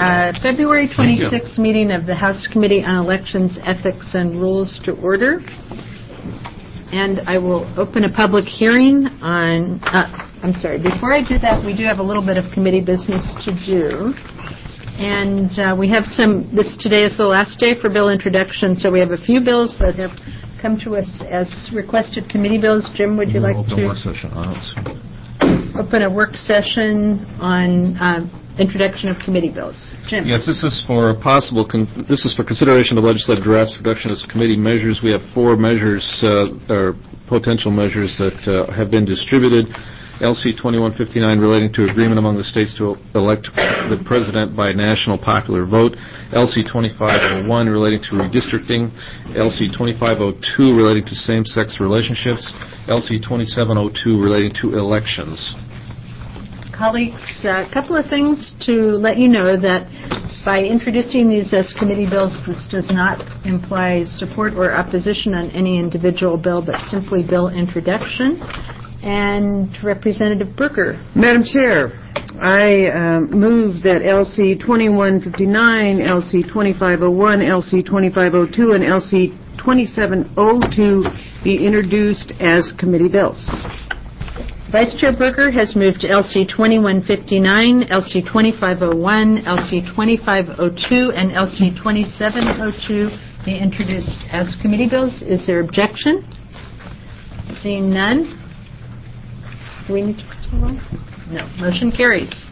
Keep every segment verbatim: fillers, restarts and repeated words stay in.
uh, February twenty-sixth meeting of the House Committee on Elections, Ethics, and Rules to order. And I will open a public hearing on, uh, I'm sorry, before I do that, we do have a little bit of committee business to do. And uh, we have some, this today is the last day for bill introduction, so we have a few bills that have come to us as requested committee bills. Jim, would you like open to work session. open a work session on uh, introduction of committee bills? Jim. Yes, this is for possible. Con- this is for consideration of legislative drafts, reduction as committee measures. We have four measures uh, or potential measures that uh, have been distributed. L C twenty-one fifty-nine relating to agreement among the states to elect the president by national popular vote. L C twenty-five oh one relating to redistricting. L C twenty-five oh two relating to same-sex relationships. L C twenty-seven oh two relating to elections. Colleagues, a couple of things to let you know that by introducing these as committee bills, this does not imply support or opposition on any individual bill, but simply bill introduction. And Representative Berger. Madam Chair, I uh, move that L C twenty-one fifty-nine, L C twenty-five oh one, L C twenty-five oh two, and L C twenty-seven oh two be introduced as committee bills. Vice Chair Berger has moved L C twenty-one fifty-nine, L C twenty-five oh one, L C twenty-five oh two, and L C twenty-seven oh two be introduced as committee bills. Is there objection? Seeing none. Do we need to press the roll? No. Motion carries.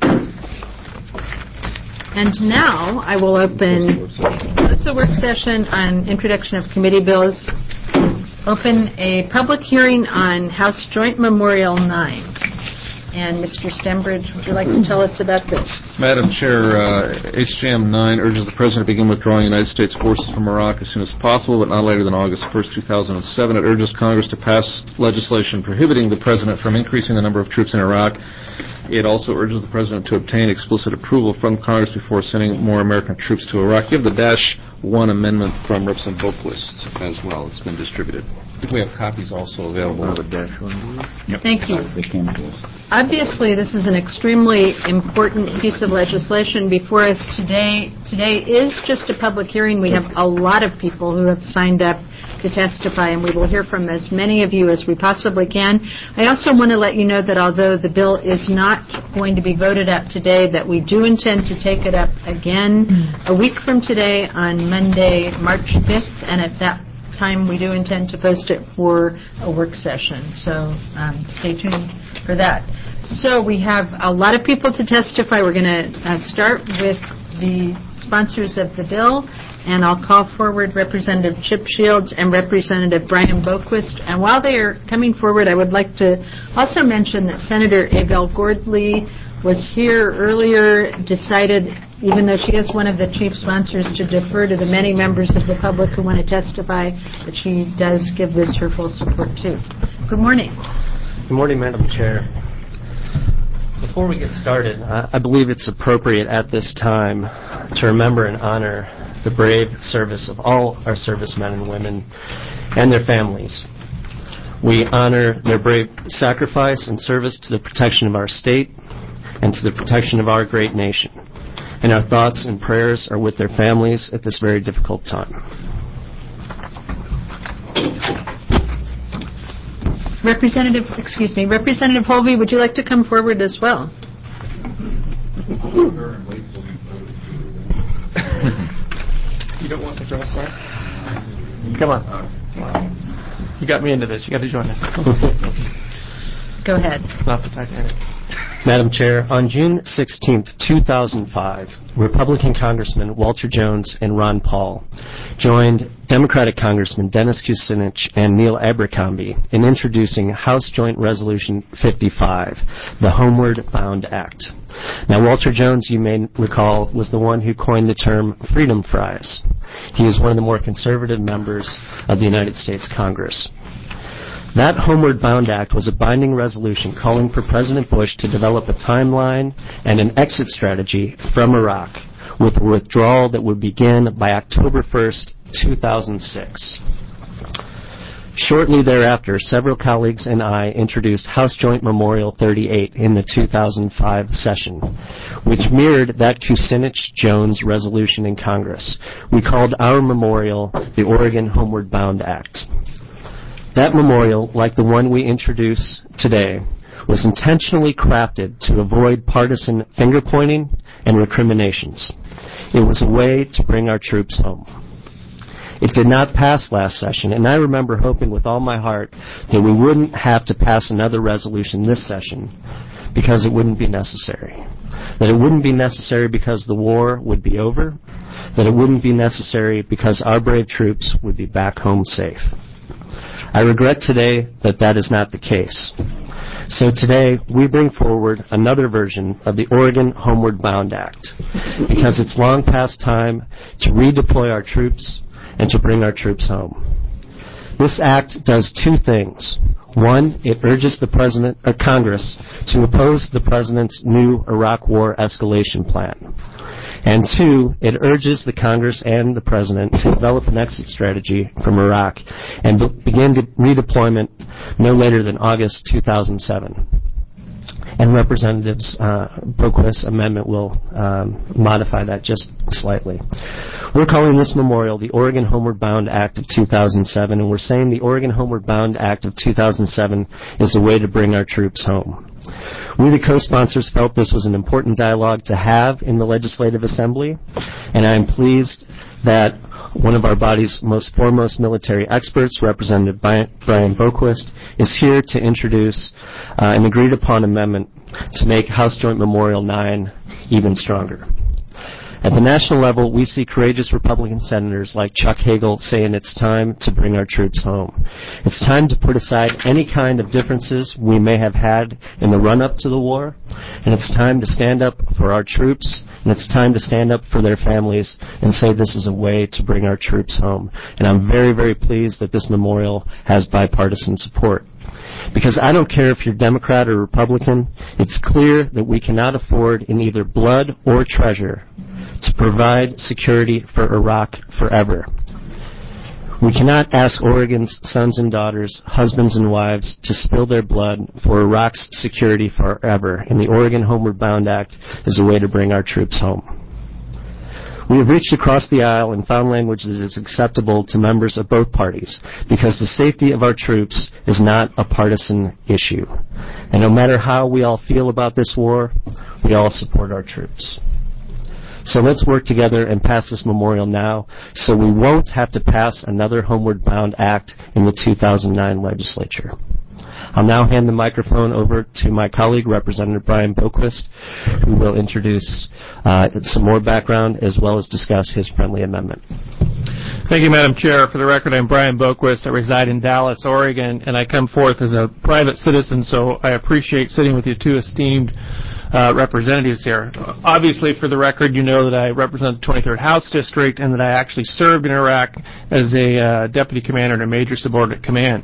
And now I will open close the work session on introduction of committee bills. Open a public hearing on House Joint Memorial nine. And Mister Stembridge, would you like to tell us about this? Madam Chair, uh, H J M nine urges the President to begin withdrawing United States forces from Iraq as soon as possible, but not later than August first, two thousand seven. It urges Congress to pass legislation prohibiting the President from increasing the number of troops in Iraq. It also urges the President to obtain explicit approval from Congress before sending more American troops to Iraq. You have the Dash one amendment from Representative Boquist as well. It's been distributed. I think we have copies also available. Yep. Thank you. Obviously, this is an extremely important piece of legislation before us today. Today is just a public hearing. We have a lot of people who have signed up to testify, and we will hear from as many of you as we possibly can. I also want to let you know that although the bill is not going to be voted up today, that we do intend to take it up again a week from today on Monday, March fifth, and at that time we do intend to post it for a work session. So um, stay tuned for that. So we have a lot of people to testify. We're going to uh, start with the sponsors of the bill, and I'll call forward Representative Chip Shields and Representative Brian Boquist. And while they are coming forward, I would like to also mention that Senator Abel Gordley was here earlier, decided, even though she is one of the chief sponsors, to defer to the many members of the public who want to testify, that she does give this her full support too. Good morning. Good morning, Madam Chair. Before we get started, I believe it's appropriate at this time to remember and honor the brave service of all our servicemen and women and their families. We honor their brave sacrifice and service to the protection of our state and to the protection of our great nation. And our thoughts and prayers are with their families at this very difficult time. Representative, excuse me, Representative Holvey, would you like to come forward as well? You don't want to throw us back? Come on. You got me into this. You got to join us. Go ahead. Not the Titanic. Madam Chair, on June sixteenth, two thousand five, Republican Congressman Walter Jones and Ron Paul joined Democratic Congressman Dennis Kucinich and Neil Abercrombie in introducing House Joint Resolution fifty-five, the Homeward Bound Act. Now, Walter Jones, you may recall, was the one who coined the term freedom fries. He is one of the more conservative members of the United States Congress. That Homeward Bound Act was a binding resolution calling for President Bush to develop a timeline and an exit strategy from Iraq with a withdrawal that would begin by October first, two thousand six. Shortly thereafter, several colleagues and I introduced House Joint Memorial thirty-eight in the two thousand five session, which mirrored that Kucinich-Jones resolution in Congress. We called our memorial the Oregon Homeward Bound Act. That memorial, like the one we introduce today, was intentionally crafted to avoid partisan finger-pointing and recriminations. It was a way to bring our troops home. It did not pass last session, and I remember hoping with all my heart that we wouldn't have to pass another resolution this session because it wouldn't be necessary. That it wouldn't be necessary because the war would be over. That it wouldn't be necessary because our brave troops would be back home safe. I regret today that that is not the case. So today, we bring forward another version of the Oregon Homeward Bound Act because it's long past time to redeploy our troops and to bring our troops home. This act does two things. One, it urges the President, or Congress to oppose the President's new Iraq War escalation plan. And two, it urges the Congress and the President to develop an exit strategy from Iraq and be- begin de- redeployment no later than August two thousand seven. And Representatives uh, Boquist's amendment will um, modify that just slightly. We're calling this memorial the Oregon Homeward Bound Act of two thousand seven, and we're saying the Oregon Homeward Bound Act of two thousand seven is a way to bring our troops home. We, the co-sponsors, felt this was an important dialogue to have in the Legislative Assembly, and I am pleased that one of our body's most foremost military experts, Representative Brian Boquist, is here to introduce uh, an agreed-upon amendment to make House Joint Memorial nine even stronger. At the national level, we see courageous Republican senators like Chuck Hagel saying it's time to bring our troops home. It's time to put aside any kind of differences we may have had in the run-up to the war, and it's time to stand up for our troops, and it's time to stand up for their families and say this is a way to bring our troops home. And I'm very, very pleased that this memorial has bipartisan support. Because I don't care if you're Democrat or Republican, it's clear that we cannot afford in either blood or treasure to provide security for Iraq forever. We cannot ask Oregon's sons and daughters, husbands and wives, to spill their blood for Iraq's security forever, and the Oregon Homeward Bound Act is a way to bring our troops home. We have reached across the aisle and found language that is acceptable to members of both parties, because the safety of our troops is not a partisan issue. And no matter how we all feel about this war, we all support our troops. So let's work together and pass this memorial now so we won't have to pass another Homeward Bound Act in the two thousand nine legislature. I'll now hand the microphone over to my colleague, Representative Brian Boquist, who will introduce uh, some more background as well as discuss his friendly amendment. Thank you, Madam Chair. For the record, I'm Brian Boquist. I reside in Dallas, Oregon, and I come forth as a private citizen, so I appreciate sitting with you two esteemed Uh, representatives here. Obviously, for the record, you know that I represent the twenty-third House District and that I actually served in Iraq as a uh, deputy commander in a major subordinate command.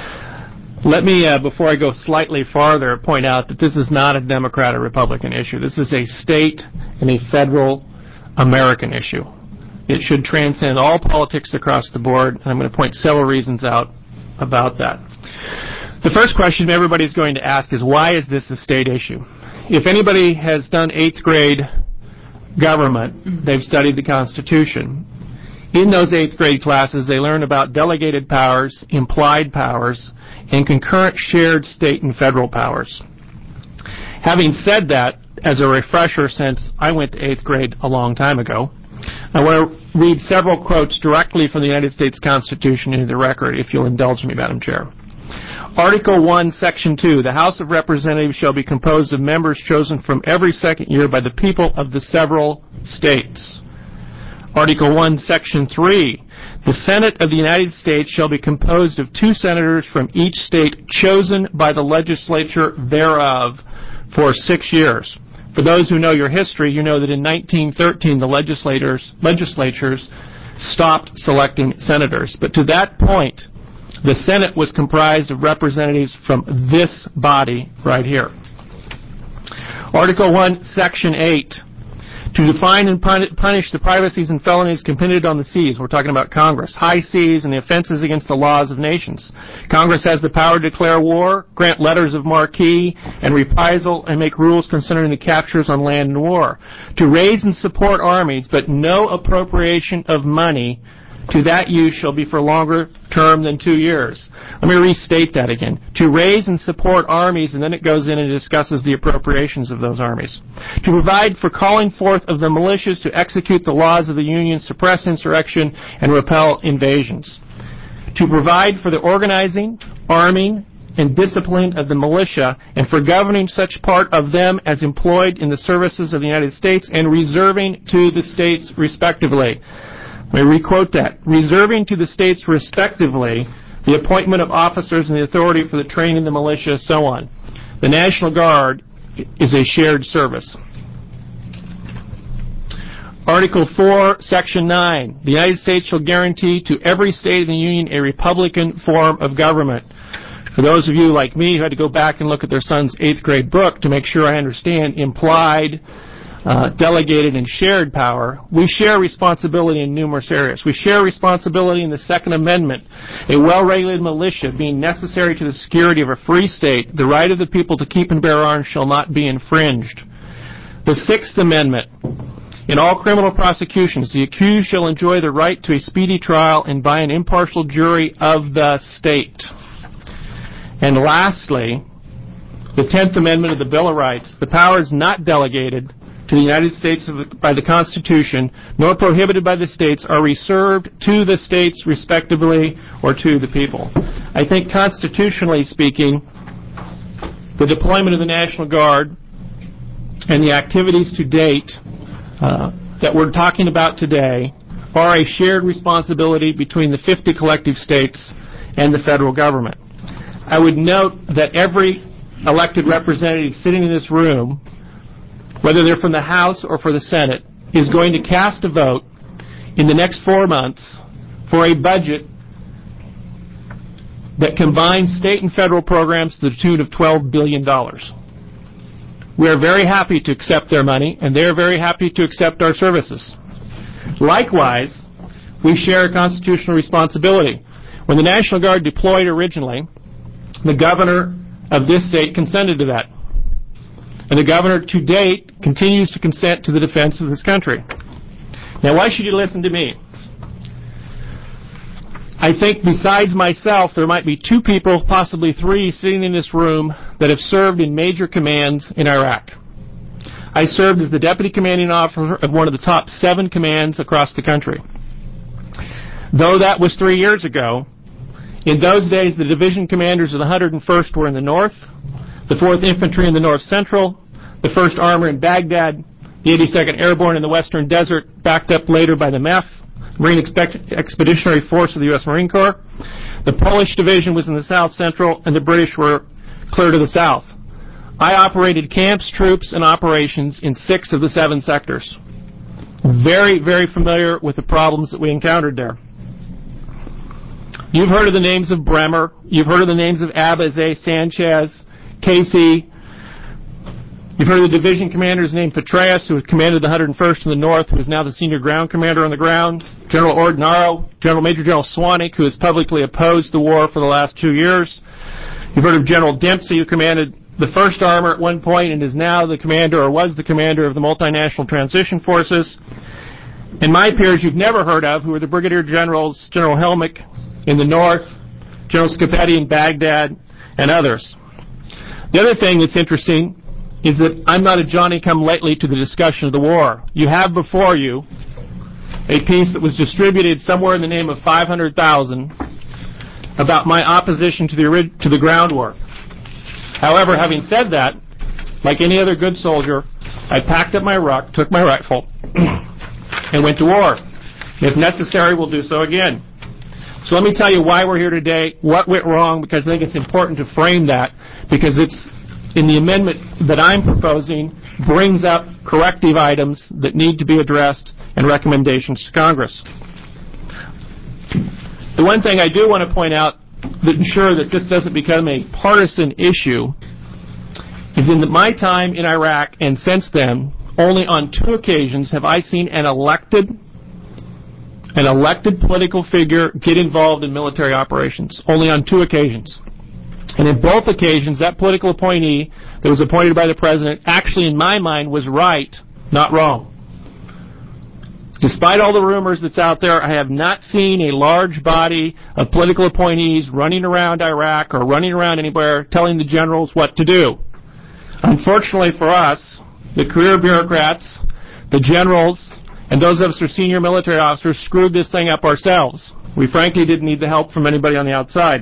Let me, uh, before I go slightly farther, point out that this is not a Democrat or Republican issue. This is a state and a federal American issue. It should transcend all politics across the board, and I'm going to point several reasons out about that. The first question everybody's going to ask is, why is this a state issue? If anybody has done eighth grade government, they've studied the Constitution. In those eighth grade classes, they learn about delegated powers, implied powers, and concurrent shared state and federal powers. Having said that, as a refresher, since I went to eighth grade a long time ago, I want to read several quotes directly from the United States Constitution into the record, if you'll indulge me, Madam Chair. Article one, Section two, the House of Representatives shall be composed of members chosen from every second year by the people of the several states. Article one, Section three, the Senate of the United States shall be composed of two senators from each state chosen by the legislature thereof for six years. For those who know your history, you know that in nineteen thirteen the legislators, legislatures stopped selecting senators. But to that point, the Senate was comprised of representatives from this body right here. Article one, Section eight. to define and punish the privacies and felonies committed on the seas. We're talking about Congress. High seas and the offenses against the laws of nations. Congress has the power to declare war, grant letters of marque and reprisal, and make rules concerning the captures on land and war. To raise and support armies, but no appropriation of money to that use shall be for longer term than two years. Let me restate that again. To raise and support armies, and then it goes in and discusses the appropriations of those armies. To provide for calling forth of the militias to execute the laws of the Union, suppress insurrection, and repel invasions. To provide for the organizing, arming, and discipline of the militia, and for governing such part of them as employed in the services of the United States, and reserving to the states respectively. Let me requote that. Reserving to the states respectively the appointment of officers and the authority for the training of the militia, so on. The National Guard is a shared service. Article four, Section nine. The United States shall guarantee to every state of the Union a Republican form of government. For those of you like me who had to go back and look at their son's eighth grade book to make sure I understand implied, Uh, delegated and shared power, we share responsibility in numerous areas. We share responsibility in the Second Amendment, a well-regulated militia being necessary to the security of a free state. The right of the people to keep and bear arms shall not be infringed. The Sixth Amendment. In all criminal prosecutions, the accused shall enjoy the right to a speedy trial and by an impartial jury of the state. And lastly, the Tenth Amendment of the Bill of Rights. The power is not delegated to the United States by the Constitution, nor prohibited by the states, are reserved to the states respectively or to the people. I think constitutionally speaking, the deployment of the National Guard and the activities to date uh, that we're talking about today are a shared responsibility between the fifty collective states and the federal government. I would note that every elected representative sitting in this room, whether they're from the House or for the Senate, is going to cast a vote in the next four months for a budget that combines state and federal programs to the tune of twelve billion dollars. We are very happy to accept their money, and they are very happy to accept our services. Likewise, we share a constitutional responsibility. When the National Guard deployed originally, the governor of this state consented to that. And the governor, to date, continues to consent to the defense of this country. Now, why should you listen to me? I think besides myself, there might be two people, possibly three, sitting in this room that have served in major commands in Iraq. I served as the deputy commanding officer of one of the top seven commands across the country. Though that was three years ago, in those days, the division commanders of the one hundred first were in the north, the fourth Infantry in the North Central, the first Armor in Baghdad, the eighty-second Airborne in the Western Desert, backed up later by the M E F, Marine Expect- Expeditionary Force of the U S Marine Corps. The Polish Division was in the South Central, and the British were clear to the south. I operated camps, troops, and operations in six of the seven sectors. Very, very familiar with the problems that we encountered there. You've heard of the names of Bremer. You've heard of the names of Abaze, Sanchez, Casey. You've heard of the division commanders named Petraeus, who commanded the one hundred first in the north, who is now the senior ground commander on the ground. General Ordinaro, General Major General Swanik, who has publicly opposed the war for the last two years. You've heard of General Dempsey, who commanded the first Armor at one point and is now the commander, or was the commander, of the Multinational Transition Forces. And my peers you've never heard of, who are the Brigadier Generals, General Helmick in the north, General Scapetti in Baghdad, and others. The other thing that's interesting is that I'm not a Johnny-come-lately to the discussion of the war. You have before you a piece that was distributed somewhere in the name of five hundred thousand about my opposition to the to the ground war. However, having said that, like any other good soldier, I packed up my ruck, took my rifle, and went to war. If necessary, we'll do so again. So let me tell you why we're here today, what went wrong, because I think it's important to frame that, because it's in the amendment that I'm proposing brings up corrective items that need to be addressed and recommendations to Congress. The one thing I do want to point out that ensure that this doesn't become a partisan issue is in my time in Iraq and since then, only on two occasions have I seen an elected an elected political figure get involved in military operations. Only on two occasions. And in both occasions, that political appointee that was appointed by the President actually, in my mind, was right, not wrong. Despite all the rumors that's out there, I have not seen a large body of political appointees running around Iraq or running around anywhere telling the generals what to do. Unfortunately for us, the career bureaucrats, the generals, and those of us who are senior military officers screwed this thing up ourselves. We frankly didn't need the help from anybody on the outside.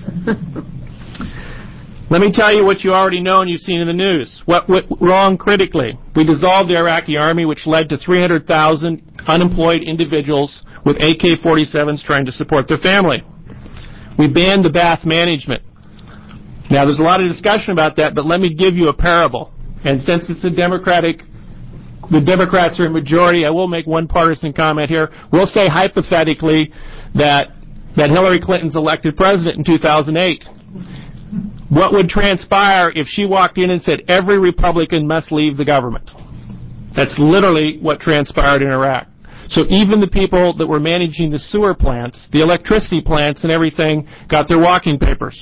Let me tell you what you already know and you've seen in the news. What went wrong critically? We dissolved the Iraqi army, which led to three hundred thousand unemployed individuals with A K forty-sevens trying to support their family. We banned the Ba'ath management. Now, there's a lot of discussion about that, but let me give you a parable. And since it's a Democratic, the Democrats are a majority, I will make one partisan comment here. We'll say hypothetically that, that Hillary Clinton's elected president in two thousand eight. What would transpire if she walked in and said every Republican must leave the government? That's literally what transpired in Iraq. So even the people that were managing the sewer plants, the electricity plants and everything, got their walking papers.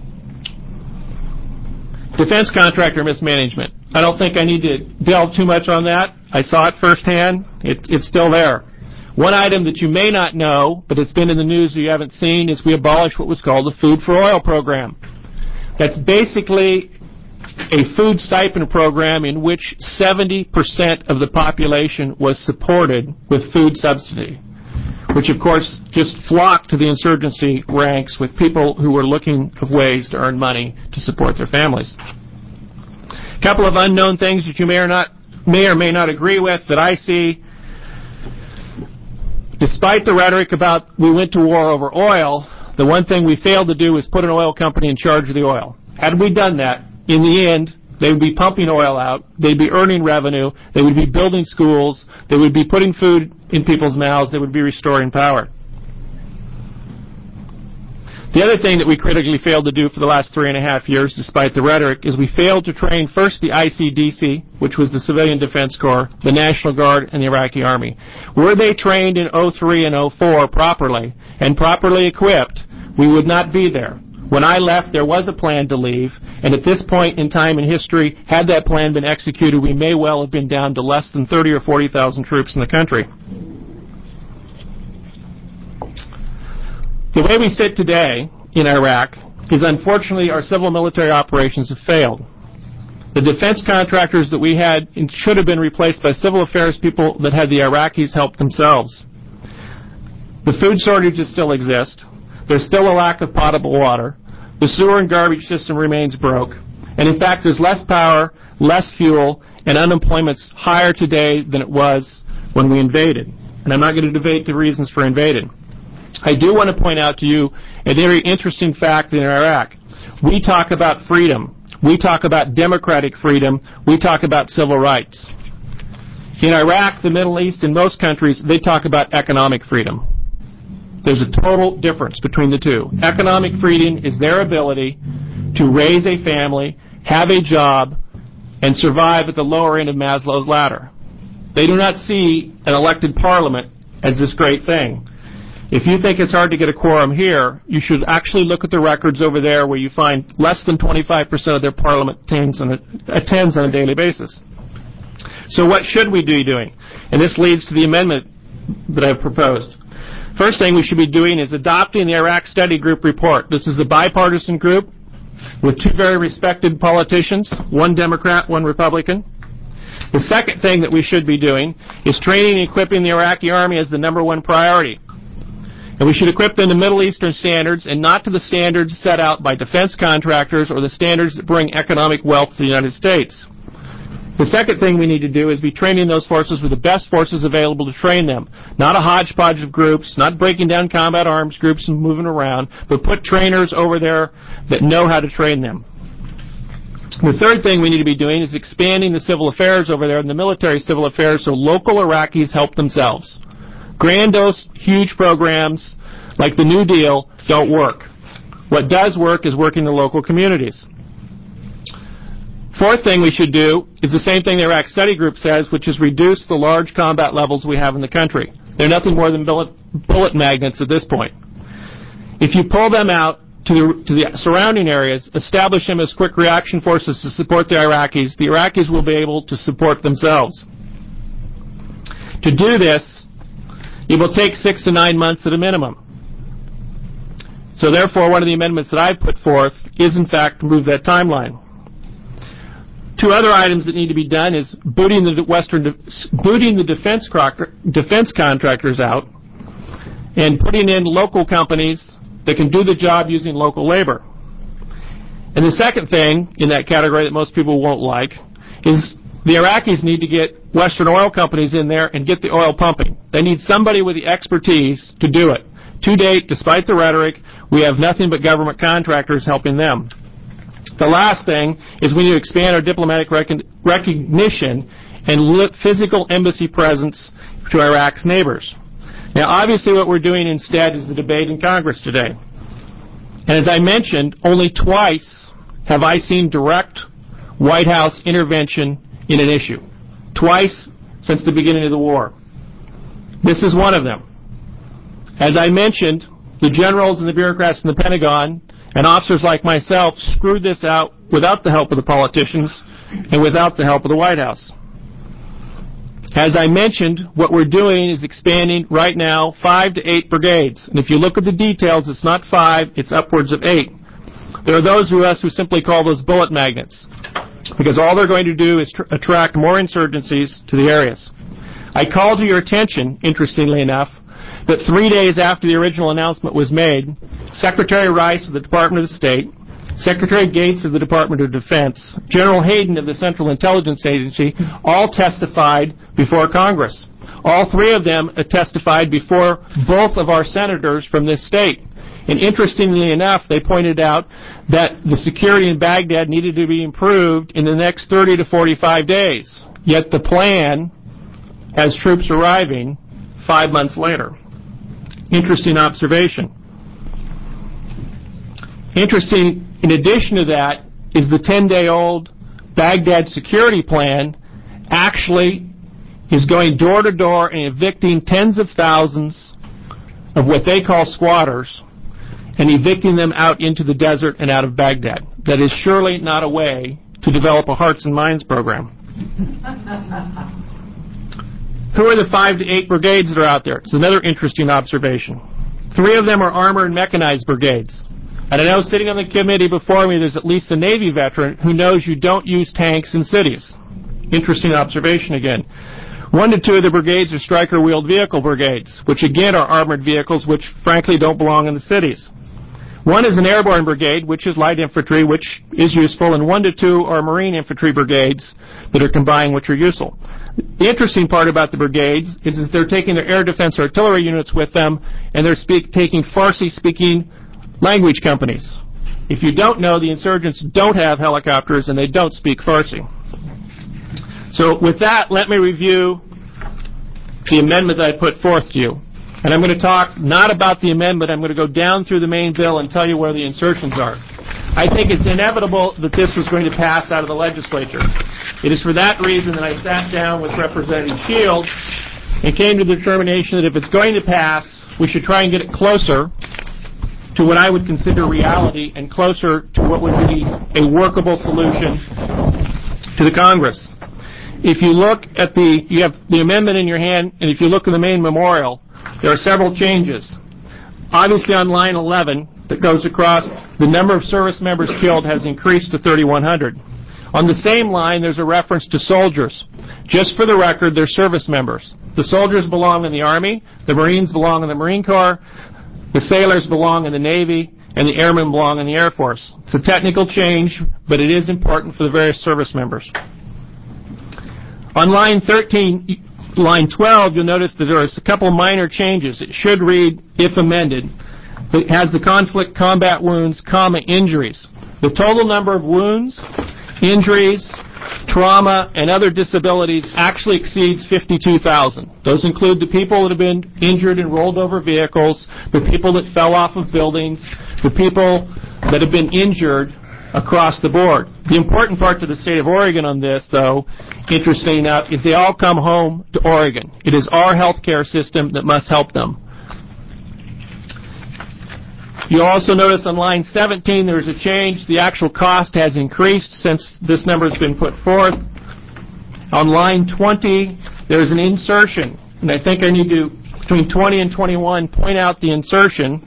Defense contractor mismanagement. I don't think I need to delve too much on that. I saw it firsthand. It, it's still there. One item that you may not know, but it's been in the news that you haven't seen, is we abolished what was called the Food for Oil program. That's basically a food stipend program in which seventy percent of the population was supported with food subsidy, which of course just flocked to the insurgency ranks with people who were looking for ways to earn money to support their families. A couple of unknown things that you may or not may or may not agree with that I see. Despite the rhetoric about we went to war over oil, the one thing we failed to do was put an oil company in charge of the oil. Had we done that, in the end, they would be pumping oil out, they'd be earning revenue, they would be building schools, they would be putting food in people's mouths, they would be restoring power. The other thing that we critically failed to do for the last three and a half years, despite the rhetoric, is we failed to train first the I C D C, which was the Civilian Defense Corps, the National Guard, and the Iraqi Army. Were they trained in oh three and oh four properly and properly equipped, we would not be there. When I left, there was a plan to leave, and at this point in time in history, had that plan been executed, we may well have been down to less than thirty or forty thousand troops in the country. The way we sit today in Iraq is, unfortunately, our civil military operations have failed. The defense contractors that we had should have been replaced by civil affairs people that had the Iraqis help themselves. The food shortages still exist. There's still a lack of potable water. The sewer and garbage system remains broke. And in fact, there's less power, less fuel, and unemployment's higher today than it was when we invaded. And I'm not going to debate the reasons for invading. I do want to point out to you a very interesting fact in Iraq. We talk about freedom. We talk about democratic freedom. We talk about civil rights. In Iraq, the Middle East, and most countries, they talk about economic freedom. There's a total difference between the two. Economic freedom is their ability to raise a family, have a job, and survive at the lower end of Maslow's ladder. They do not see an elected parliament as this great thing. If you think it's hard to get a quorum here, you should actually look at the records over there where you find less than twenty-five percent of their parliament attends on a, attends on a daily basis. So what should we be doing? And this leads to the amendment that I've proposed. First thing we should be doing is adopting the Iraq Study Group report. This is a bipartisan group with two very respected politicians, one Democrat, one Republican. The second thing that we should be doing is training and equipping the Iraqi army as the number one priority. And we should equip them to Middle Eastern standards and not to the standards set out by defense contractors or the standards that bring economic wealth to the United States. The second thing we need to do is be training those forces with the best forces available to train them. Not a hodgepodge of groups, not breaking down combat arms groups and moving around, but put trainers over there that know how to train them. The third thing we need to be doing is expanding the civil affairs over there and the military civil affairs so local Iraqis help themselves. Grandiose, huge programs like the New Deal don't work. What does work is working in the local communities. Fourth thing we should do is the same thing the Iraq Study Group says, which is reduce the large combat levels we have in the country. They're nothing more than bullet, bullet magnets at this point. If you pull them out to the, to the surrounding areas, establish them as quick reaction forces to support the Iraqis, the Iraqis will be able to support themselves. To do this, it will take six to nine months at a minimum. So therefore, one of the amendments that I put forth is, in fact, to move that timeline. Two other items that need to be done is booting the Western, booting the defense, defense contractors out and putting in local companies that can do the job using local labor. And the second thing in that category that most people won't like is the Iraqis need to get Western oil companies in there and get the oil pumping. They need somebody with the expertise to do it. To date, despite the rhetoric, we have nothing but government contractors helping them. The last thing is we need to expand our diplomatic rec- recognition and li- physical embassy presence to Iraq's neighbors. Now, obviously, what we're doing instead is the debate in Congress today. And as I mentioned, only twice have I seen direct White House intervention in an issue. Twice since the beginning of the war. This is one of them. As I mentioned, the generals and the bureaucrats in the Pentagon and officers like myself screwed this out without the help of the politicians and without the help of the White House. As I mentioned, what we're doing is expanding right now five to eight brigades. And if you look at the details, it's not five, it's upwards of eight. There are those of us who simply call those bullet magnets, because all they're going to do is tr- attract more insurgencies to the areas. I call to your attention, interestingly enough, that three days after the original announcement was made, Secretary Rice of the Department of State, Secretary Gates of the Department of Defense, General Hayden of the Central Intelligence Agency, all testified before Congress. All three of them testified before both of our senators from this state. And interestingly enough, they pointed out that the security in Baghdad needed to be improved in the next thirty to forty-five days. Yet the plan has troops arriving five months later. Interesting observation. Interesting, in addition to that, is the ten-day-old Baghdad security plan actually is going door to door and evicting tens of thousands of what they call squatters and evicting them out into the desert and out of Baghdad. That is surely not a way to develop a Hearts and Minds program. Who are the five to eight brigades that are out there? It's another interesting observation. Three of them are armored and mechanized brigades. And I know sitting on the committee before me, there's at least a Navy veteran who knows you don't use tanks in cities. Interesting observation again. One to two of the brigades are striker-wheeled vehicle brigades, which again are armored vehicles which frankly don't belong in the cities. One is an airborne brigade, which is light infantry, which is useful, and one to two are marine infantry brigades that are combined, which are useful. The interesting part about the brigades is that they're taking their air defense artillery units with them, and they're speak, taking Farsi-speaking language companies. If you don't know, the insurgents don't have helicopters, and they don't speak Farsi. So with that, let me review the amendment that I put forth to you. And I'm going to talk not about the amendment. I'm going to go down through the main bill and tell you where the insertions are. I think it's inevitable that this was going to pass out of the legislature. It is for that reason that I sat down with Representative Shields and came to the determination that if it's going to pass, we should try and get it closer to what I would consider reality and closer to what would be a workable solution to the Congress. If you look at the, you have the amendment in your hand, and if you look at the main memorial, there are several changes. Obviously on line eleven that goes across, the number of service members killed has increased to thirty-one hundred. On the same line, there's a reference to soldiers. Just for the record, they're service members. The soldiers belong in the Army, the Marines belong in the Marine Corps, the sailors belong in the Navy, and the airmen belong in the Air Force. It's a technical change, but it is important for the various service members. On line thirteen, line twelve, you'll notice that there are a couple minor changes. It should read, if amended, it has the conflict, combat wounds, comma, injuries. The total number of wounds, injuries, trauma, and other disabilities actually exceeds fifty-two thousand. Those include the people that have been injured and rolled over vehicles, the people that fell off of buildings, the people that have been injured across the board. The important part to the state of Oregon on this, though, interesting enough, is they all come home to Oregon. It is our health care system that must help them. You'll also notice on line seventeen there's a change. The actual cost has increased since this number has been put forth. On line twenty, there's an insertion, and I think I need to, between twenty and twenty-one, point out the insertion.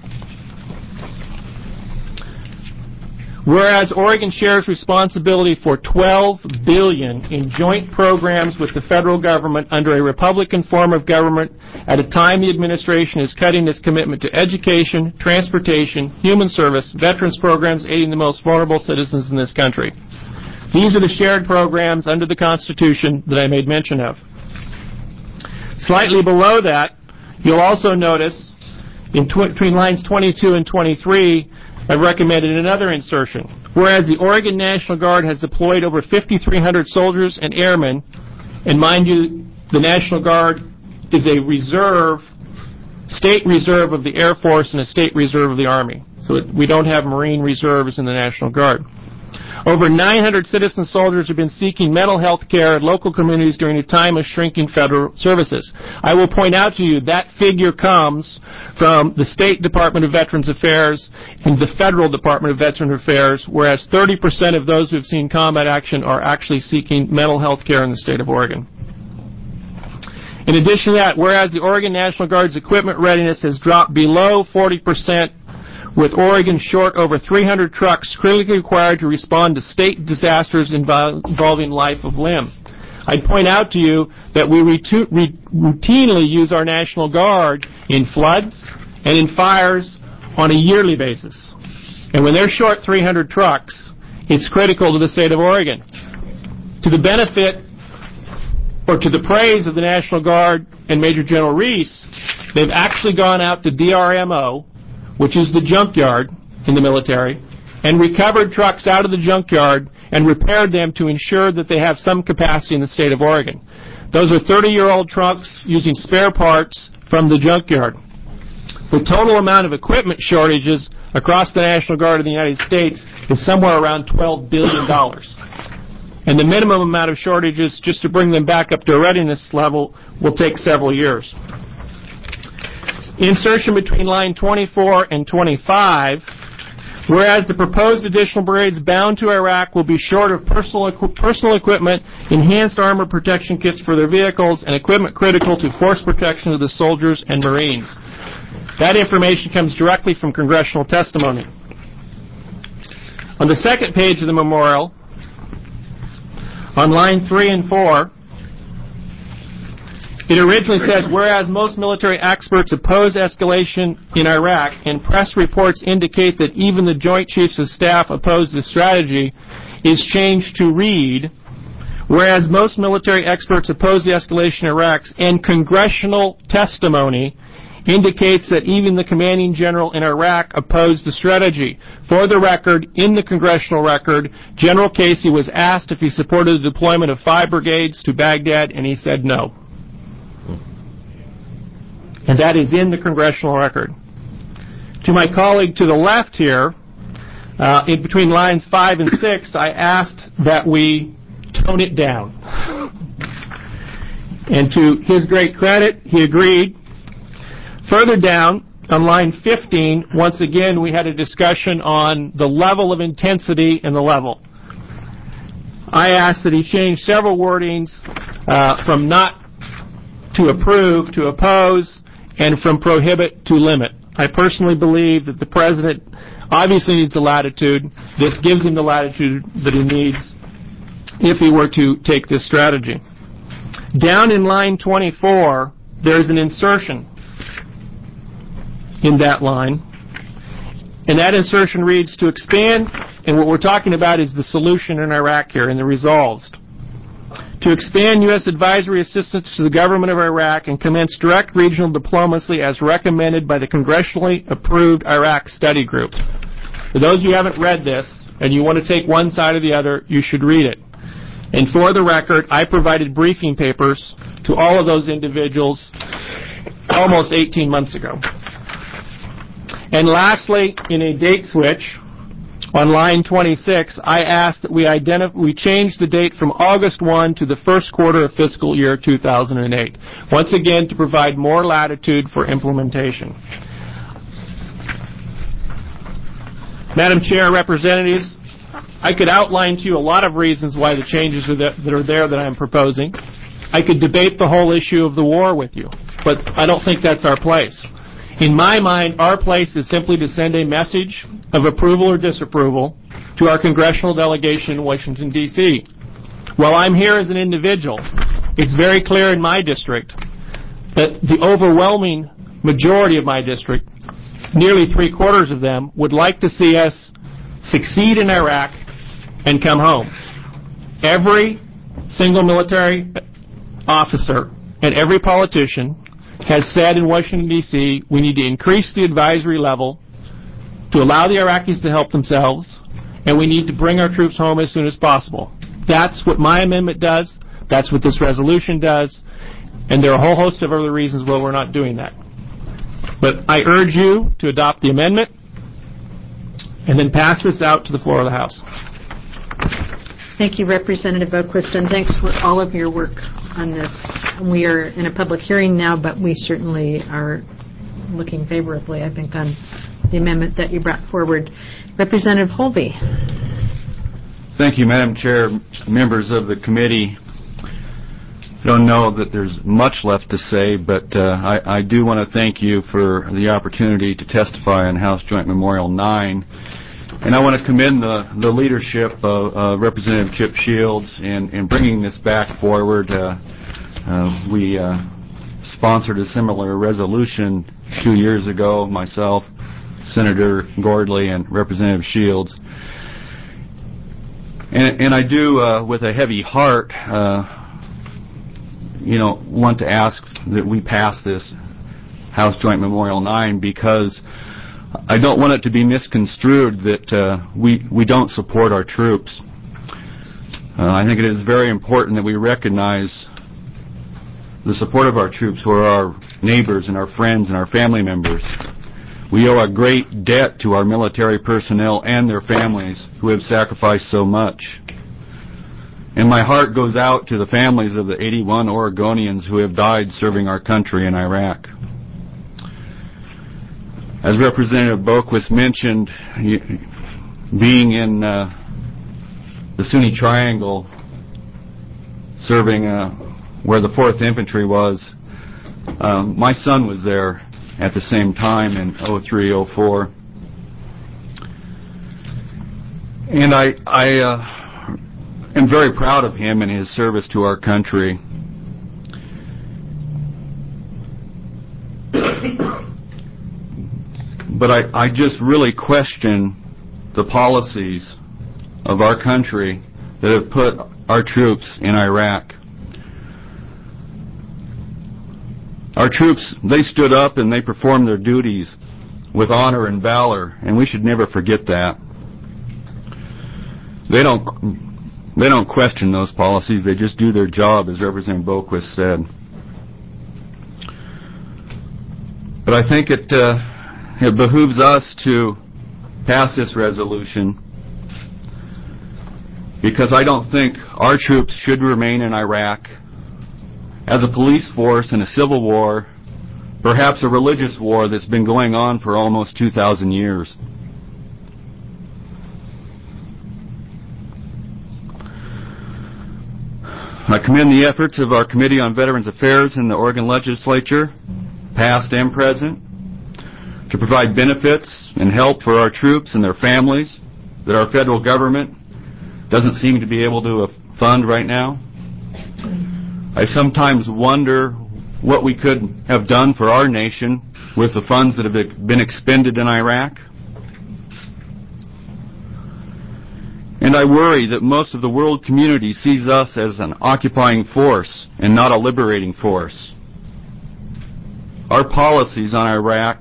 Whereas Oregon shares responsibility for twelve billion dollars in joint programs with the federal government under a Republican form of government at a time the administration is cutting its commitment to education, transportation, human service, veterans programs aiding the most vulnerable citizens in this country. These are the shared programs under the Constitution that I made mention of. Slightly below that, you'll also notice in tw- between lines twenty-two and twenty-three, I've recommended another insertion. Whereas the Oregon National Guard has deployed over fifty-three hundred soldiers and airmen, and mind you, the National Guard is a reserve, state reserve of the Air Force and a state reserve of the Army. So it, we don't have Marine reserves in the National Guard. Over nine hundred citizen soldiers have been seeking mental health care in local communities during a time of shrinking federal services. I will point out to you that figure comes from the State Department of Veterans Affairs and the Federal Department of Veterans Affairs, whereas thirty percent of those who have seen combat action are actually seeking mental health care in the state of Oregon. In addition to that, whereas the Oregon National Guard's equipment readiness has dropped below forty percent, with Oregon short over three hundred trucks critically required to respond to state disasters involving life of limb. I'd point out to you that we routinely use our National Guard in floods and in fires on a yearly basis. And when they're short three hundred trucks, it's critical to the state of Oregon. To the benefit or to the praise of the National Guard and Major General Reese, they've actually gone out to D R M O, which is the junkyard in the military, and recovered trucks out of the junkyard and repaired them to ensure that they have some capacity in the state of Oregon. Those are thirty-year-old trucks using spare parts from the junkyard. The total amount of equipment shortages across the National Guard of the United States is somewhere around twelve billion dollars. And the minimum amount of shortages, just to bring them back up to a readiness level, will take several years. Insertion between line twenty-four and twenty-five, whereas the proposed additional brigades bound to Iraq will be short of personal, equi- personal equipment, enhanced armor protection kits for their vehicles, and equipment critical to force protection of the soldiers and Marines. That information comes directly from congressional testimony. On the second page of the memorial, on line three and four, it originally says, whereas most military experts oppose escalation in Iraq, and press reports indicate that even the Joint Chiefs of Staff oppose the strategy, is changed to read, whereas most military experts oppose the escalation in Iraq, and congressional testimony indicates that even the commanding general in Iraq opposed the strategy. For the record, in the congressional record, General Casey was asked if he supported the deployment of five brigades to Baghdad, and he said no. And that is in the congressional record. To my colleague to the left here, uh, in between lines five and six, I asked that we tone it down. And to his great credit, he agreed. Further down, on line fifteen, once again, we had a discussion on the level of intensity and the level. I asked that he change several wordings uh, from not to approve to oppose, and from prohibit to limit. I personally believe that the President obviously needs the latitude. This gives him the latitude that he needs if he were to take this strategy. Down in line twenty-four, there's an insertion in that line. And that insertion reads, to expand, and what we're talking about is the solution in Iraq here and the resolves. To expand U S advisory assistance to the government of Iraq and commence direct regional diplomacy as recommended by the congressionally approved Iraq Study Group. For those of you who haven't read this and you want to take one side or the other, you should read it. And for the record, I provided briefing papers to all of those individuals almost eighteen months ago. And lastly, in a date switch, On line twenty-six, I asked that we identif- we change the date from August first to the first quarter of fiscal year two thousand eight, once again to provide more latitude for implementation. Madam Chair, representatives, I could outline to you a lot of reasons why the changes are that, that are there that I'm proposing. I could debate the whole issue of the war with you, but I don't think that's our place. In my mind, our place is simply to send a message of approval or disapproval to our congressional delegation in Washington, D C While I'm here as an individual, it's very clear in my district that the overwhelming majority of my district, nearly three-quarters of them, would like to see us succeed in Iraq and come home. Every single military officer and every politician has said in Washington, D C, we need to increase the advisory level to allow the Iraqis to help themselves, and we need to bring our troops home as soon as possible. That's what my amendment does. That's what this resolution does. And there are a whole host of other reasons why we're not doing that. But I urge you to adopt the amendment and then pass this out to the floor of the House. Thank you, Representative Boquist, and thanks for all of your work on this. We are in a public hearing now, but we certainly are looking favorably, I think, on the amendment that you brought forward. Representative Holvey. Thank you, Madam Chair, members of the committee. I don't know that there's much left to say, but uh, I, I do want to thank you for the opportunity to testify on House Joint Memorial nine. And I want to commend the, the leadership of uh, Representative Chip Shields in, in bringing this back forward. Uh, uh, we uh, sponsored a similar resolution two years ago, myself, Senator Gordley, and Representative Shields. And, and I do, uh, with a heavy heart, uh, you know, want to ask that we pass this House Joint Memorial nine because I don't want it to be misconstrued that uh, we, we don't support our troops. Uh, I think it is very important that we recognize the support of our troops who are our neighbors and our friends and our family members. We owe a great debt to our military personnel and their families who have sacrificed so much. And my heart goes out to the families of the eighty-one Oregonians who have died serving our country in Iraq. As Representative Boquist mentioned, being in uh, the Sunni Triangle, serving uh, where the fourth Infantry was, um, my son was there at the same time in oh three oh four. And I, I uh, am very proud of him and his service to our country. But I, I just really question the policies of our country that have put our troops in Iraq. Our troops, they stood up and they performed their duties with honor and valor, and we should never forget that. They don't, they don't question those policies. They just do their job, as Representative Boquist said. But I think it, uh, it behooves us to pass this resolution because I don't think our troops should remain in Iraq as a police force in a civil war, perhaps a religious war that's been going on for almost two thousand years. I commend the efforts of our Committee on Veterans Affairs in the Oregon Legislature, past and present, to provide benefits and help for our troops and their families that our federal government doesn't seem to be able to fund right now. I sometimes wonder what we could have done for our nation with the funds that have been expended in Iraq. And I worry that most of the world community sees us as an occupying force and not a liberating force. Our policies on Iraq,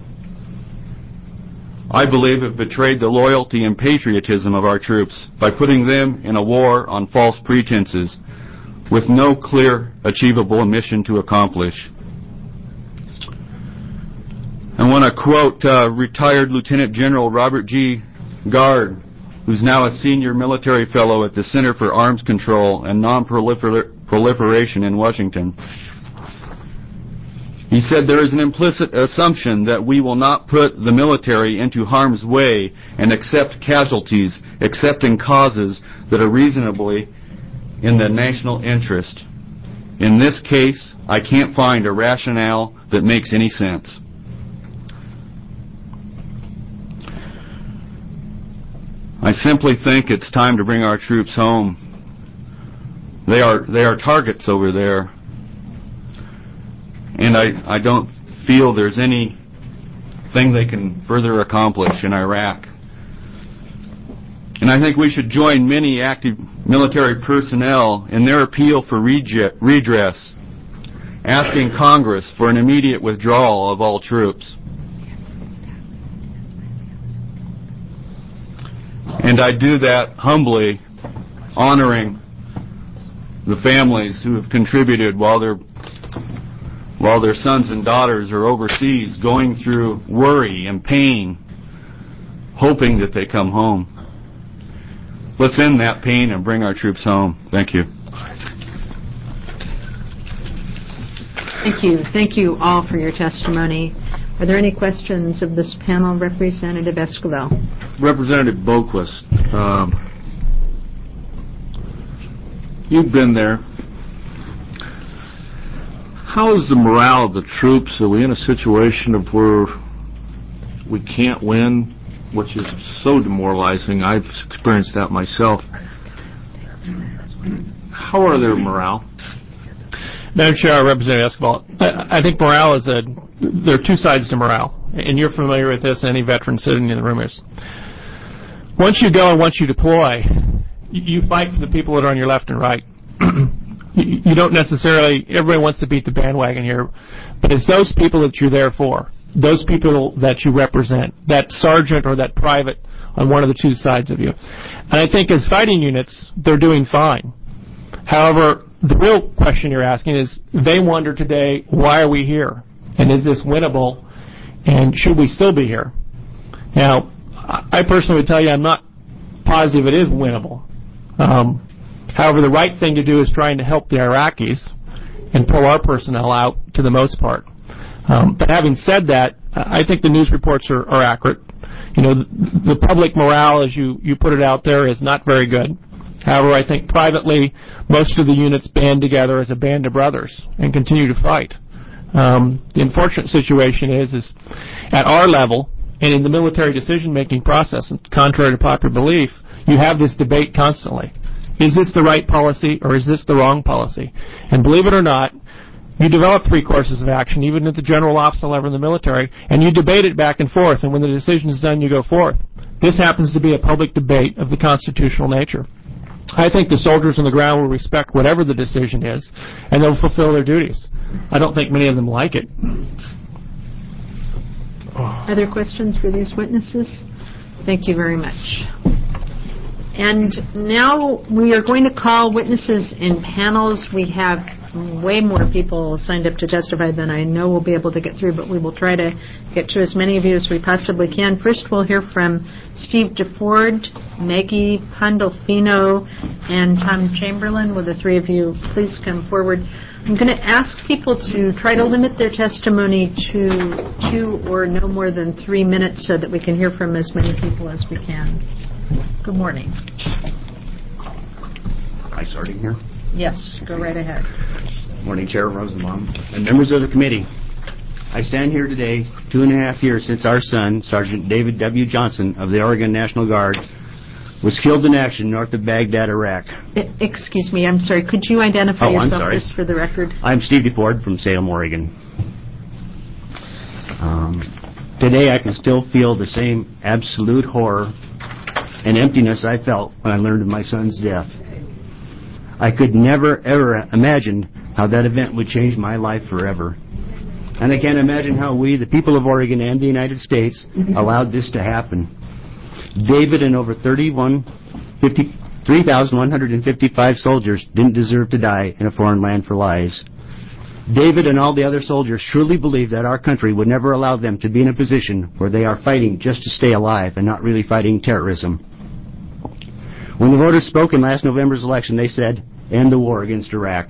I believe, have betrayed the loyalty and patriotism of our troops by putting them in a war on false pretenses with no clear, achievable mission to accomplish. I want to quote uh, retired Lieutenant General Robert G. Guard, who's now a senior military fellow at the Center for Arms Control and Non-Proliferation in Washington. He said there is an implicit assumption that we will not put the military into harm's way and accept casualties, except in causes that are reasonably in the national interest. In this case, I can't find a rationale that makes any sense. I simply think it's time to bring our troops home. They are they are targets over there. And I, I don't feel there's anything they can further accomplish in Iraq. And I think we should join many active military personnel in their appeal for redress, asking Congress for an immediate withdrawal of all troops. And I do that humbly, honoring the families who have contributed while their while their sons and daughters are overseas going through worry and pain, hoping that they come home. Let's end that pain and bring our troops home. Thank you. Thank you. Thank you all for your testimony. Are there any questions of this panel? Representative Esquivel. Representative Boquist, um, you've been there. How is the morale of the troops? Are we in a situation of where we can't win, which is so demoralizing? I've experienced that myself. How are their morale? Madam Chair, Representative Esquivel, I, I think morale is a, there are two sides to morale, and you're familiar with this, any veteran sitting in the room is. Once you go and once you deploy, you, you fight for the people that are on your left and right. you, you don't necessarily, everybody wants to beat the bandwagon here, but it's those people that you're there for, those people that you represent, that sergeant or that private on one of the two sides of you. And I think as fighting units, they're doing fine. However, the real question you're asking is, they wonder today, why are we here? And is this winnable? And should we still be here? Now, I personally would tell you I'm not positive it is winnable. Um, however, the right thing to do is trying to help the Iraqis and pull our personnel out to the most part. Um, but having said that, I think the news reports are, are accurate. You know, the, the public morale, as you, you put it out there, is not very good. However, I think privately, most of the units band together as a band of brothers and continue to fight. Um, the unfortunate situation is, is at our level and in the military decision-making process, contrary to popular belief, you have this debate constantly. Is this the right policy or is this the wrong policy? And believe it or not, you develop three courses of action, even at the general officer level in the military, and you debate it back and forth, and when the decision is done, you go forth. This happens to be a public debate of the constitutional nature. I think the soldiers on the ground will respect whatever the decision is, and they'll fulfill their duties. I don't think many of them like it. Other questions for these witnesses? Thank you very much. And now we are going to call witnesses in panels. We have way more people signed up to testify than I know we'll be able to get through, but we will try to get to as many of you as we possibly can. First, we'll hear from Steve DeFord, Maggie Pandolfino, and Tom Chamberlain. Will the three of you please come forward? I'm going to ask people to try to limit their testimony to two or no more than three minutes so that we can hear from as many people as we can. Good morning. Am I starting here? Yes, go right ahead. Morning, Chair Rosenbaum and members of the committee. I stand here today two and a half years since our son, Sergeant David W. Johnson of the Oregon National Guard, was killed in action north of Baghdad, Iraq. I, excuse me, I'm sorry. Could you identify oh, yourself I'm sorry. just for the record? I'm Steve DeFord from Salem, Oregon. Um, today I can still feel the same absolute horror and emptiness I felt when I learned of my son's death. I could never, ever imagine how that event would change my life forever. And I can't imagine how we, the people of Oregon and the United States, allowed this to happen. David and over three thousand one hundred fifty-five soldiers didn't deserve to die in a foreign land for lies. David and all the other soldiers truly believe that our country would never allow them to be in a position where they are fighting just to stay alive and not really fighting terrorism. When the voters spoke in last November's election, they said, "End the war against Iraq."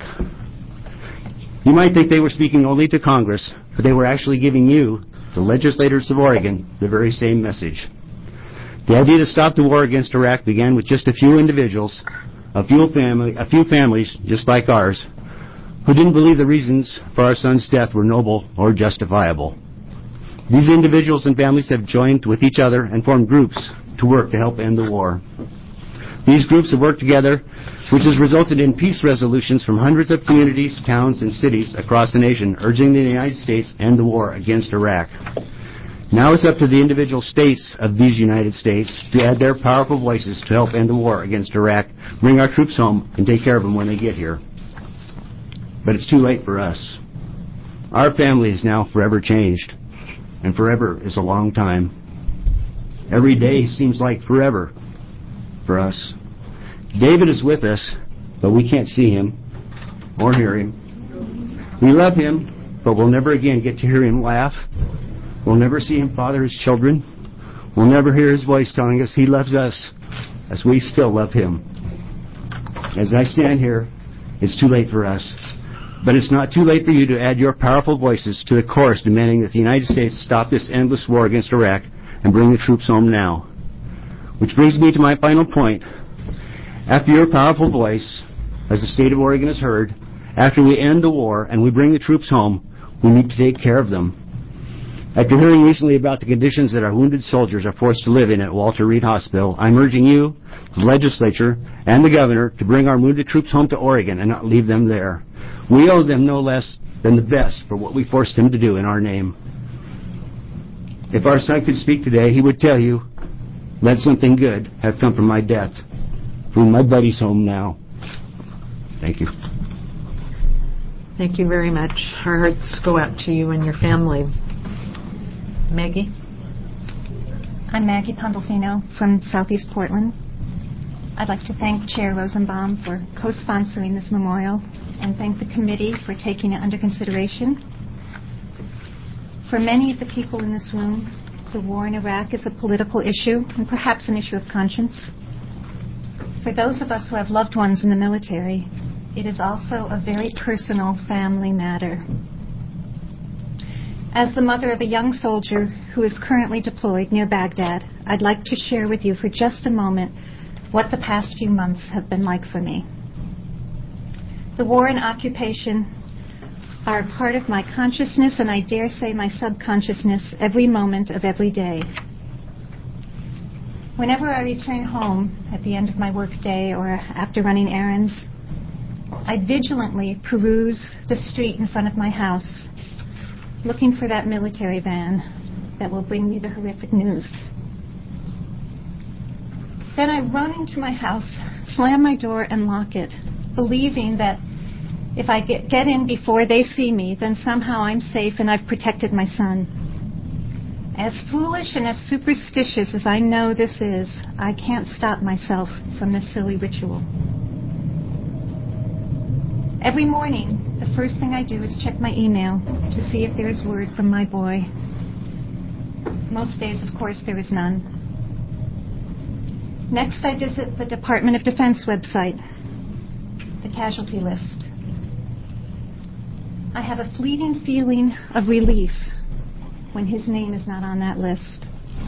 You might think they were speaking only to Congress, but they were actually giving you, the legislators of Oregon, the very same message. The idea to stop the war against Iraq began with just a few individuals, a few, family, a few families just like ours, who didn't believe the reasons for our son's death were noble or justifiable. These individuals and families have joined with each other and formed groups to work to help end the war. These groups have worked together, which has resulted in peace resolutions from hundreds of communities, towns, and cities across the nation, urging the United States to end the war against Iraq. Now it's up to the individual states of these United States to add their powerful voices to help end the war against Iraq, bring our troops home, and take care of them when they get here. But it's too late for us. Our family is now forever changed, and forever is a long time. Every day seems like forever for us. David is with us, but we can't see him or hear him. We love him, but we'll never again get to hear him laugh. We'll never see him father his children. We'll never hear his voice telling us he loves us, as we still love him. As I stand here, it's too late for us. But it's not too late for you to add your powerful voices to the chorus demanding that the United States stop this endless war against Iraq and bring the troops home now. Which brings me to my final point. After your powerful voice, as the state of Oregon has heard, after we end the war and we bring the troops home, we need to take care of them. After hearing recently about the conditions that our wounded soldiers are forced to live in at Walter Reed Hospital, I'm urging you, the legislature, and the governor to bring our wounded troops home to Oregon and not leave them there. We owe them no less than the best for what we forced them to do in our name. If our son could speak today, he would tell you, "Let something good have come from my death. Bring my buddies home now." Thank you. Thank you very much. Our hearts go out to you and your family. Maggie? I'm Maggie Pandolfino from Southeast Portland. I'd like to thank Chair Rosenbaum for co-sponsoring this memorial and thank the committee for taking it under consideration. For many of the people in this room, the war in Iraq is a political issue and perhaps an issue of conscience. For those of us who have loved ones in the military, it is also a very personal family matter. As the mother of a young soldier who is currently deployed near Baghdad, I'd like to share with you for just a moment what the past few months have been like for me. The war and occupation are a part of my consciousness and I dare say my subconsciousness every moment of every day. Whenever I return home at the end of my workday or after running errands, I vigilantly peruse the street in front of my house, looking for that military van that will bring me the horrific news. Then I run into my house, slam my door, and lock it, believing that if I get, get in before they see me, then somehow I'm safe and I've protected my son. As foolish and as superstitious as I know this is, I can't stop myself from this silly ritual. Every morning, the first thing I do is check my email to see if there is word from my boy. Most days, of course, there is none. Next, I visit the Department of Defense website, the casualty list. I have a fleeting feeling of relief when his name is not on that list.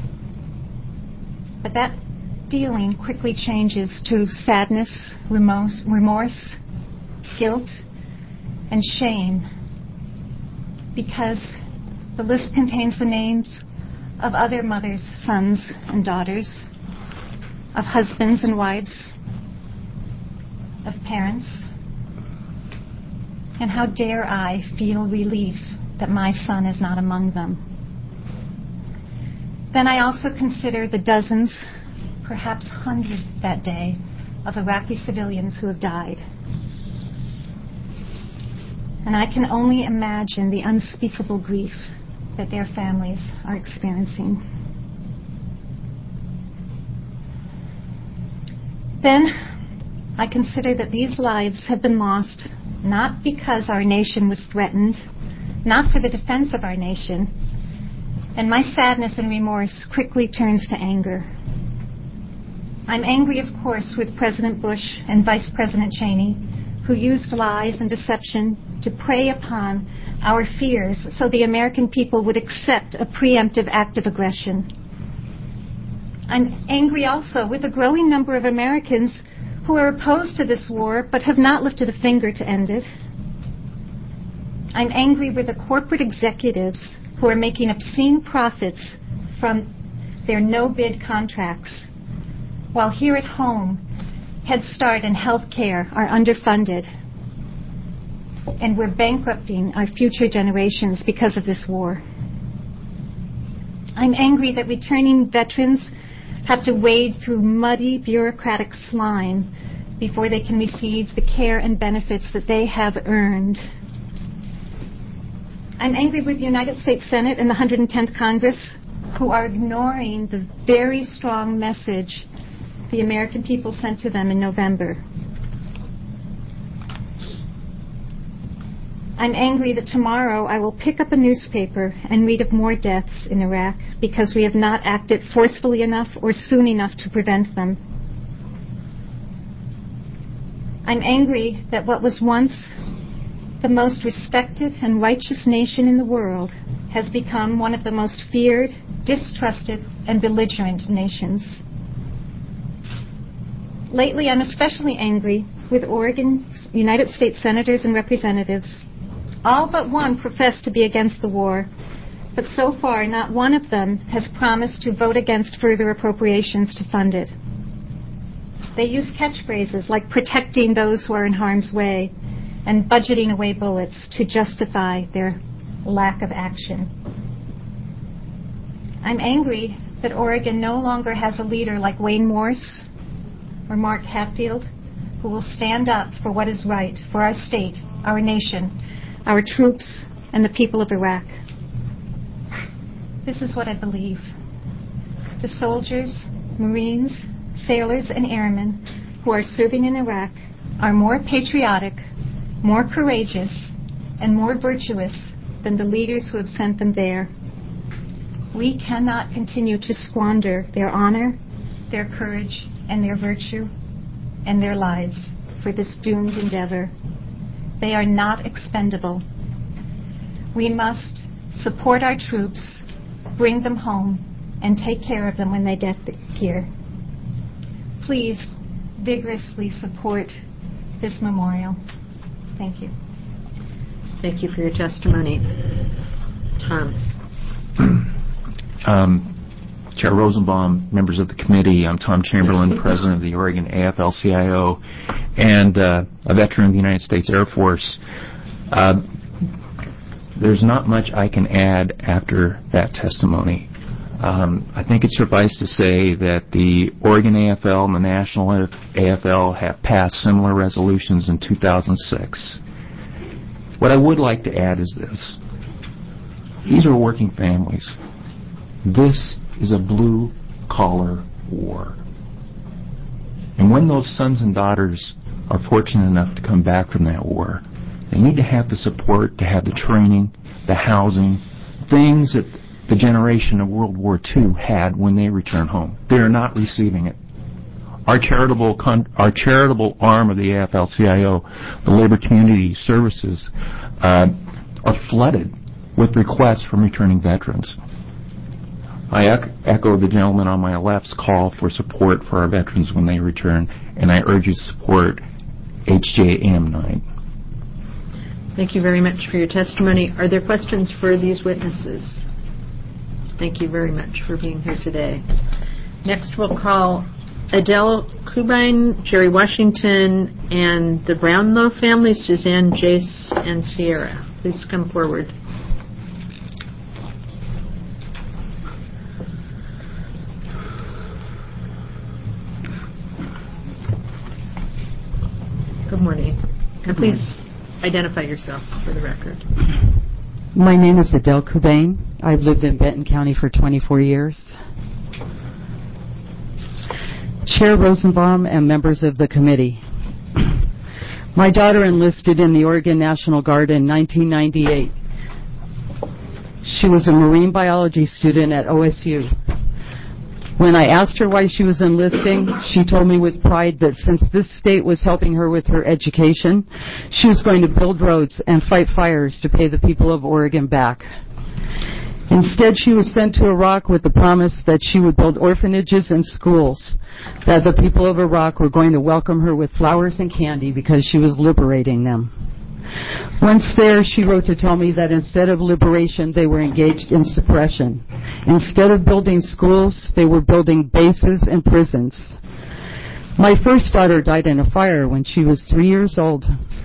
But that feeling quickly changes to sadness, remorse, remorse, guilt, and shame, because the list contains the names of other mothers, sons, and daughters, of husbands and wives, of parents. And how dare I feel relief that my son is not among them? Then I also consider the dozens, perhaps hundreds that day, of Iraqi civilians who have died. And I can only imagine the unspeakable grief that their families are experiencing. Then I consider that these lives have been lost not because our nation was threatened, not for the defense of our nation, and my sadness and remorse quickly turns to anger. I'm angry, of course, with President Bush and Vice President Cheney, who used lies and deception to prey upon our fears so the American people would accept a preemptive act of aggression. I'm angry also with a growing number of Americans who are opposed to this war but have not lifted a finger to end it. I'm angry with the corporate executives who are making obscene profits from their no-bid contracts, while here at home, Head Start and health care are underfunded, and we're bankrupting our future generations because of this war. I'm angry that returning veterans have to wade through muddy bureaucratic slime before they can receive the care and benefits that they have earned. I'm angry with the United States Senate and the one hundred tenth Congress, who are ignoring the very strong message the American people sent to them in November. I'm angry that tomorrow I will pick up a newspaper and read of more deaths in Iraq because we have not acted forcefully enough or soon enough to prevent them. I'm angry that what was once the most respected and righteous nation in the world has become one of the most feared, distrusted, and belligerent nations. Lately, I'm especially angry with Oregon's United States senators and representatives. All but one profess to be against the war, but so far not one of them has promised to vote against further appropriations to fund it. They use catchphrases like protecting those who are in harm's way and budgeting away bullets to justify their lack of action. I'm angry that Oregon no longer has a leader like Wayne Morse or Mark Hatfield, who will stand up for what is right for our state, our nation, our troops, and the people of Iraq. This is what I believe. The soldiers, Marines, sailors, and airmen who are serving in Iraq are more patriotic, more courageous, and more virtuous than the leaders who have sent them there. We cannot continue to squander their honor, their courage, and their virtue, and their lives for this doomed endeavor. They are not expendable. We must support our troops, bring them home, and take care of them when they get here. Please vigorously support this memorial. Thank you. Thank you for your testimony. Tom. Um, Chair Rosenbaum, members of the committee, I'm Tom Chamberlain, President of the Oregon A F L C I O, and uh, a veteran of the United States Air Force. Uh, there's not much I can add after that testimony. Um, I think it's suffice to say that the Oregon A F L and the National A F L have passed similar resolutions in two thousand six. What I would like to add is this. These are working families. This is a blue-collar war. And when those sons and daughters are fortunate enough to come back from that war, they need to have the support, to have the training, the housing, things that the generation of World War Two had when they return home. They are not receiving it. Our charitable con- our charitable arm of the A F L C I O, the Labor Community Services, uh, are flooded with requests from returning veterans. I echo the gentleman on my left's call for support for our veterans when they return, and I urge you to support H J A M nine. Thank you very much for your testimony. Are there questions for these witnesses? Thank you very much for being here today. Next we'll call Adele Kubine, Jerry Washington, and the Brownlow family, Suzanne, Jace, and Sierra. Please come forward. Good morning. And please identify yourself for the record. My name is Adele Kubane. I've lived in Benton County for twenty-four years. Chair Rosenbaum and members of the committee, My daughter enlisted in the Oregon National Guard in nineteen ninety-eight. She was a marine biology student at O S U. When I asked her why she was enlisting, she told me with pride that since this state was helping her with her education, she was going to build roads and fight fires to pay the people of Oregon back. Instead, she was sent to Iraq with the promise that she would build orphanages and schools, that the people of Iraq were going to welcome her with flowers and candy because she was liberating them. Once there, she wrote to tell me that instead of liberation, they were engaged in suppression. Instead of building schools, they were building bases and prisons. My first daughter died in a fire when she was three years old.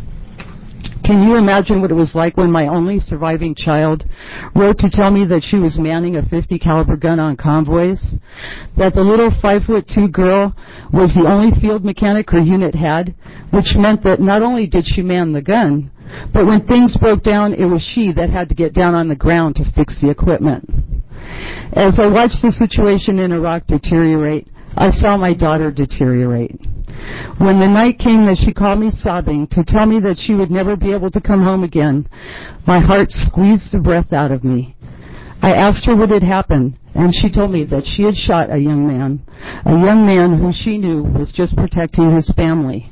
Can you imagine what it was like when my only surviving child wrote to tell me that she was manning a fifty caliber gun on convoys? That the little five foot two girl was the only field mechanic her unit had, which meant that not only did she man the gun, but when things broke down, it was she that had to get down on the ground to fix the equipment. As I watched the situation in Iraq deteriorate, I saw my daughter deteriorate. When the night came that she called me sobbing to tell me that she would never be able to come home again, my heart squeezed the breath out of me. I asked her what had happened, and she told me that she had shot a young man, a young man who she knew was just protecting his family.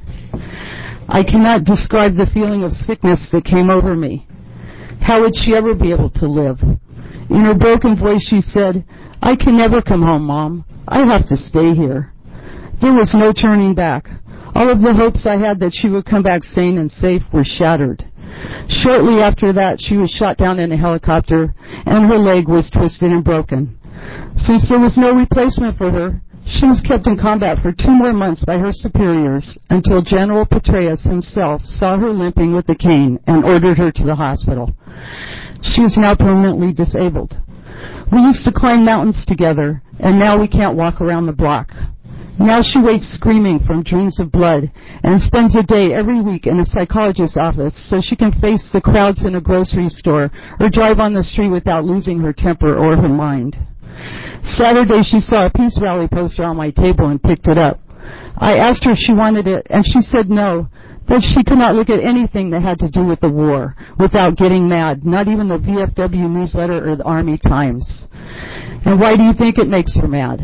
I cannot describe the feeling of sickness that came over me. How would she ever be able to live? In her broken voice, she said, "I can never come home, Mom. I have to stay here." There was no turning back. All of the hopes I had that she would come back sane and safe were shattered. Shortly after that, she was shot down in a helicopter, and her leg was twisted and broken. Since there was no replacement for her, she was kept in combat for two more months by her superiors until General Petraeus himself saw her limping with a cane and ordered her to the hospital. She is now permanently disabled. We used to climb mountains together, and now we can't walk around the block. Now she wakes screaming from dreams of blood and spends a day every week in a psychologist's office so she can face the crowds in a grocery store or drive on the street without losing her temper or her mind. Saturday, she saw a peace rally poster on my table and picked it up. I asked her if she wanted it, and she said no, that she could not look at anything that had to do with the war without getting mad, not even the V F W newsletter or the Army Times. And why do you think it makes her mad?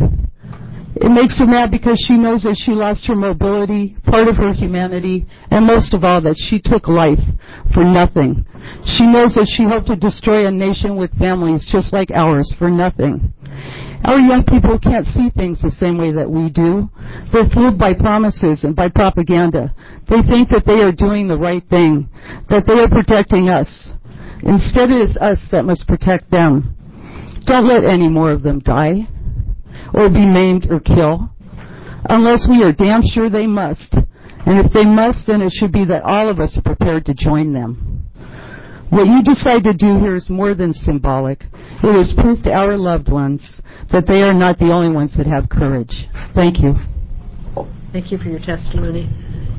It makes her mad because she knows that she lost her mobility, part of her humanity, and most of all that she took life for nothing. She knows that she helped to destroy a nation with families just like ours for nothing. Our young people can't see things the same way that we do. They're fooled by promises and by propaganda. They think that they are doing the right thing, that they are protecting us. Instead, it is us that must protect them. Don't let any more of them die or be maimed or killed, unless we are damn sure they must. And if they must, then it should be that all of us are prepared to join them. What you decide to do here is more than symbolic. It is proof to our loved ones that they are not the only ones that have courage. Thank you. Thank you for your testimony.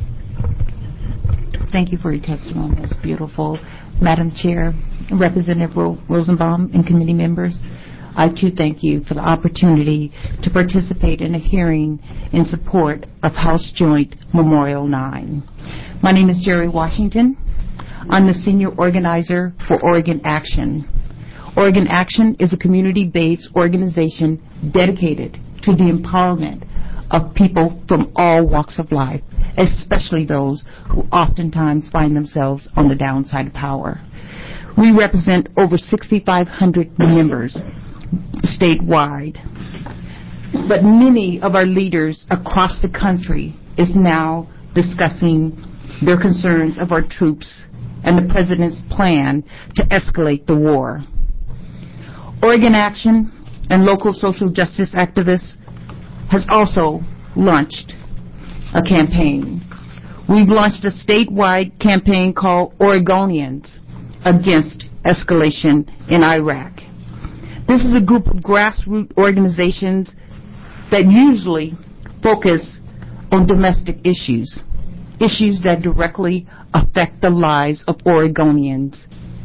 Thank you for your testimony. It's beautiful. Madam Chair, Representative Ro- Rosenbaum, and committee members, I too thank you for the opportunity to participate in a hearing in support of House Joint Memorial nine. My name is Jerry Washington. I'm the senior organizer for Oregon Action. Oregon Action is a community-based organization dedicated to the empowerment of people from all walks of life, especially those who oftentimes find themselves on the downside of power. We represent over sixty-five hundred members statewide, but many of our leaders across the country is now discussing their concerns of our troops and the President's plan to escalate the war. Oregon Action and local social justice activists has also launched a campaign. We've launched a statewide campaign called Oregonians Against Escalation in Iraq. This is a group of grassroots organizations that usually focus on domestic issues, issues that directly affect the lives of Oregonians.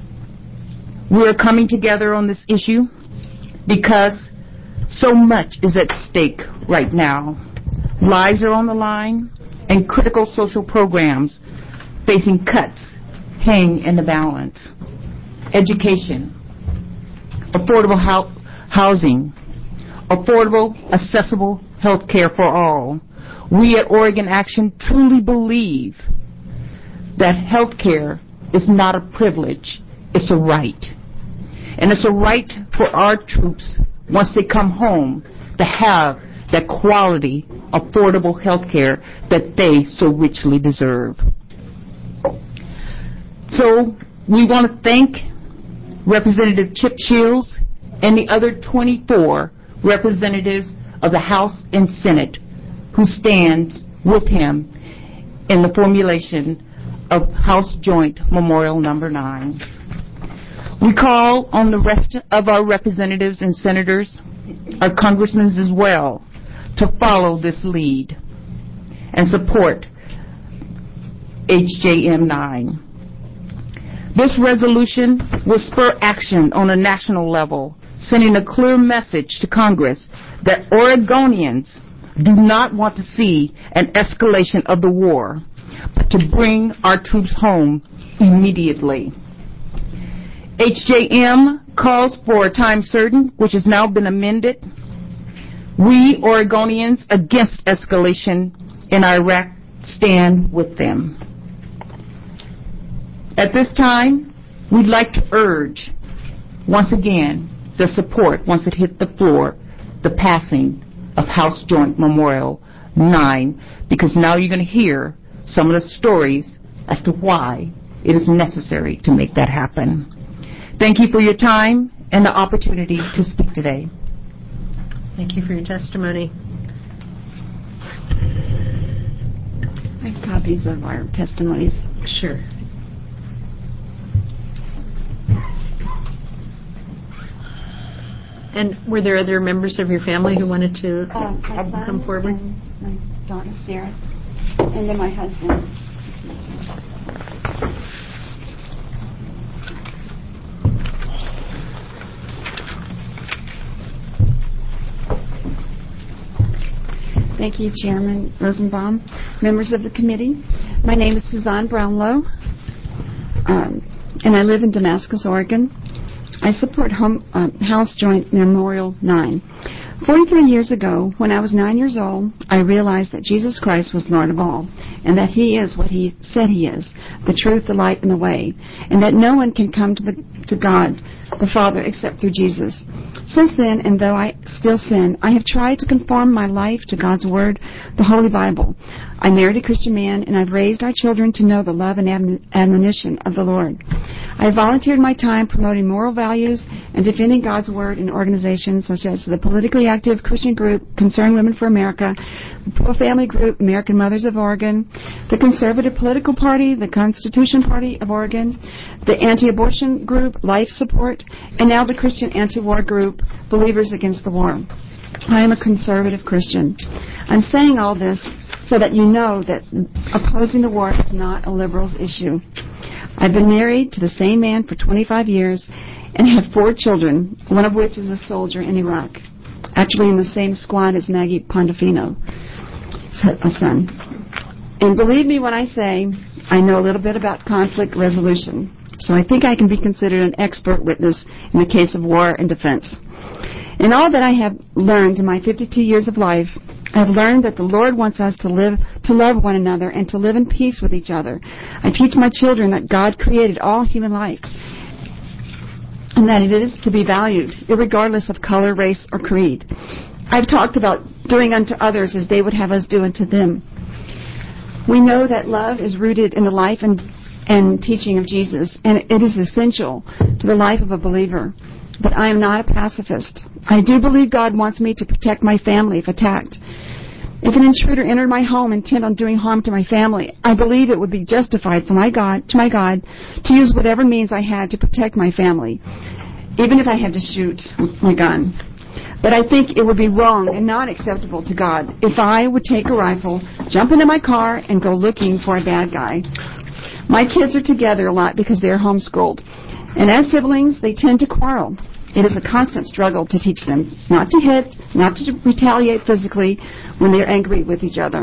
We are coming together on this issue because so much is at stake right now. Lives are on the line, and critical social programs facing cuts hang in the balance. Education, affordable hou- housing, affordable, accessible health care for all. We at Oregon Action truly believe that health care is not a privilege, it's a right. And it's a right for our troops, once they come home, to have that quality, affordable health care that they so richly deserve. So we want to thank Representative Chip Shields and the other twenty-four representatives of the House and Senate who stands with him in the formulation of House Joint Memorial Number nine. We call on the rest of our representatives and senators, our congressmen as well, to follow this lead and support H J M nine. This resolution will spur action on a national level, sending a clear message to Congress that Oregonians do not want to see an escalation of the war, but to bring our troops home immediately. H J M calls for a time certain, which has now been amended. We, Oregonians, against escalation in Iraq, stand with them. At this time, we'd like to urge, once again, the support, once it hit the floor, the passing of House Joint Memorial nine, because now you're going to hear some of the stories as to why it is necessary to make that happen. Thank you for your time and the opportunity to speak today. Thank you for your testimony. I have copies of our testimonies. Sure. And were there other members of your family who wanted to uh, come forward? And my daughter Sarah, and then my husband. Thank you, Chairman Rosenbaum, members of the committee. My name is Suzanne Brownlow, um, and I live in Damascus, Oregon. I support home, uh, House Joint Memorial nine. Forty-three years ago, when I was nine years old, I realized that Jesus Christ was Lord of all, and that He is what He said He is, the truth, the light, and the way, and that no one can come to the to God, the Father, except through Jesus. Since then, and though I still sin, I have tried to conform my life to God's Word, the Holy Bible. I married a Christian man, and I've raised our children to know the love and admonition of the Lord. I have volunteered my time promoting moral values and defending God's Word in organizations such as the politically active Christian group Concerned Women for America, the pro-family group American Mothers of Oregon, the conservative political party, the Constitution Party of Oregon, the anti-abortion group Life Support, and now the Christian anti-war group Believers Against the War. I am a conservative Christian. I'm saying all this so that you know that opposing the war is not a liberal's issue. I've been married to the same man for twenty-five years and have four children, one of which is a soldier in Iraq, actually in the same squad as Maggie Pandolfino, a son. And believe me when I say I know a little bit about conflict resolution, so I think I can be considered an expert witness in the case of war and defense. In all that I have learned in my fifty-two years of life, I have learned that the Lord wants us to live, to love one another and to live in peace with each other. I teach my children that God created all human life and that it is to be valued, irregardless of color, race, or creed. I've talked about doing unto others as they would have us do unto them. We know that love is rooted in the life and, and teaching of Jesus, and it is essential to the life of a believer. But I am not a pacifist. I do believe God wants me to protect my family if attacked. If an intruder entered my home intent on doing harm to my family, I believe it would be justified for my God, to my God, to use whatever means I had to protect my family, even if I had to shoot my gun. But I think it would be wrong and not acceptable to God if I would take a rifle, jump into my car, and go looking for a bad guy. My kids are together a lot because they are homeschooled. And as siblings, they tend to quarrel. It is a constant struggle to teach them not to hit, not to retaliate physically when they are angry with each other.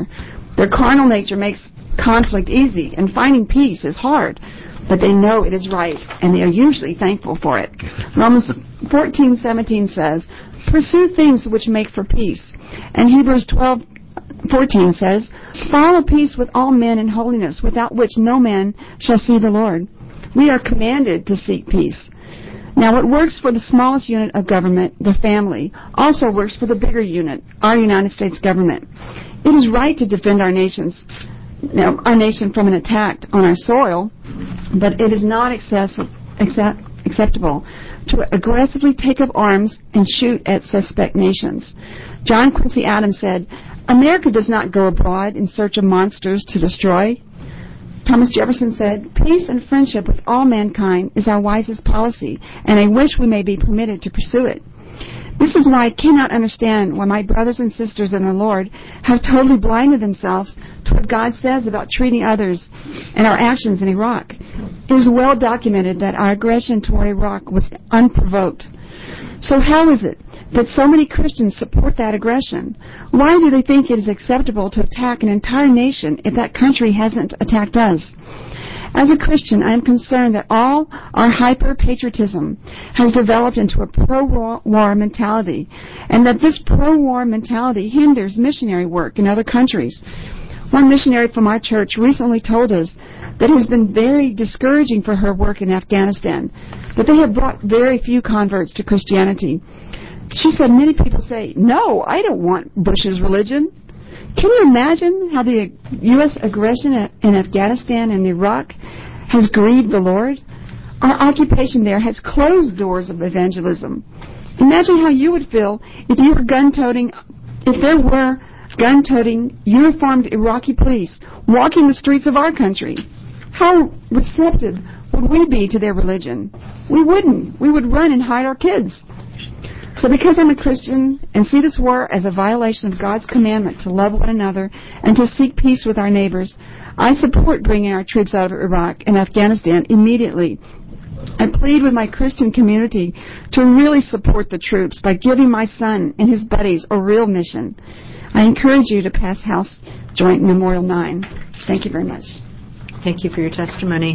Their carnal nature makes conflict easy, and finding peace is hard, but they know it is right, and they are usually thankful for it. Romans fourteen seventeen says, "Pursue things which make for peace." And Hebrews twelve fourteen says, "Follow peace with all men in holiness, without which no man shall see the Lord." We are commanded to seek peace. Now, what works for the smallest unit of government, the family, also works for the bigger unit, our United States government. It is right to defend our nations, now, our nation from an attack on our soil, but it is not excessive, accept, acceptable to aggressively take up arms and shoot at suspect nations. John Quincy Adams said, "America does not go abroad in search of monsters to destroy." Thomas Jefferson said, "Peace and friendship with all mankind is our wisest policy, and I wish we may be permitted to pursue it." This is why I cannot understand why my brothers and sisters in the Lord have totally blinded themselves to what God says about treating others and our actions in Iraq. It is well documented that our aggression toward Iraq was unprovoked. So how is it that so many Christians support that aggression? Why do they think it is acceptable to attack an entire nation if that country hasn't attacked us? As a Christian, I am concerned that all our hyper-patriotism has developed into a pro-war mentality, and that this pro-war mentality hinders missionary work in other countries. One missionary from our church recently told us that it has been very discouraging for her work in Afghanistan, that they have brought very few converts to Christianity. She said many people say, "No, I don't want Bush's religion." Can you imagine how the U S aggression in Afghanistan and Iraq has grieved the Lord? Our occupation there has closed doors of evangelism. Imagine how you would feel if you were gun-toting, if there were gun-toting, uniformed Iraqi police walking the streets of our country. How receptive would we be to their religion? We wouldn't. We would run and hide our kids. So because I'm a Christian and see this war as a violation of God's commandment to love one another and to seek peace with our neighbors, I support bringing our troops out of Iraq and Afghanistan immediately. I plead with my Christian community to really support the troops by giving my son and his buddies a real mission. I encourage you to pass House Joint Memorial nine. Thank you very much. Thank you for your testimony.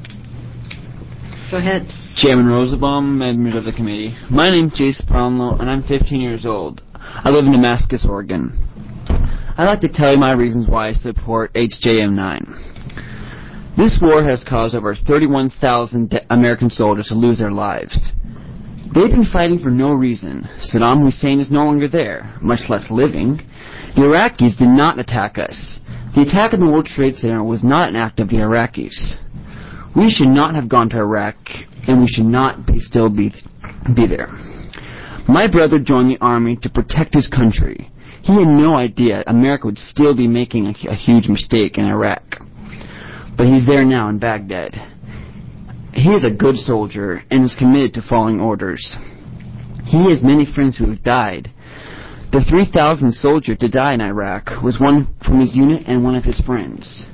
Go ahead. Chairman Rosenbaum, members of the committee. My name is Jace Brownlow, and I'm fifteen years old. I live in Damascus, Oregon. I'd like to tell you my reasons why I support H J M nine. This war has caused over thirty-one thousand de- American soldiers to lose their lives. They've been fighting for no reason. Saddam Hussein is no longer there, much less living. The Iraqis did not attack us. The attack on the World Trade Center was not an act of the Iraqis. We should not have gone to Iraq, and we should not be still be, be there. My brother joined the Army to protect his country. He had no idea America would still be making a, a huge mistake in Iraq. But he's there now in Baghdad. He is a good soldier and is committed to following orders. He has many friends who have died. The three thousandth soldier to die in Iraq was one from his unit and one of his friends.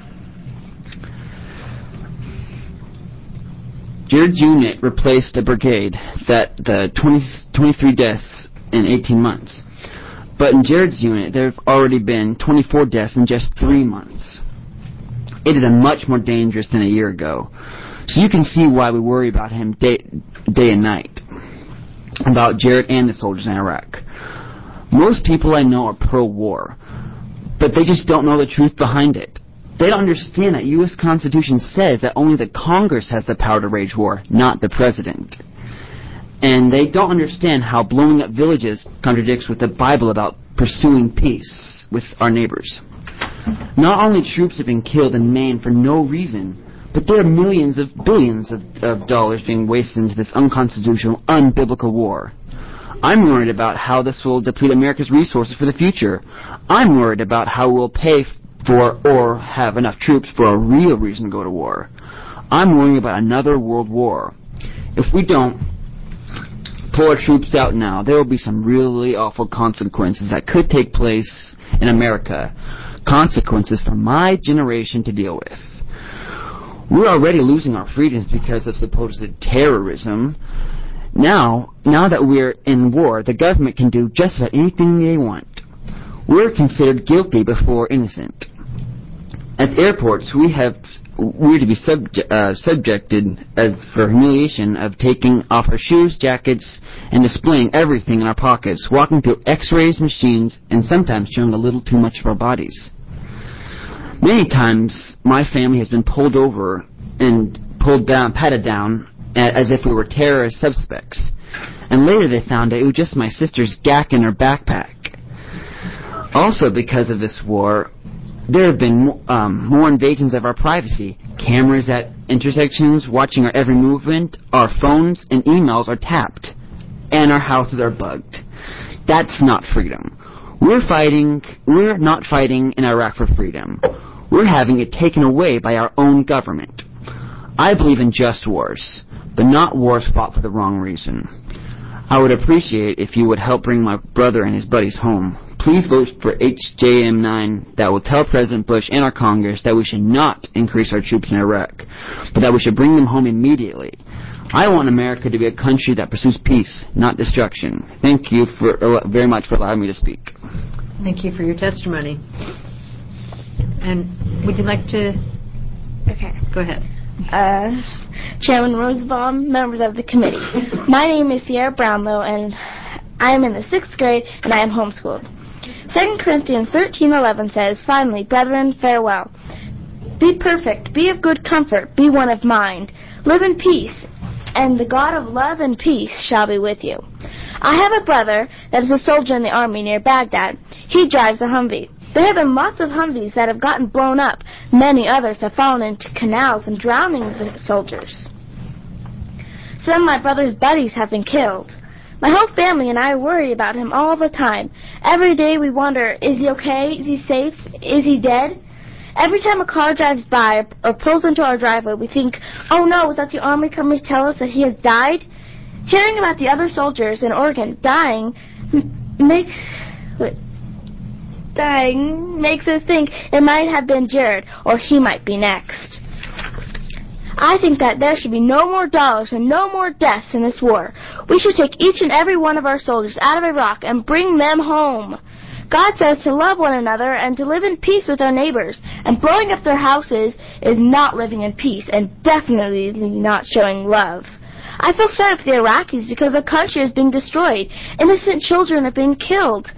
Jared's unit replaced a brigade that the twenty, twenty-three deaths in eighteen months. But in Jared's unit, there have already been twenty-four deaths in just three months. It is a much more dangerous than a year ago. So you can see why we worry about him day, day and night, about Jared and the soldiers in Iraq. Most people I know are pro-war, but they just don't know the truth behind it. They don't understand that U S Constitution says that only the Congress has the power to wage war, not the President. And they don't understand how blowing up villages contradicts with the Bible about pursuing peace with our neighbors. Not only troops have been killed and maimed for no reason, but there are millions of billions of, of dollars being wasted into this unconstitutional, unbiblical war. I'm worried about how this will deplete America's resources for the future. I'm worried about how we'll pay for or have enough troops for a real reason to go to war. I'm worrying about another world war. If we don't pull our troops out now, there will be some really awful consequences that could take place in America. Consequences for my generation to deal with. We're already losing our freedoms because of supposed terrorism. Now, now that we're in war, the government can do just about anything they want. we're considered guilty before innocent. At the airports, we have we're to be subje- uh, subjected as for humiliation of taking off our shoes, jackets, and displaying everything in our pockets, walking through X-rays machines, and sometimes showing a little too much of our bodies. Many times, my family has been pulled over and pulled down, patted down, as if we were terrorist suspects. And later they found out it was just my sister's G A C in her backpack. Also, because of this war, there have been um, more invasions of our privacy. Cameras at intersections watching our every movement, our phones and emails are tapped, and our houses are bugged. That's not freedom. We're fighting, we're not fighting in Iraq for freedom. We're having it taken away by our own government. I believe in just wars, but not wars fought for the wrong reason. I would appreciate if you would help bring my brother and his buddies home. Please vote for H J M nine that will tell President Bush and our Congress that we should not increase our troops in Iraq, but that we should bring them home immediately. I want America to be a country that pursues peace, not destruction. Thank you for, uh, very much for allowing me to speak. Thank you for your testimony. And would you like to... Okay. Go ahead. Uh, Chairman Rosenbaum, members of the committee. My name is Sierra Brownlow, and I am in the sixth grade, and I am homeschooled. Second Corinthians thirteen eleven says, "Finally, brethren, farewell. Be perfect, be of good comfort, be one of mind. Live in peace, and the God of love and peace shall be with you." I have a brother that is a soldier in the army near Baghdad. He drives a Humvee. There have been lots of Humvees that have gotten blown up. Many others have fallen into canals and drowning the soldiers. Some of my brother's buddies have been killed. My whole family and I worry about him all the time. Every day we wonder, is he okay? Is he safe? Is he dead? Every time a car drives by or pulls into our driveway, we think, oh no, is that the Army coming to tell us that he has died? Hearing about the other soldiers in Oregon dying m- makes... Wait, dying makes us think it might have been Jared, or he might be next. I think that there should be no more dollars and no more deaths in this war. We should take each and every one of our soldiers out of Iraq and bring them home. God says to love one another and to live in peace with our neighbors, and blowing up their houses is not living in peace and definitely not showing love. I feel sorry for the Iraqis because their country is being destroyed. Innocent children are being killed.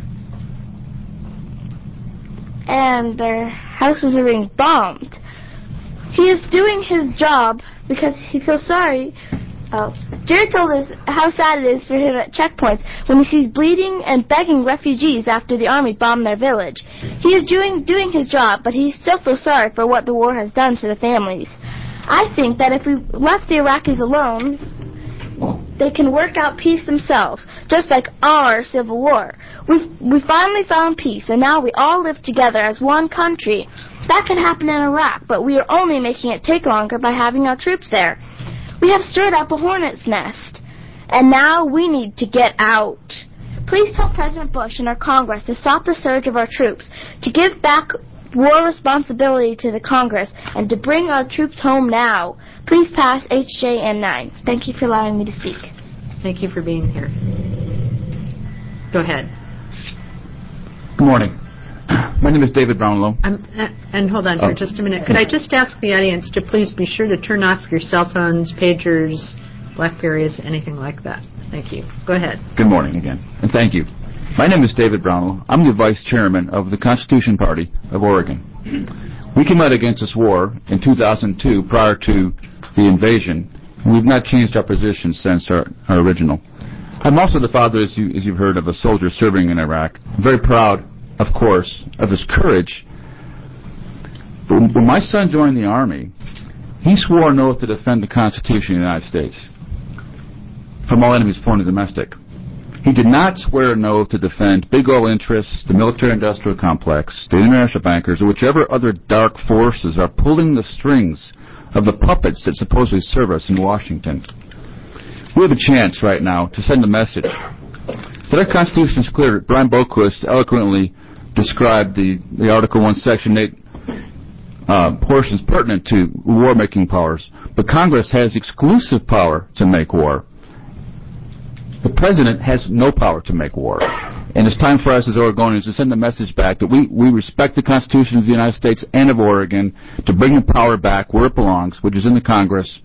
And their houses are being bombed. He is doing his job because he feels sorry. Oh, Jared told us how sad it is for him at checkpoints when he sees bleeding and begging refugees after the army bombed their village. He is doing doing his job, but he still feels sorry for what the war has done to the families. I think that if we left the Iraqis alone, they can work out peace themselves, just like our civil war. We've, we finally found peace, and now we all live together as one country. That can happen in Iraq, but we are only making it take longer by having our troops there. We have stirred up a hornet's nest, and now we need to get out. Please tell President Bush and our Congress to stop the surge of our troops, to give back war responsibility to the Congress, and to bring our troops home now. Please pass H J M nine. Thank you for allowing me to speak. Thank you for being here. Go ahead. Good morning. My name is David Brownlow. Um, uh, and hold on for oh. just a minute. Could I just ask the audience to please be sure to turn off your cell phones, pagers, Blackberries, anything like that. Thank you. Go ahead. Good morning again, and thank you. My name is David Brownlow. I'm the Vice Chairman of the Constitution Party of Oregon. We came out against this war in two thousand two prior to the invasion, and we've not changed our position since our, our original. I'm also the father, as, you, as you've heard, of a soldier serving in Iraq. I'm very proud, of course, of his courage. But when my son joined the Army, he swore an oath to defend the Constitution of the United States from all enemies, foreign and domestic. He did not swear an oath to defend big oil interests, the military-industrial complex, the international bankers, or whichever other dark forces are pulling the strings of the puppets that supposedly serve us in Washington. We have a chance right now to send a message that our Constitution is clear. Brian Boquist eloquently described the, the Article one, Section eight uh, portions pertinent to war-making powers, but Congress has exclusive power to make war. The President has no power to make war. And And it's time for us as Oregonians to send the message back that we, we respect the Constitution of the United States and of Oregon, to bring the power back where it belongs, which is in the Congress.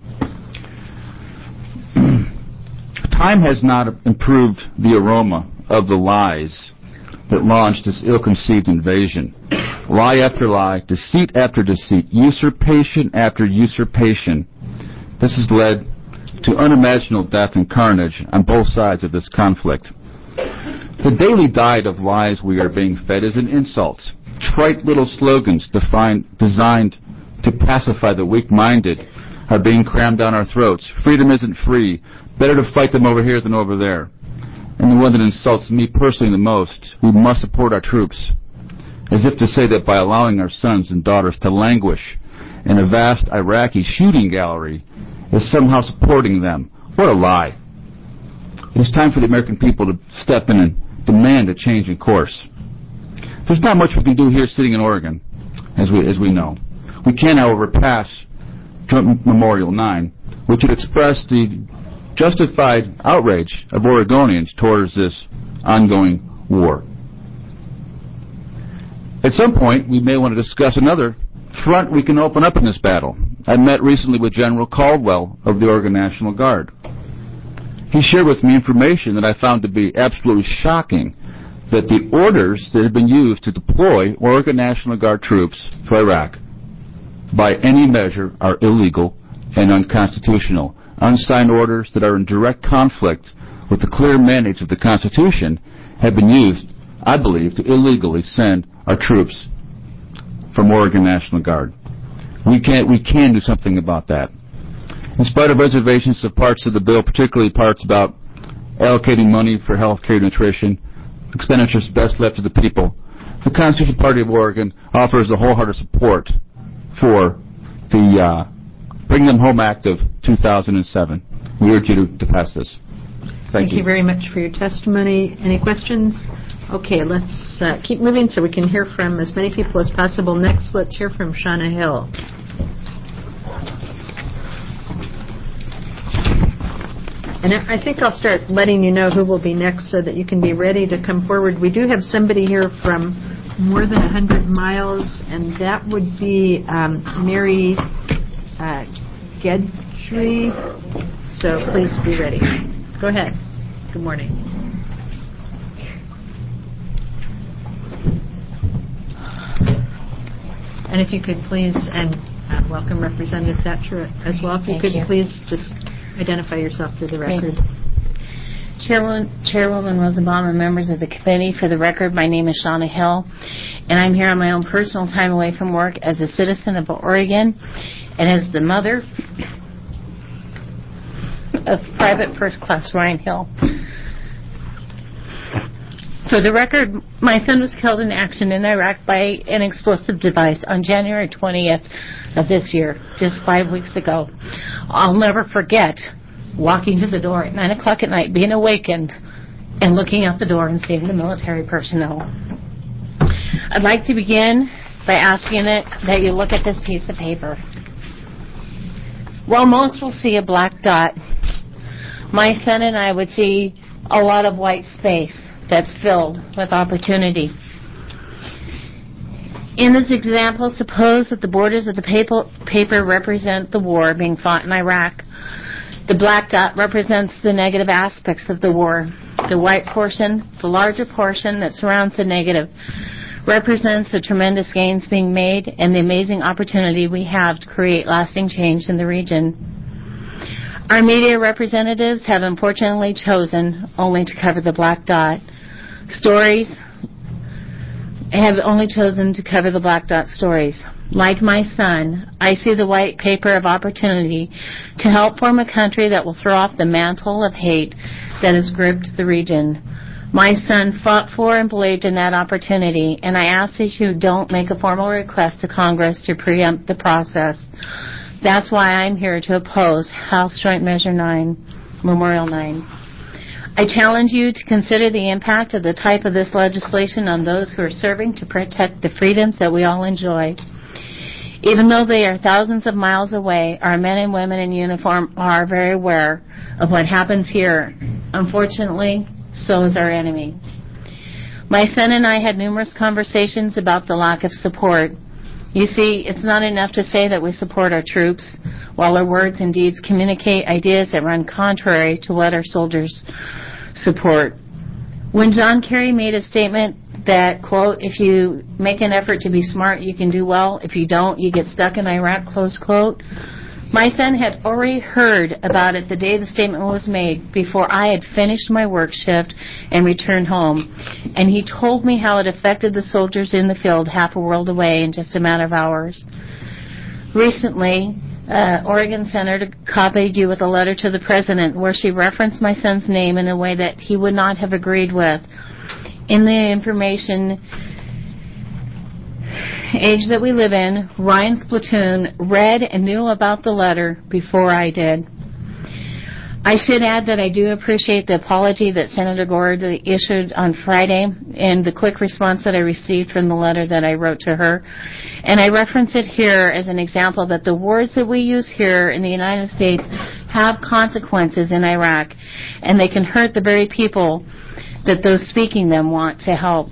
Time has not improved the aroma of the lies that launched this ill-conceived invasion. Lie after lie, deceit after deceit, usurpation after usurpation. This has led to unimaginable death and carnage on both sides of this conflict. The daily diet of lies we are being fed is an insult. Trite little slogans defined, designed to pacify the weak-minded are being crammed down our throats. Freedom isn't free. Better to fight them over here than over there. And the one that insults me personally the most, we must support our troops, as if to say that by allowing our sons and daughters to languish in a vast Iraqi shooting gallery is somehow supporting them. What a lie. It is time for the American people to step in and demand a change in course. There's not much we can do here sitting in Oregon, as we as we know. We can, however, pass Joint Memorial nine, which would express the justified outrage of Oregonians towards this ongoing war. At some point, we may want to discuss another front we can open up in this battle. I met recently with General Caldwell of the Oregon National Guard. He shared with me information that I found to be absolutely shocking, that the orders that have been used to deploy Oregon National Guard troops to Iraq by any measure are illegal and unconstitutional. Unsigned orders that are in direct conflict with the clear mandates of the Constitution have been used, I believe, to illegally send our troops from Oregon National Guard. We can we can do something about that. In spite of reservations of parts of the bill, particularly parts about allocating money for health care and nutrition, expenditures best left to the people, the Constitutional Party of Oregon offers a wholehearted support for the uh, Bring Them Home Act of two thousand seven. We urge you to, to pass this. Thank, Thank you. you very much for your testimony. Any questions? Okay, let's uh, keep moving so we can hear from as many people as possible. Next, let's hear from Shauna Hill. And I think I'll start letting you know who will be next so that you can be ready to come forward. We do have somebody here from more than one hundred miles, and that would be um, Mary uh, Gedry. So please be ready. Go ahead. Good morning. And if you could please, and uh, welcome Representative Thatcher as well, if you Thank could you. please just identify yourself for the record. Chairwoman, Chairwoman Rosenbaum and members of the committee, for the record, my name is Shauna Hill, and I'm here on my own personal time away from work as a citizen of Oregon and as the mother of Private First Class Ryan Hill. For the record, my son was killed in action in Iraq by an explosive device on January twentieth of this year, just five weeks ago. I'll never forget walking to the door at nine o'clock at night, being awakened, and looking out the door and seeing the military personnel. I'd like to begin by asking it that you look at this piece of paper. While most will see a black dot, my son and I would see a lot of white space that's filled with opportunity. In this example, suppose that the borders of the paper, paper represent the war being fought in Iraq. The black dot represents the negative aspects of the war. The white portion, the larger portion that surrounds the negative, represents the tremendous gains being made and the amazing opportunity we have to create lasting change in the region. Our media representatives have unfortunately chosen only to cover the black dot. Stories have only chosen to cover the black dot stories. Like my son, I see the white paper of opportunity to help form a country that will throw off the mantle of hate that has gripped the region. My son fought for and believed in that opportunity, and I ask that you don't make a formal request to Congress to preempt the process. That's why I'm here to oppose House Joint Measure nine, Memorial nine. I challenge you to consider the impact of the type of this legislation on those who are serving to protect the freedoms that we all enjoy. Even though they are thousands of miles away, our men and women in uniform are very aware of what happens here. Unfortunately, so is our enemy. My son and I had numerous conversations about the lack of support. You see, it's not enough to say that we support our troops, while our words and deeds communicate ideas that run contrary to what our soldiers support. When John Kerry made a statement that, quote, if you make an effort to be smart, you can do well. If you don't, you get stuck in Iraq, close quote. My son had already heard about it the day the statement was made, before I had finished my work shift and returned home. And he told me how it affected the soldiers in the field half a world away in just a matter of hours. Recently, uh, Oregon Senator copied you with a letter to the President where she referenced my son's name in a way that he would not have agreed with. In the information age that we live in, Ryan's platoon read and knew about the letter before I did. I should add that I do appreciate the apology that Senator Gord issued on Friday and the quick response that I received from the letter that I wrote to her. And I reference it here as an example that the words that we use here in the United States have consequences in Iraq, and they can hurt the very people that those speaking them want to help.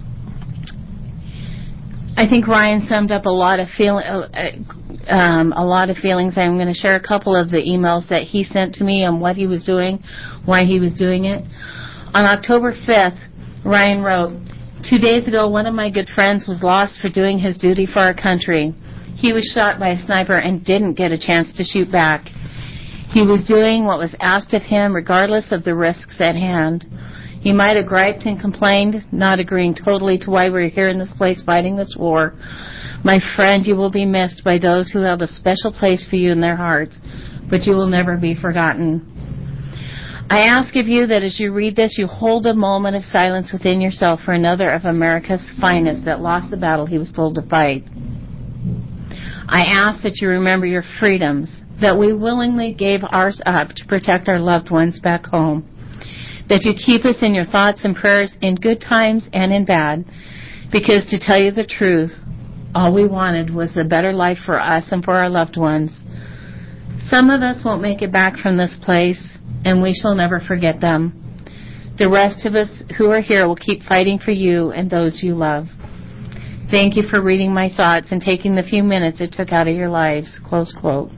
I think Ryan summed up a lot of feel, uh, um, a lot of feelings. I'm going to share a couple of the emails that he sent to me on what he was doing, why he was doing it. On October fifth, Ryan wrote, two days ago, one of my good friends was lost for doing his duty for our country. He was shot by a sniper and didn't get a chance to shoot back. He was doing what was asked of him regardless of the risks at hand. He might have griped and complained, not agreeing totally to why we're here in this place fighting this war. My friend, you will be missed by those who held a special place for you in their hearts, but you will never be forgotten. I ask of you that as you read this, you hold a moment of silence within yourself for another of America's finest that lost the battle he was told to fight. I ask that you remember your freedoms, that we willingly gave ours up to protect our loved ones back home. That you keep us in your thoughts and prayers in good times and in bad, because to tell you the truth, all we wanted was a better life for us and for our loved ones. Some of us won't make it back from this place, and we shall never forget them. The rest of us who are here will keep fighting for you and those you love. Thank you for reading my thoughts and taking the few minutes it took out of your lives, close quote.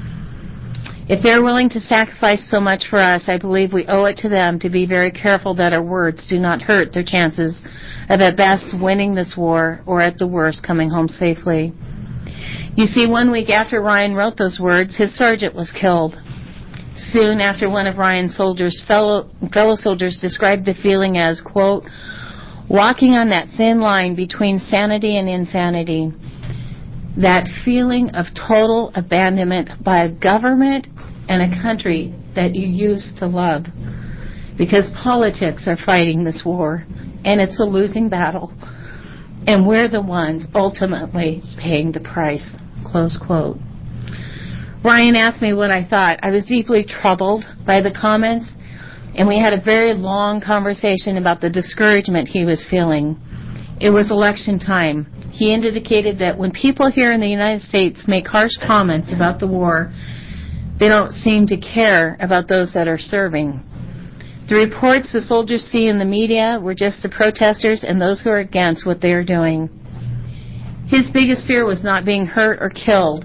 If they're willing to sacrifice so much for us, I believe we owe it to them to be very careful that our words do not hurt their chances of at best winning this war or at the worst coming home safely. You see, one week after Ryan wrote those words, his sergeant was killed. Soon after, one of Ryan's soldiers, fellow, fellow soldiers described the feeling as, quote, walking on that thin line between sanity and insanity. That feeling of total abandonment by a government and a country that you used to love. Because politics are fighting this war, and it's a losing battle. And we're the ones ultimately paying the price, close quote. Ryan asked me what I thought. I was deeply troubled by the comments, and we had a very long conversation about the discouragement he was feeling. It was election time. He indicated that when people here in the United States make harsh comments about the war, they don't seem to care about those that are serving. The reports the soldiers see in the media were just the protesters and those who are against what they are doing. His biggest fear was not being hurt or killed,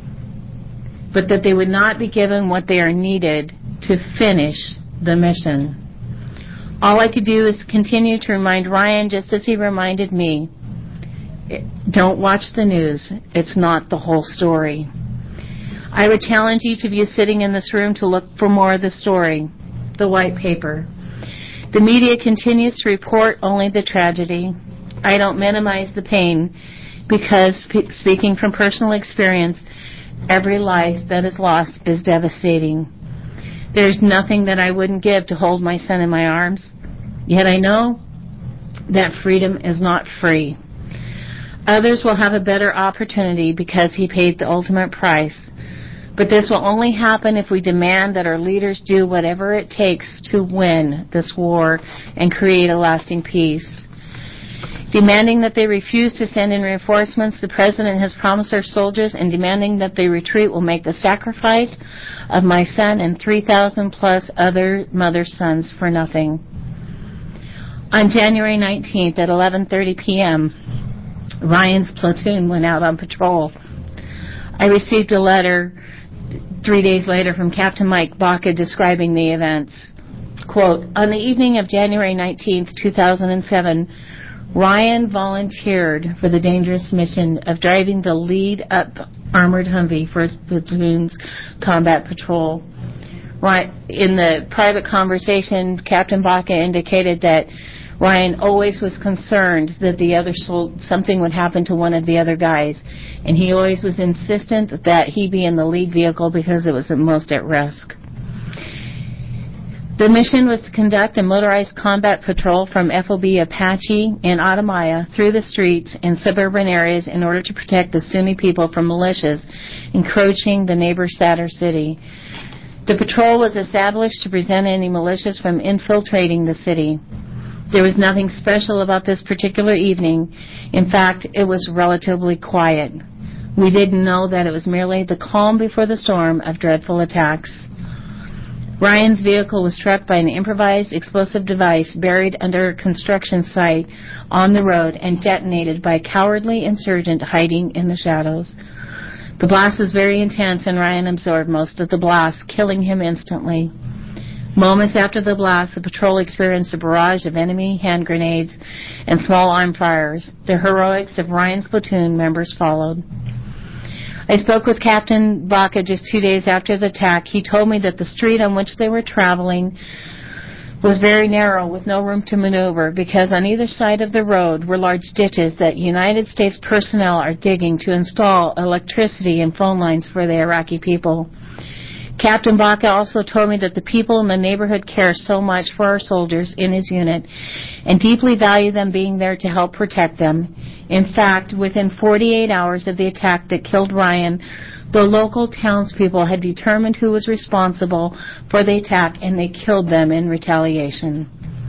but that they would not be given what they are needed to finish the mission. All I could do is continue to remind Ryan, just as he reminded me, don't watch the news. It's not the whole story. I would challenge each of you sitting in this room to look for more of the story, the white paper. The media continues to report only the tragedy. I don't minimize the pain because, speaking from personal experience, every life that is lost is devastating. There's nothing that I wouldn't give to hold my son in my arms. Yet I know that freedom is not free. Others will have a better opportunity because he paid the ultimate price. But this will only happen if we demand that our leaders do whatever it takes to win this war and create a lasting peace. Demanding that they refuse to send in reinforcements the President has promised our soldiers, and demanding that they retreat will make the sacrifice of my son and three thousand plus other mother sons for nothing. On January nineteenth at eleven thirty p.m., Ryan's platoon went out on patrol. I received a letter three days later from Captain Mike Baca describing the events. Quote, on the evening of January nineteenth, two thousand seven, Ryan volunteered for the dangerous mission of driving the lead-up armored Humvee for his platoon's combat patrol. Right, in the private conversation, Captain Baca indicated that Ryan always was concerned that the other sol- something would happen to one of the other guys, and he always was insistent that he be in the lead vehicle because it was the most at risk. The mission was to conduct a motorized combat patrol from F O B Apache in Atamaya through the streets and suburban areas in order to protect the Sunni people from militias encroaching the neighbor Sadr city. The patrol was established to prevent any militias from infiltrating the city. There was nothing special about this particular evening. In fact, it was relatively quiet. We didn't know that it was merely the calm before the storm of dreadful attacks. Ryan's vehicle was struck by an improvised explosive device buried under a construction site on the road and detonated by a cowardly insurgent hiding in the shadows. The blast was very intense, and Ryan absorbed most of the blast, killing him instantly. Moments after the blast, the patrol experienced a barrage of enemy hand grenades and small arm fires. The heroics of Ryan's platoon members followed. I spoke with Captain Baca just two days after the attack. He told me that the street on which they were traveling was very narrow with no room to maneuver because on either side of the road were large ditches that United States personnel are digging to install electricity and phone lines for the Iraqi people. Captain Baca also told me that the people in the neighborhood care so much for our soldiers in his unit and deeply value them being there to help protect them. In fact, within forty-eight hours of the attack that killed Ryan, the local townspeople had determined who was responsible for the attack, and they killed them in retaliation.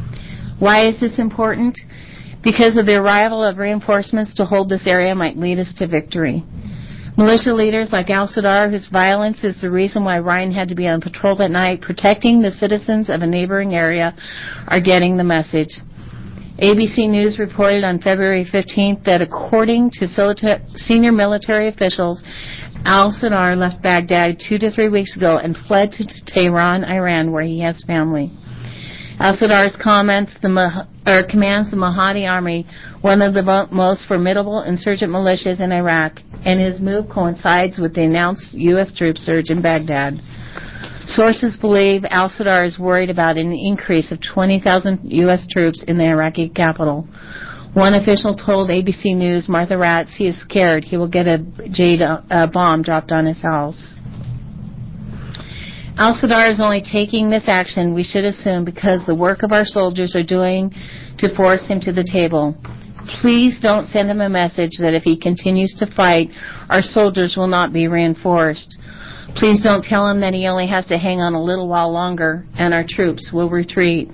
Why is this important? Because of the arrival of reinforcements to hold this area might lead us to victory. Militia leaders like al-Sadr, whose violence is the reason why Ryan had to be on patrol that night, protecting the citizens of a neighboring area, are getting the message. A B C News reported on February fifteenth that according to senior military officials, al-Sadr left Baghdad two to three weeks ago and fled to Tehran, Iran, where he has family. Al-Sadr's comments the, or commands the Mahdi Army, one of the mo- most formidable insurgent militias in Iraq, and his move coincides with the announced U S troop surge in Baghdad. Sources believe al-Sadr is worried about an increase of twenty thousand U S troops in the Iraqi capital. One official told A B C News, Martha Ratz, he is scared he will get a jade uh, bomb dropped on his house. Al-Sadr is only taking this action, we should assume, because the work of our soldiers are doing to force him to the table. Please don't send him a message that if he continues to fight, our soldiers will not be reinforced. Please don't tell him that he only has to hang on a little while longer and our troops will retreat.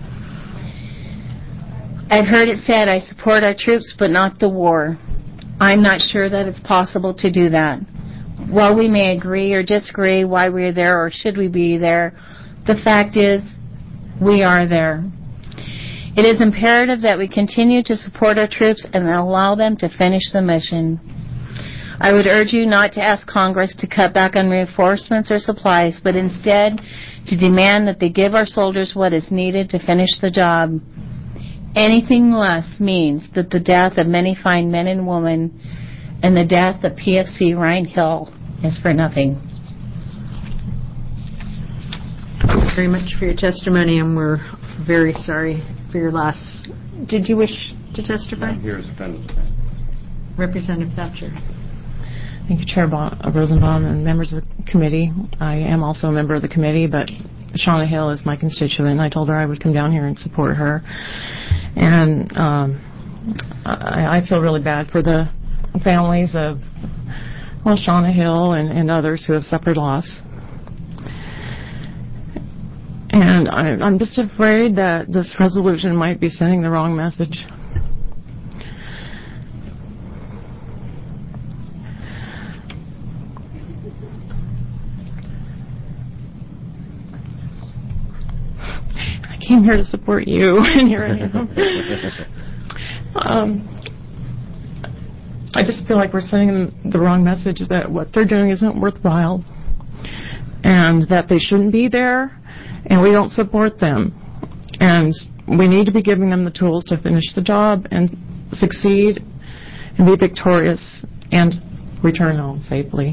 I've heard it said, I support our troops but not the war. I'm not sure that it's possible to do that. While we may agree or disagree why we're there or should we be there, the fact is we are there. It is imperative that we continue to support our troops and allow them to finish the mission. I would urge you not to ask Congress to cut back on reinforcements or supplies, but instead to demand that they give our soldiers what is needed to finish the job. Anything less means that the death of many fine men and women and the death of P F C Ryan Hill is for nothing. Thank you very much for your testimony, and we're very sorry for your loss. Did you wish to testify? I'm here as a friend. Representative Thatcher. Thank you, Chair Rosenbaum and members of the committee. I am also a member of the committee, but Shauna Hill is my constituent. I told her I would come down here and support her. And um, I, I feel really bad for the families of, well, Shauna Hill and, and others who have suffered loss. And I, I'm just afraid that this resolution might be sending the wrong message. I came here to support you, and here I am. um, I just feel like we're sending them the wrong message that what they're doing isn't worthwhile, and that they shouldn't be there, and we don't support them. And we need to be giving them the tools to finish the job and succeed and be victorious and return home safely.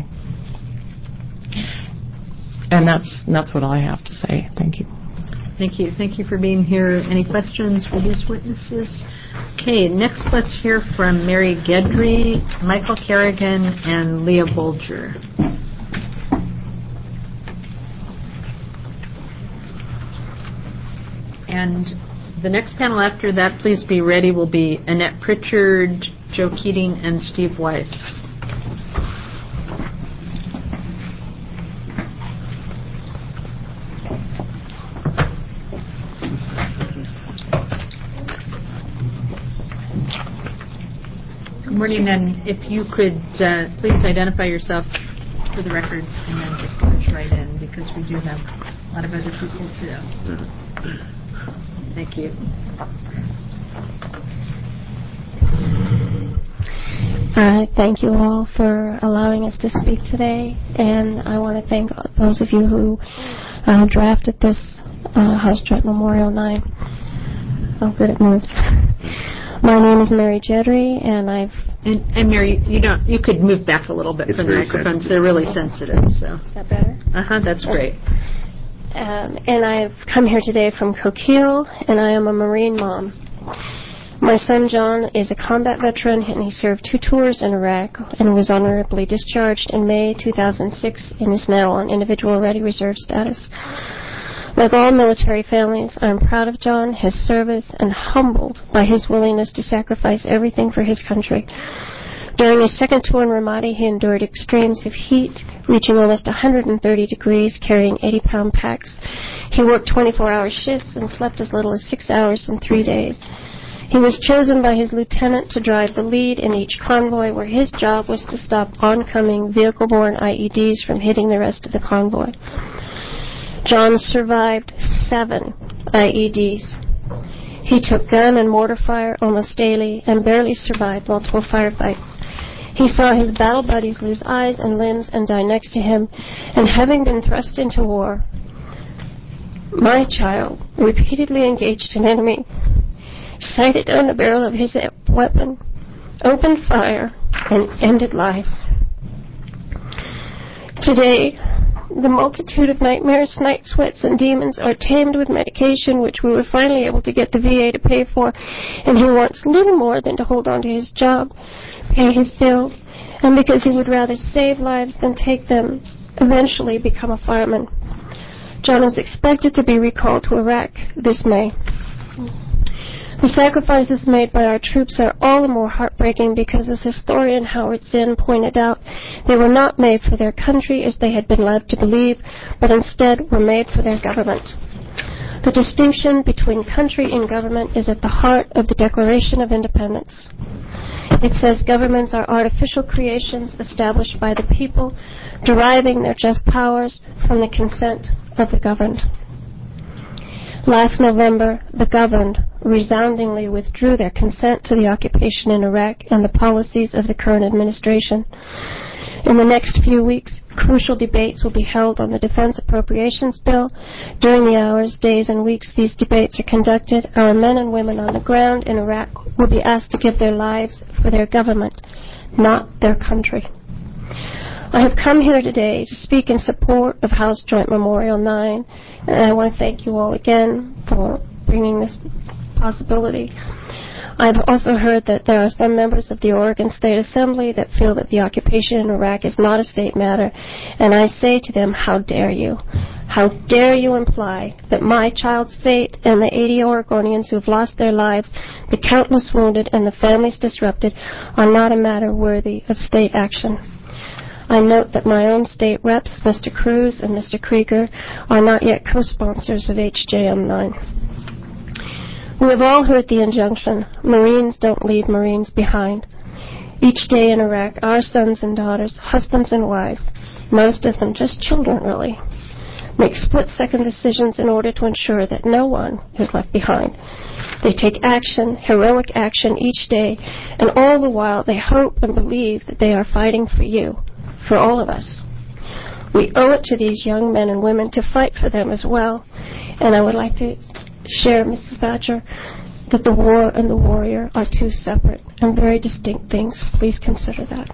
And that's that's what I have to say. Thank you. Thank you. Thank you for being here. Any questions for these witnesses? Okay, next let's hear from Mary Gedry, Michael Kerrigan, and Leah Bolger. And the next panel after that, please be ready, will be Annette Pritchard, Joe Keating, and Steve Weiss. Good morning, and if you could uh, please identify yourself for the record and then just march right in, because we do have a lot of other people too. Thank you. Uh, thank you all for allowing us to speak today, and I want to thank those of you who uh, drafted this uh, House Joint Memorial nine. Oh, good, it moves. My name is Mary Gedry, and I've... And, and Mary, you don't. You could move back a little bit It's from the very microphones. sensitive. They're really sensitive. So. Is that better? Uh-huh, that's great. Um, and I've come here today from Coquille, and I am a Marine mom. My son John is a combat veteran, and he served two tours in Iraq and was honorably discharged in May two thousand six and is now on individual ready reserve status. Like all military families, I am proud of John, his service, and humbled by his willingness to sacrifice everything for his country. During his second tour in Ramadi, he endured extremes of heat, reaching almost one hundred thirty degrees, carrying eighty pound packs. He worked twenty-four hour shifts and slept as little as six hours in three days. He was chosen by his lieutenant to drive the lead in each convoy, where his job was to stop oncoming vehicle-borne I E Ds from hitting the rest of the convoy. John survived seven I E Ds. He took gun and mortar fire almost daily and barely survived multiple firefights. He saw his battle buddies lose eyes and limbs and die next to him, and having been thrust into war, my child repeatedly engaged an enemy, sighted on the barrel of his weapon, opened fire, and ended lives. Today, the multitude of nightmares, night sweats, and demons are tamed with medication, which we were finally able to get the V A to pay for, and he wants little more than to hold on to his job, pay his bills, and because he would rather save lives than take them, eventually become a fireman. John is expected to be recalled to Iraq this May. The sacrifices made by our troops are all the more heartbreaking because, as historian Howard Zinn pointed out, they were not made for their country as they had been led to believe, but instead were made for their government. The distinction between country and government is at the heart of the Declaration of Independence. It says governments are artificial creations established by the people, deriving their just powers from the consent of the governed. Last November, the governed resoundingly withdrew their consent to the occupation in Iraq and the policies of the current administration. In the next few weeks, crucial debates will be held on the Defense Appropriations Bill. During the hours, days, and weeks these debates are conducted, our men and women on the ground in Iraq will be asked to give their lives for their government, not their country. I have come here today to speak in support of House Joint Memorial nine, and I want to thank you all again for bringing this possibility. I've also heard that there are some members of the Oregon State Assembly that feel that the occupation in Iraq is not a state matter, and I say to them, how dare you? How dare you imply that my child's fate and the eighty Oregonians who have lost their lives, the countless wounded, and the families disrupted are not a matter worthy of state action. I note that my own state reps, Mister Cruz and Mister Krieger, are not yet co-sponsors of H J M nine. We have all heard the injunction, Marines don't leave Marines behind. Each day in Iraq, our sons and daughters, husbands and wives, most of them just children really, make split-second decisions in order to ensure that no one is left behind. They take action, heroic action each day, and all the while they hope and believe that they are fighting for you, for all of us. We owe it to these young men and women to fight for them as well, and I would like to share, Missus Thatcher, that the war and the warrior are two separate and very distinct things. Please consider that.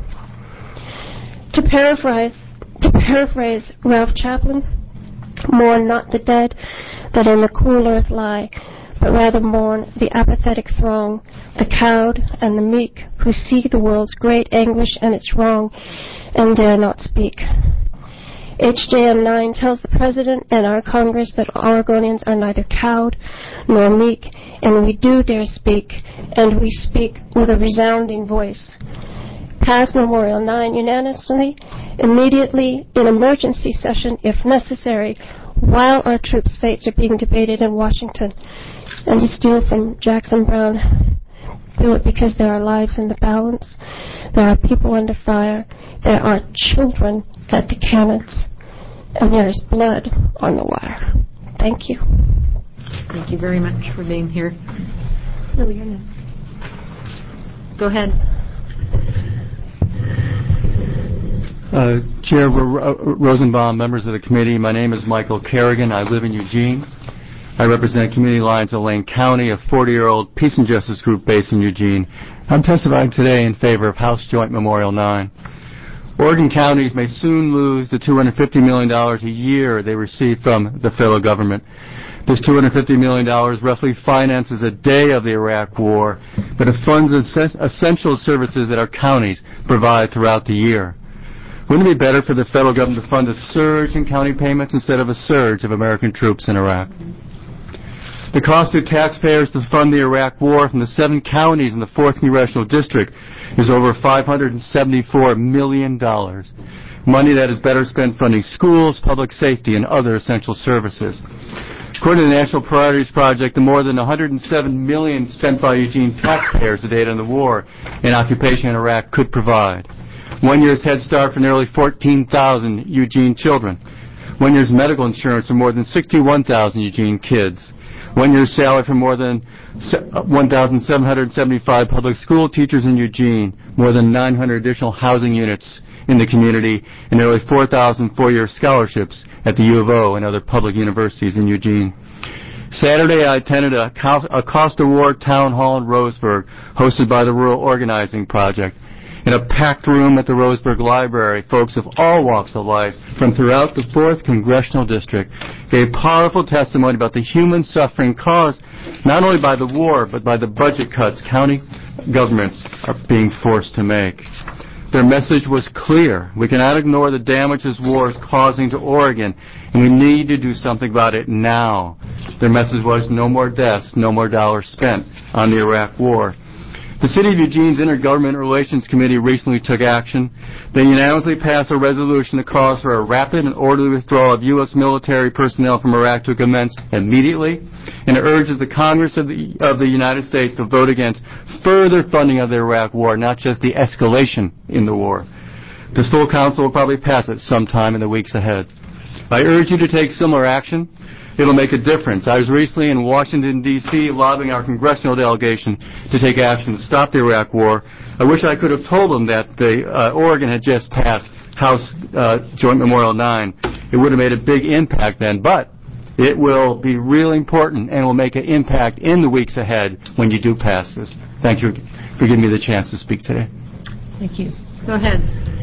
To paraphrase, to paraphrase Ralph Chaplin, mourn not the dead that in the cool earth lie, but rather mourn the apathetic throng, the cowed and the meek, who see the world's great anguish and its wrong, and dare not speak. H J M nine tells the President and our Congress that Oregonians are neither cowed nor meek, and we do dare speak, and we speak with a resounding voice. Pass Memorial nine unanimously, immediately, in emergency session if necessary, while our troops' fates are being debated in Washington. And to steal from Jackson Brown, do it because there are lives in the balance, there are people under fire, there are children at the cannons, and there is blood on the wire. Thank you. Thank you very much for being here. No, you're not. Go ahead. Uh, Chair Rosenbaum, members of the committee, my name is Michael Kerrigan. I live in Eugene. I represent Community Alliance of Lane County, a forty-year-old peace and justice group based in Eugene. I'm testifying today in favor of House Joint Memorial nine. Oregon counties may soon lose the two hundred fifty million dollars a year they receive from the federal government. This two hundred fifty million dollars roughly finances a day of the Iraq War, but it funds essential services that our counties provide throughout the year. Wouldn't it be better for the federal government to fund a surge in county payments instead of a surge of American troops in Iraq? The cost to taxpayers to fund the Iraq War from the seven counties in the fourth Congressional District is over five hundred seventy-four million dollars, money that is better spent funding schools, public safety, and other essential services. According to the National Priorities Project, the more than one hundred seven million dollars spent by Eugene taxpayers to date on the war and occupation in Iraq could provide. One year's Head Start for nearly fourteen thousand Eugene children. One year's medical insurance for more than sixty-one thousand Eugene kids. One year's salary for more than one thousand seven hundred seventy-five public school teachers in Eugene, more than nine hundred additional housing units in the community, and nearly four thousand four-year scholarships at the U of O and other public universities in Eugene. Saturday, I attended a, a Cost Award town hall in Roseburg, hosted by the Rural Organizing Project. In a packed room at the Roseburg Library, folks of all walks of life from throughout the fourth Congressional District gave powerful testimony about the human suffering caused not only by the war, but by the budget cuts county governments are being forced to make. Their message was clear. We cannot ignore the damage this war is causing to Oregon, and we need to do something about it now. Their message was no more deaths, no more dollars spent on the Iraq War. The City of Eugene's Intergovernmental Relations Committee recently took action. They unanimously passed a resolution that calls for a rapid and orderly withdrawal of U S military personnel from Iraq to commence immediately, and it urges the Congress of the, of the United States to vote against further funding of the Iraq War, not just the escalation in the war. This full council will probably pass it sometime in the weeks ahead. I urge you to take similar action. It'll make a difference. I was recently in Washington, D C lobbying our congressional delegation to take action to stop the Iraq War. I wish I could have told them that the, uh, Oregon had just passed House uh, Joint Memorial nine. It would have made a big impact then, but it will be really important and will make an impact in the weeks ahead when you do pass this. Thank you for giving me the chance to speak today. Thank you. Go ahead.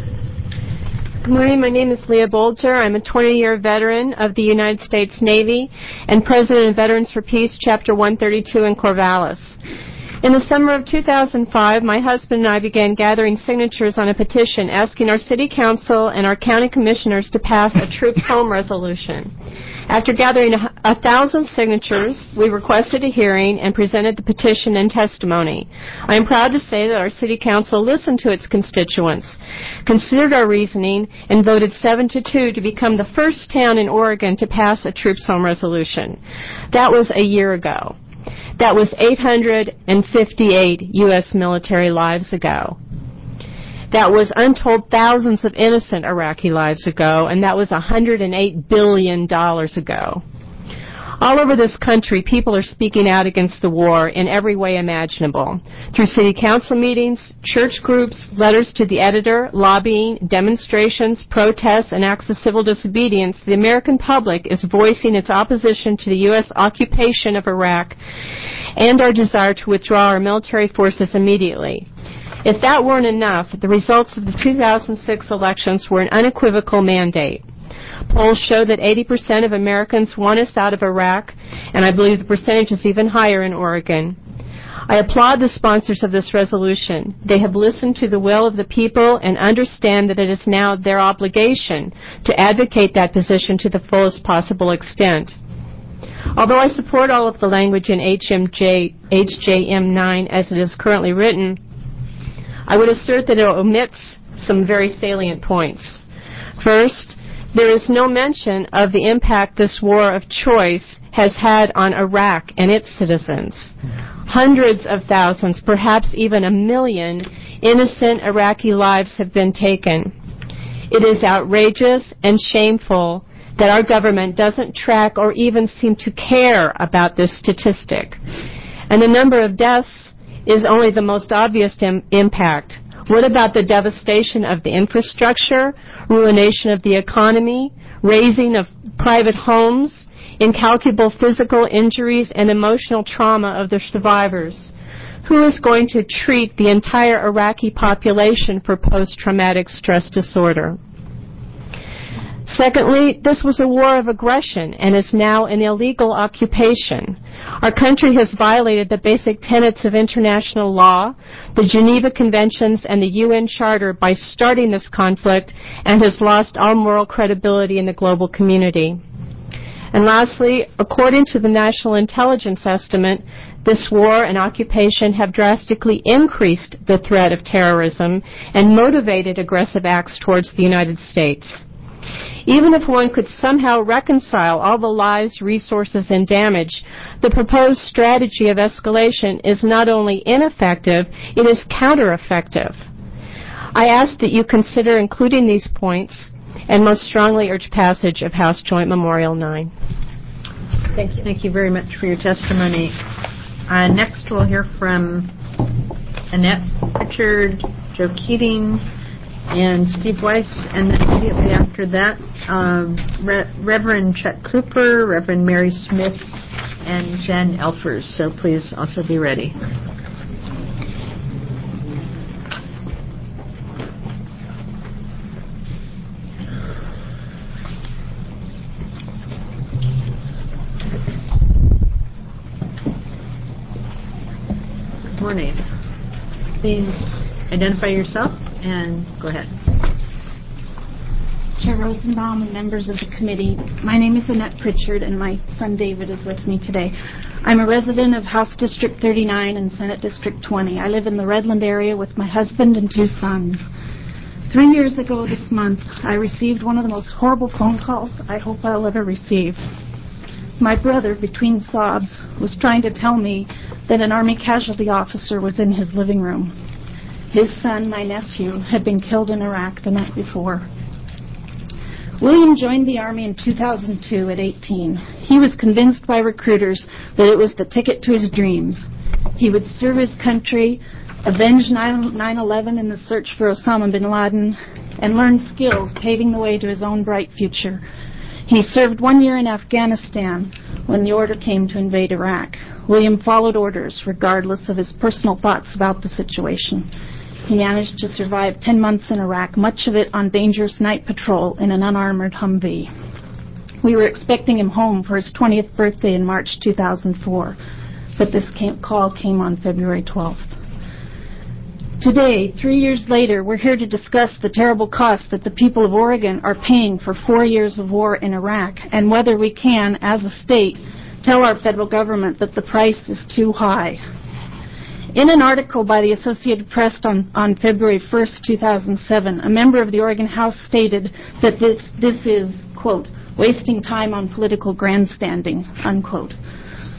Good morning. My name is Leah Bolger. I'm a twenty-year veteran of the United States Navy and president of Veterans for Peace, Chapter one thirty-two in Corvallis. In the summer of two thousand five, my husband and I began gathering signatures on a petition asking our city council and our county commissioners to pass a troops home resolution. After gathering a, a thousand signatures, we requested a hearing and presented the petition and testimony. I am proud to say that our city council listened to its constituents, considered our reasoning, and voted seven to two to become the first town in Oregon to pass a troops home resolution. That was a year ago. That was eight hundred fifty-eight U S military lives ago. that was untold thousands of innocent Iraqi lives ago, and that was one hundred eight billion dollars ago. All over this country, people are speaking out against the war in every way imaginable. Through city council meetings, church groups, letters to the editor, lobbying, demonstrations, protests, and acts of civil disobedience, the American public is voicing its opposition to the U S occupation of Iraq and our desire to withdraw our military forces immediately. If that weren't enough, the results of the two thousand six elections were an unequivocal mandate. Polls show that eighty percent of Americans want us out of Iraq, and I believe the percentage is even higher in Oregon. I applaud the sponsors of this resolution. They have listened to the will of the people and understand that it is now their obligation to advocate that position to the fullest possible extent. Although I support all of the language in H J M nine as it is currently written, I would assert that it omits some very salient points. First, there is no mention of the impact this war of choice has had on Iraq and its citizens. Hundreds of thousands, perhaps even a million, innocent Iraqi lives have been taken. It is outrageous and shameful that our government doesn't track or even seem to care about this statistic. And the number of deaths is only the most obvious im- impact. What about the devastation of the infrastructure, ruination of the economy, razing of private homes, incalculable physical injuries, and emotional trauma of the survivors? Who is going to treat the entire Iraqi population for post-traumatic stress disorder? Secondly, this was a war of aggression and is now an illegal occupation. Our country has violated the basic tenets of international law, the Geneva Conventions, and the U N Charter by starting this conflict and has lost all moral credibility in the global community. And lastly, according to the National Intelligence Estimate, this war and occupation have drastically increased the threat of terrorism and motivated aggressive acts towards the United States. Even if one could somehow reconcile all the lives, resources, and damage, the proposed strategy of escalation is not only ineffective, it is counter-effective. I ask that you consider including these points and most strongly urge passage of House Joint Memorial nine. Thank you. Thank you very much for your testimony. Uh, next, we'll hear from Annette Pritchard, Joe Keating, and Steve Weiss, and then immediately after that, um, Re- Reverend Chuck Cooper, Reverend Mary Smith, and Jen Elfers. So please also be ready. Good morning. Please identify yourself and go ahead. Chair Rosenbaum and members of the committee, my name is Annette Pritchard and my son David is with me today. I'm a resident of House District thirty-nine and Senate District twenty. I live in the Redland area with my husband and two sons. Three years ago this month, I received one of the most horrible phone calls I hope I'll ever receive. My brother, between sobs, was trying to tell me that an Army casualty officer was in his living room. His son, my nephew, had been killed in Iraq the night before. William joined the Army in two thousand two at eighteen. He was convinced by recruiters that it was the ticket to his dreams. He would serve his country, avenge nine eleven in the search for Osama bin Laden, and learn skills paving the way to his own bright future. He served one year in Afghanistan when the order came to invade Iraq. William followed orders regardless of his personal thoughts about the situation. He managed to survive ten months in Iraq, much of it on dangerous night patrol in an unarmored Humvee. We were expecting him home for his twentieth birthday in March two thousand four, but this came, call came on February twelfth. Today, three years later, we're here to discuss the terrible cost that the people of Oregon are paying for four years of war in Iraq and whether we can, as a state, tell our federal government that the price is too high. In an article by the Associated Press on, on February first, two thousand seven, a member of the Oregon House stated that this, this is, quote, wasting time on political grandstanding, unquote.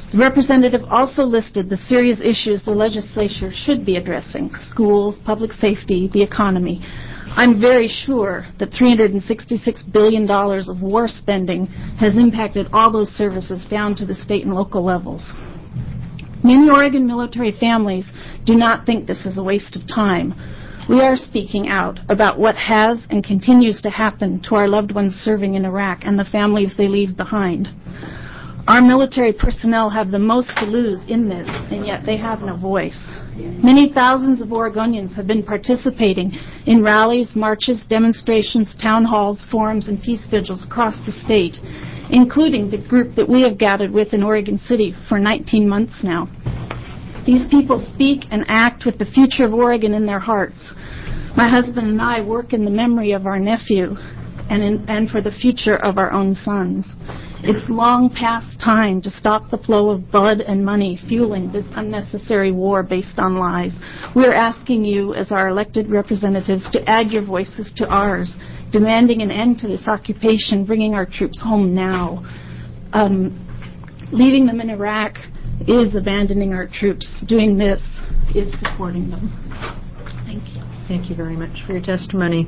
The representative also listed the serious issues the legislature should be addressing: schools, public safety, the economy. I'm very sure that three hundred sixty-six billion dollars of war spending has impacted all those services down to the state and local levels. Many Oregon military families do not think this is a waste of time. We are speaking out about what has and continues to happen to our loved ones serving in Iraq and the families they leave behind. Our military personnel have the most to lose in this, and yet they have no voice. Many thousands of Oregonians have been participating in rallies, marches, demonstrations, town halls, forums, and peace vigils across the state, including the group that we have gathered with in Oregon City for nineteen months now. These people speak and act with the future of Oregon in their hearts. My husband and I work in the memory of our nephew and, in, and for the future of our own sons. It's long past time to stop the flow of blood and money fueling this unnecessary war based on lies. We're asking you, as our elected representatives, to add your voices to ours, demanding an end to this occupation, bringing our troops home now. Um, leaving them in Iraq is abandoning our troops. Doing this is supporting them. Thank you. Thank you very much for your testimony.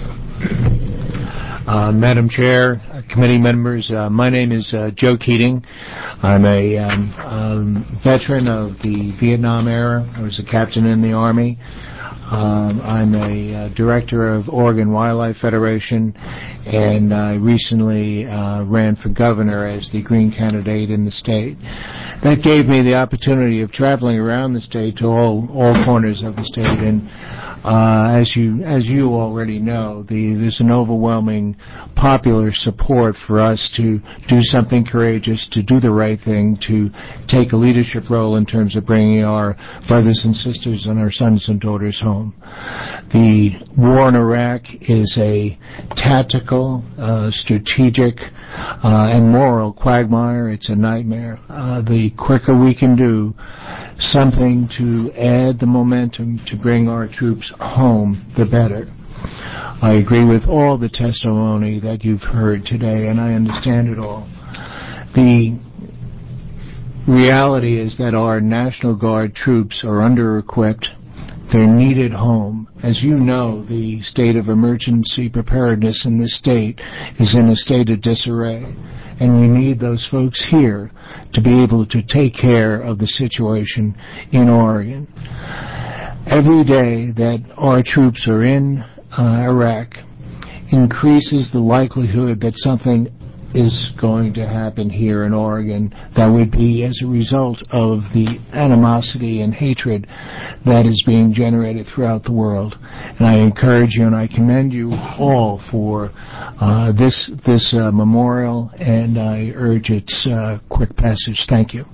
Uh, Madam Chair, uh, committee members, uh, my name is uh, Joe Keating. I'm a um, um, veteran of the Vietnam era. I was a captain in the Army. Um, I'm a uh, director of Oregon Wildlife Federation, and I recently uh, ran for governor as the Green candidate in the state. That gave me the opportunity of traveling around the state to all, all corners of the state, and Uh, as you as you already know, the, there's an overwhelming popular support for us to do something courageous, to do the right thing, to take a leadership role in terms of bringing our brothers and sisters and our sons and daughters home. The war in Iraq is a tactical, uh, strategic, uh, and moral quagmire. It's a nightmare. Uh, the quicker we can do something to add the momentum to bring our troops home, the better. I agree with all the testimony that you've heard today, and I understand it all. The reality is that our National Guard troops are under-equipped. They're needed home. As you know, the state of emergency preparedness in this state is in a state of disarray, and we need those folks here to be able to take care of the situation in Oregon. Every day that our troops are in uh, Iraq increases the likelihood that something is going to happen here in Oregon that would be as a result of the animosity and hatred that is being generated throughout the world. And I encourage you and I commend you all for uh, this this uh, memorial, and I urge its uh, quick passage. Thank you.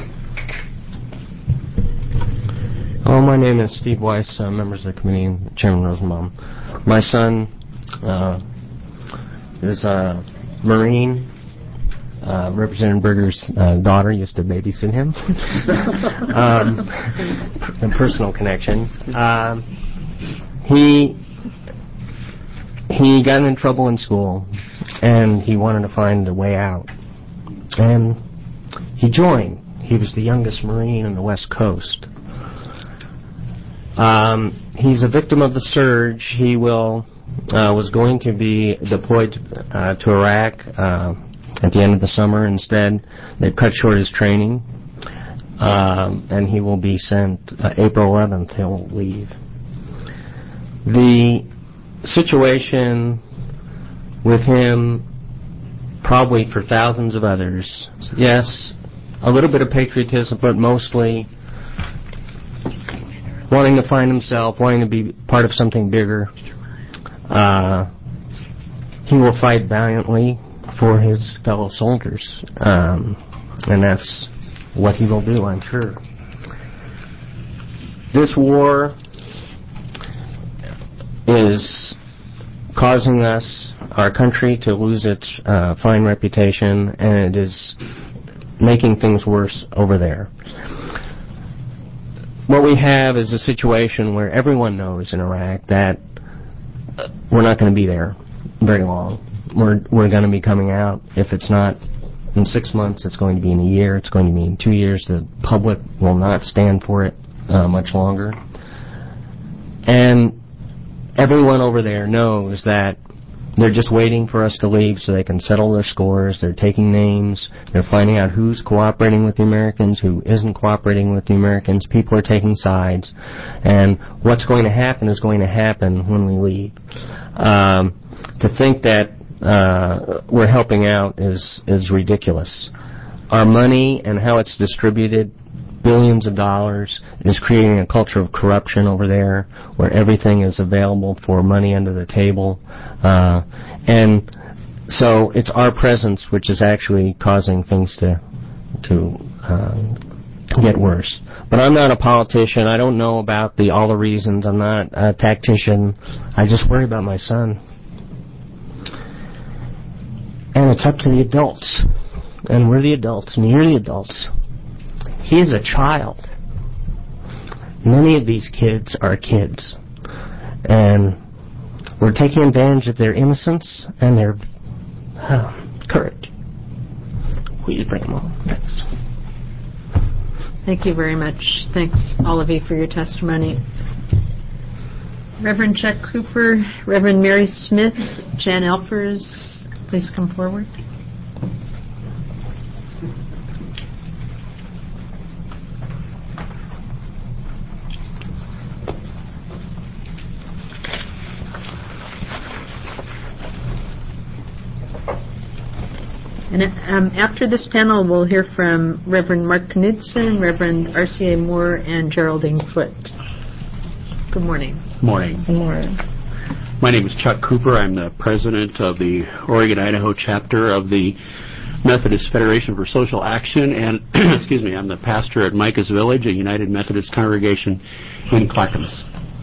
Hello, my name is Steve Weiss, uh, members of the committee, Chairman Rosenbaum. My son uh, is a Marine. Uh, Representative Berger's uh, daughter used to babysit him. um, a personal connection. Um, he he got in trouble in school, and he wanted to find a way out. And he joined. He was the youngest Marine on the West Coast. Um, he's a victim of the surge. He will uh, was going to be deployed uh, to Iraq uh, at the end of the summer. Instead, they've cut short his training, um, and he will be sent uh, April eleventh. He'll leave. The situation with him, probably for thousands of others, yes, a little bit of patriotism, but mostly wanting to find himself, wanting to be part of something bigger. Uh, he will fight valiantly for his fellow soldiers, um, and that's what he will do, I'm sure. This war is causing us, our country, to lose its uh, fine reputation, and it is making things worse over there. What we have is a situation where everyone knows in Iraq that we're not going to be there very long. We're we're going to be coming out, if it's not in six months, it's going to be in a year, it's going to be in two years. The public will not stand for it uh, much longer. And everyone over there knows that they're just waiting for us to leave so they can settle their scores. They're taking names. They're finding out who's cooperating with the Americans, who isn't cooperating with the Americans. People are taking sides. And what's going to happen is going to happen when we leave. Um, to think that uh, we're helping out is, is ridiculous. Our money and how it's distributed, billions of dollars, is creating a culture of corruption over there where everything is available for money under the table. Uh, and so it's our presence which is actually causing things to to uh, get worse. But I'm not a politician. I don't know about the all the reasons. I'm not a tactician. I just worry about my son. And it's up to the adults. And we're the adults, and you're the adults. He is a child. Many of these kids are kids. And we're taking advantage of their innocence and their uh, courage. Will you bring them on? Thanks. Thank you very much. Thanks, all of you, for your testimony. Reverend Chuck Cooper, Reverend Mary Smith, Jan Elfers, please come forward. And um, after this panel, we'll hear from Reverend Mark Knudsen, Reverend R C A Moore, and Geraldine Foote. Good morning. Morning. Good morning. My name is Chuck Cooper. I'm the president of the Oregon-Idaho chapter of the Methodist Federation for Social Action, and excuse me, I'm the pastor at Micah's Village, a United Methodist congregation in Clackamas.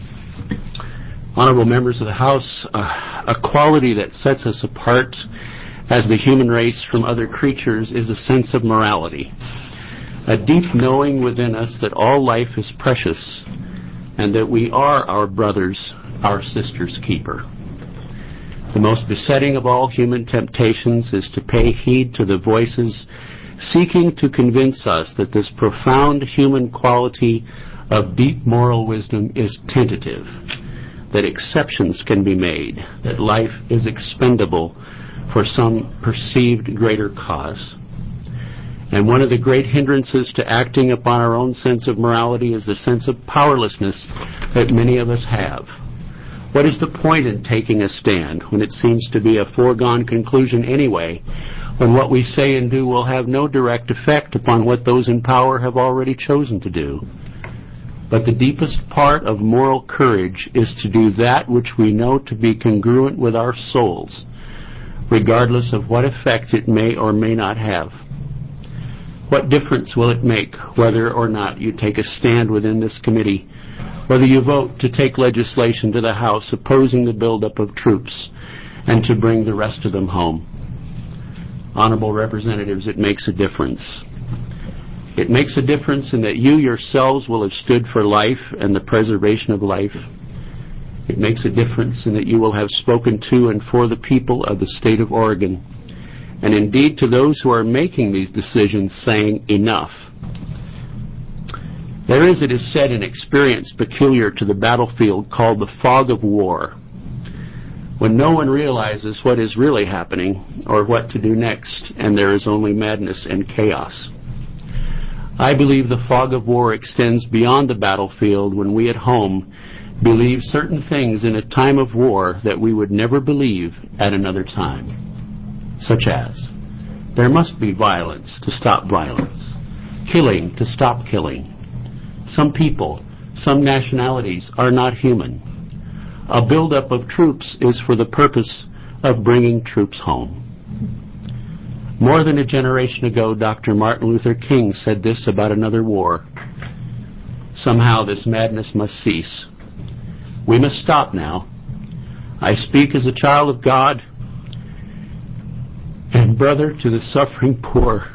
Honorable members of the House, uh, a quality that sets us apart as the human race from other creatures is a sense of morality, a deep knowing within us that all life is precious and that we are our brother's, our sister's keeper. The most besetting of all human temptations is to pay heed to the voices seeking to convince us that this profound human quality of deep moral wisdom is tentative, that exceptions can be made, that life is expendable for some perceived greater cause. And one of the great hindrances to acting upon our own sense of morality is the sense of powerlessness that many of us have. What is the point in taking a stand when it seems to be a foregone conclusion anyway, when what we say and do will have no direct effect upon what those in power have already chosen to do? But the deepest part of moral courage is to do that which we know to be congruent with our souls, regardless of what effect it may or may not have. What difference will it make whether or not you take a stand within this committee, whether you vote to take legislation to the House opposing the buildup of troops and to bring the rest of them home? Honorable representatives, it makes a difference. It makes a difference in that you yourselves will have stood for life and the preservation of life. It makes a difference in that you will have spoken to and for the people of the state of Oregon, and indeed to those who are making these decisions, saying enough. There is, it is said, an experience peculiar to the battlefield called the fog of war, when no one realizes what is really happening or what to do next, and there is only madness and chaos. I believe the fog of war extends beyond the battlefield when we at home believe certain things in a time of war that we would never believe at another time, such as there must be violence to stop violence, killing to stop killing. Some people, some nationalities are not human. A buildup of troops is for the purpose of bringing troops home. More than a generation ago, Doctor Martin Luther King said this about another war. Somehow this madness must cease. We must stop now. I speak as a child of God and brother to the suffering poor.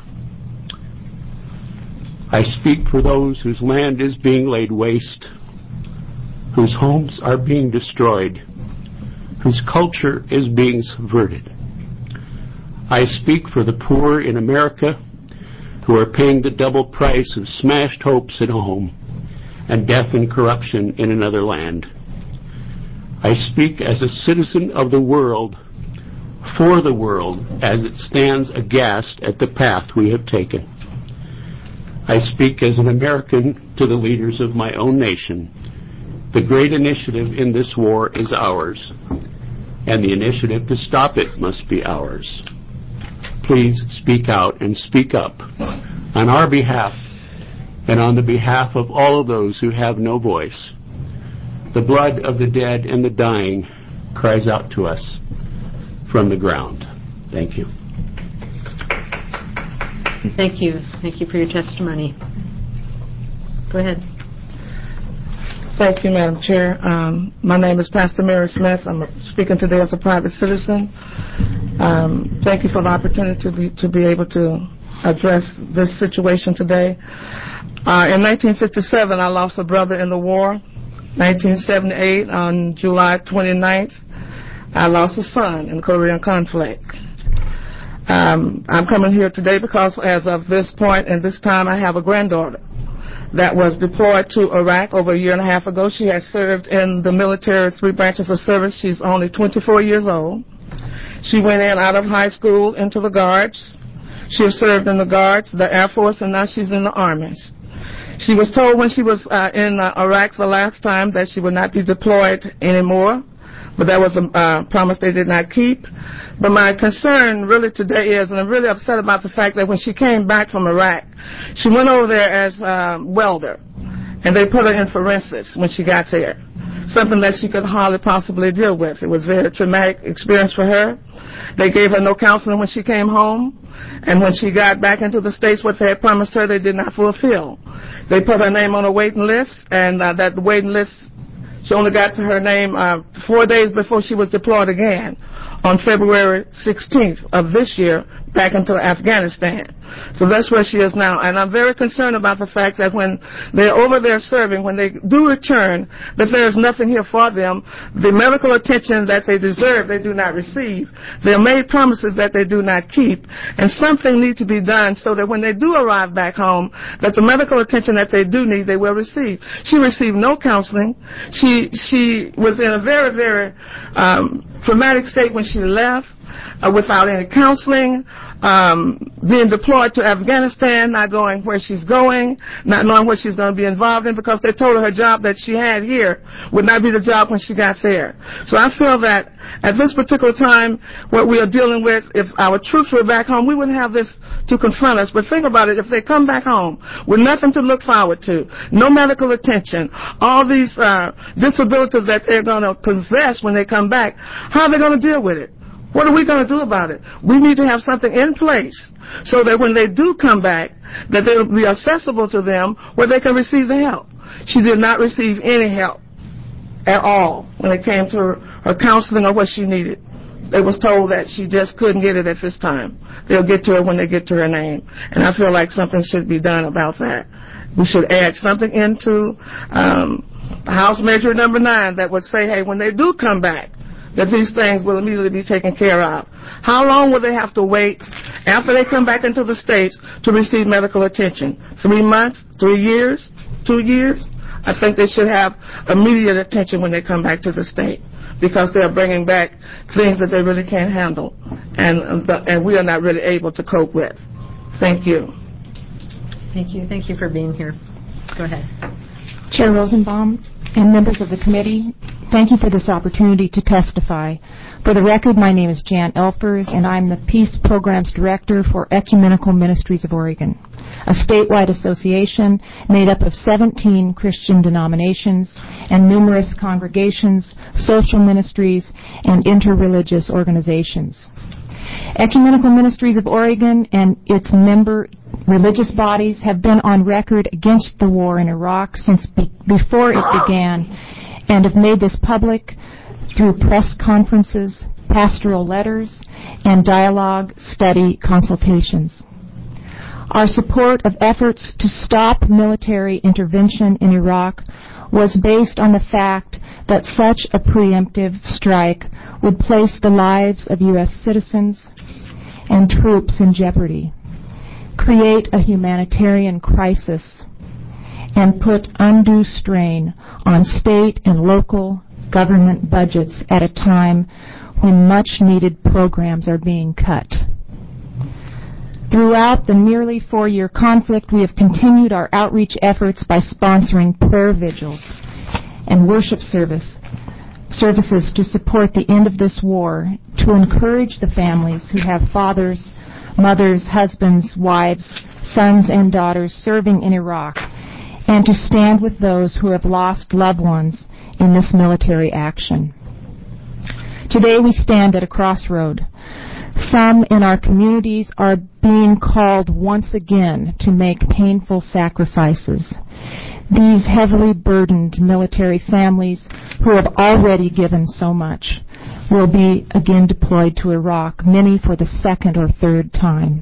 I speak for those whose land is being laid waste, whose homes are being destroyed, whose culture is being subverted. I speak for the poor in America who are paying the double price of smashed hopes at home and death and corruption in another land. I speak as a citizen of the world, for the world, as it stands aghast at the path we have taken. I speak as an American to the leaders of my own nation. The great initiative in this war is ours, and the initiative to stop it must be ours. Please speak out and speak up on our behalf and on the behalf of all of those who have no voice. The blood of the dead and the dying cries out to us from the ground. Thank you. Thank you. Thank you for your testimony. Go ahead. Thank you, Madam Chair. Um, my name is Pastor Mary Smith. I'm speaking today as a private citizen. Um, thank you for the opportunity to be, to be able to address this situation today. Uh, in nineteen fifty-seven, I lost a brother in the war. nineteen seventy-eight, on July twenty-ninth, I lost a son in the Korean conflict. Um, I'm coming here today because as of this point and this time, I have a granddaughter that was deployed to Iraq over a year and a half ago. She has served in the military, three branches of service. She's only twenty-four years old. She went in out of high school into the Guards. She has served in the Guards, the Air Force, and now she's in the Army. She was told when she was uh, in uh, Iraq the last time that she would not be deployed anymore, but that was a uh, promise they did not keep. But my concern really today is, and I'm really upset about the fact that when she came back from Iraq, she went over there as a welder, and they put her in forensics when she got there, something that she could hardly possibly deal with. It was a very traumatic experience for her. They gave her no counseling when she came home, and when she got back into the States, what they had promised her, they did not fulfill. They put her name on a waiting list, and uh, that waiting list, she only got to her name uh, four days before she was deployed again on February sixteenth of this year back into Afghanistan. So that's where she is now. And I'm very concerned about the fact that when they're over there serving, when they do return, that there is nothing here for them. The medical attention that they deserve, they do not receive. They're made promises that they do not keep. And something needs to be done so that when they do arrive back home, that the medical attention that they do need, they will receive. She received no counseling. She, she was in a very, very um, traumatic state when she left, uh, without any counseling, um, being deployed to Afghanistan, not going where she's going, not knowing what she's going to be involved in, because they told her her job that she had here would not be the job when she got there. So I feel that at this particular time, what we are dealing with, if our troops were back home, we wouldn't have this to confront us. But think about it, if they come back home with nothing to look forward to, no medical attention, all these uh, disabilities that they're going to possess when they come back, how are they going to deal with it? What are we going to do about it? We need to have something in place so that when they do come back, that they will be accessible to them where they can receive the help. She did not receive any help at all when it came to her, her counseling or what she needed. They was told that she just couldn't get it at this time. They'll get to her when they get to her name. And I feel like something should be done about that. We should add something into um, House Measure Number nine that would say, hey, when they do come back, that these things will immediately be taken care of. How long will they have to wait after they come back into the States to receive medical attention? Three months? Three years? Two years? I think they should have immediate attention when they come back to the state, because they're bringing back things that they really can't handle, and, and we are not really able to cope with. Thank you. Thank you. Thank you for being here. Go ahead. Chair Rosenbaum and members of the committee, thank you for this opportunity to testify. For the record, my name is Jan Elfers, and I'm the Peace Programs Director for Ecumenical Ministries of Oregon, a statewide association made up of seventeen Christian denominations and numerous congregations, social ministries, and interreligious organizations. Ecumenical Ministries of Oregon and its member religious bodies have been on record against the war in Iraq since be- before it began, and have made this public through press conferences, pastoral letters, and dialogue study consultations. Our support of efforts to stop military intervention in Iraq was based on the fact that such a preemptive strike would place the lives of U S citizens and troops in jeopardy, create a humanitarian crisis, and put undue strain on state and local government budgets at a time when much-needed programs are being cut. Throughout the nearly four-year conflict, we have continued our outreach efforts by sponsoring prayer vigils and worship service services to support the end of this war, to encourage the families who have fathers, mothers, husbands, wives, sons, and daughters serving in Iraq, and to stand with those who have lost loved ones in this military action. Today we stand at a crossroad. Some in our communities are being called once again to make painful sacrifices. These heavily burdened military families who have already given so much will be again deployed to Iraq, many for the second or third time.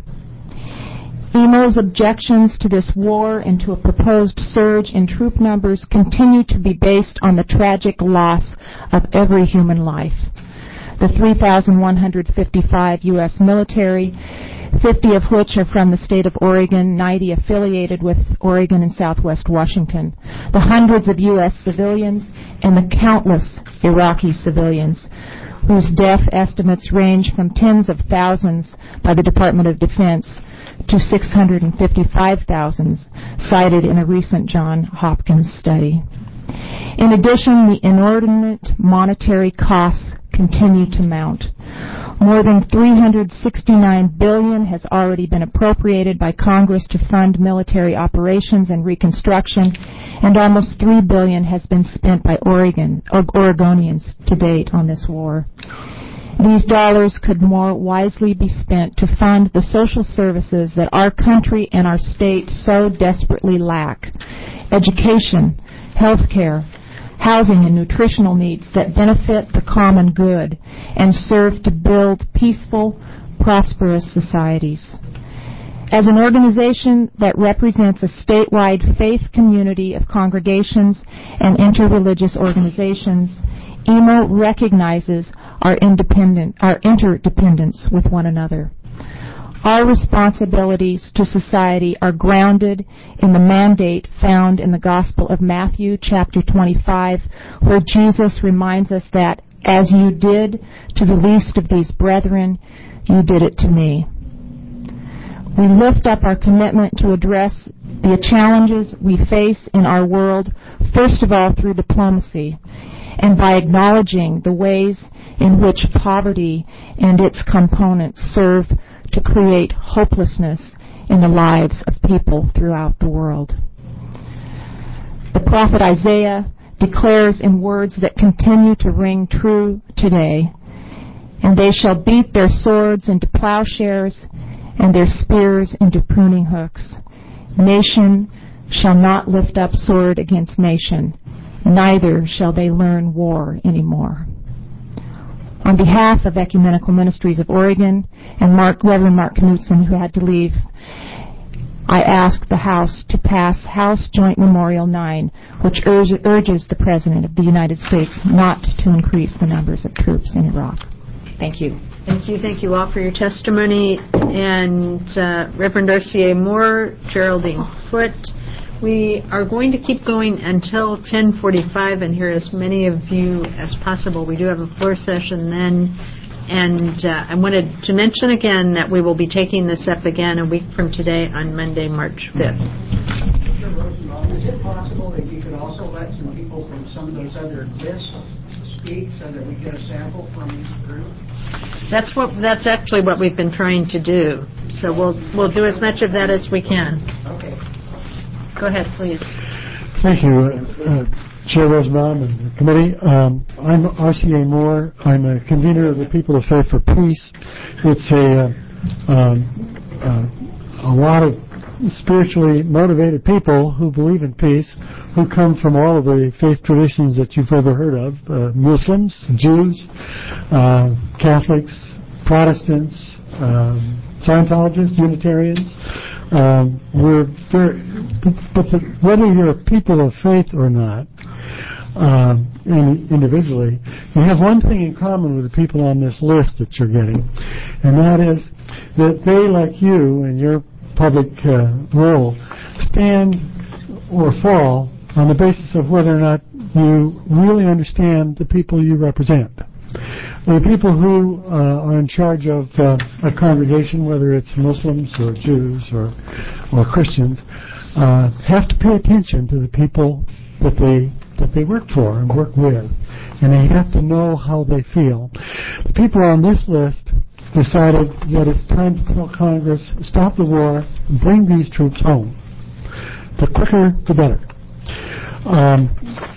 E M O's objections to this war and to a proposed surge in troop numbers continue to be based on the tragic loss of every human life. The three thousand one hundred fifty-five U S military, fifty of which are from the state of Oregon, ninety affiliated with Oregon and Southwest Washington, the hundreds of U S civilians, and the countless Iraqi civilians, whose death estimates range from tens of thousands by the Department of Defense to six hundred fifty-five thousand, cited in a recent Johns Hopkins study. In addition, the inordinate monetary costs continue to mount. More than three hundred sixty-nine billion dollars has already been appropriated by Congress to fund military operations and reconstruction, and almost three billion dollars has been spent by Oregon, or Oregonians to date on this war. These dollars could more wisely be spent to fund the social services that our country and our state so desperately lack: education, health care, housing and nutritional needs that benefit the common good and serve to build peaceful, prosperous societies. As an organization that represents a statewide faith community of congregations and interreligious organizations, E M O recognizes our independent, our interdependence with one another. Our responsibilities to society are grounded in the mandate found in the Gospel of Matthew, chapter twenty-five, where Jesus reminds us that, as you did to the least of these brethren, you did it to me. We lift up our commitment to address the challenges we face in our world, first of all through diplomacy, and by acknowledging the ways in which poverty and its components serve to create hopelessness in the lives of people throughout the world. The prophet Isaiah declares in words that continue to ring true today, "And they shall beat their swords into plowshares and their spears into pruning hooks. Nation shall not lift up sword against nation, neither shall they learn war anymore." On behalf of Ecumenical Ministries of Oregon and Mark, Reverend Mark Knutson, who had to leave, I ask the House to pass House Joint Memorial nine, which urge, urges the President of the United States not to increase the numbers of troops in Iraq. Thank you. Thank you. Thank you all for your testimony. And uh, Reverend R C A Moore, Geraldine Foote. We are going to keep going until ten forty-five and hear as many of you as possible. We do have a floor session then. And uh, I wanted to mention again that we will be taking this up again a week from today on Monday, March fifth. Mister Rosenbaum, is it possible that you could also let some people from some of those other lists speak so that we get a sample from each group? That's what. That's actually what we've been trying to do. So we'll we'll do as much of that as we can. Okay. Go ahead, please. Thank you, uh, uh, Chair Rosenbaum and the committee. Um, I'm R C A Moore. I'm a convener of the People of Faith for Peace. It's a uh, um, uh, a lot of spiritually motivated people who believe in peace, who come from all of the faith traditions that you've ever heard of: uh, Muslims, Jews, uh, Catholics, Protestants, um, Scientologists, Unitarians. Um, we're very, but the, whether you're a people of faith or not, uh, in, individually, you have one thing in common with the people on this list that you're getting, and that is that they, like you and your public uh, role, stand or fall on the basis of whether or not you really understand the people you represent. The people who uh, are in charge of uh, a congregation, whether it's Muslims or Jews or, or Christians, uh, have to pay attention to the people that they that they work for and work with, and they have to know how they feel. The people on this list decided that it's time to tell Congress, stop the war, bring these troops home. The quicker, the better. Um,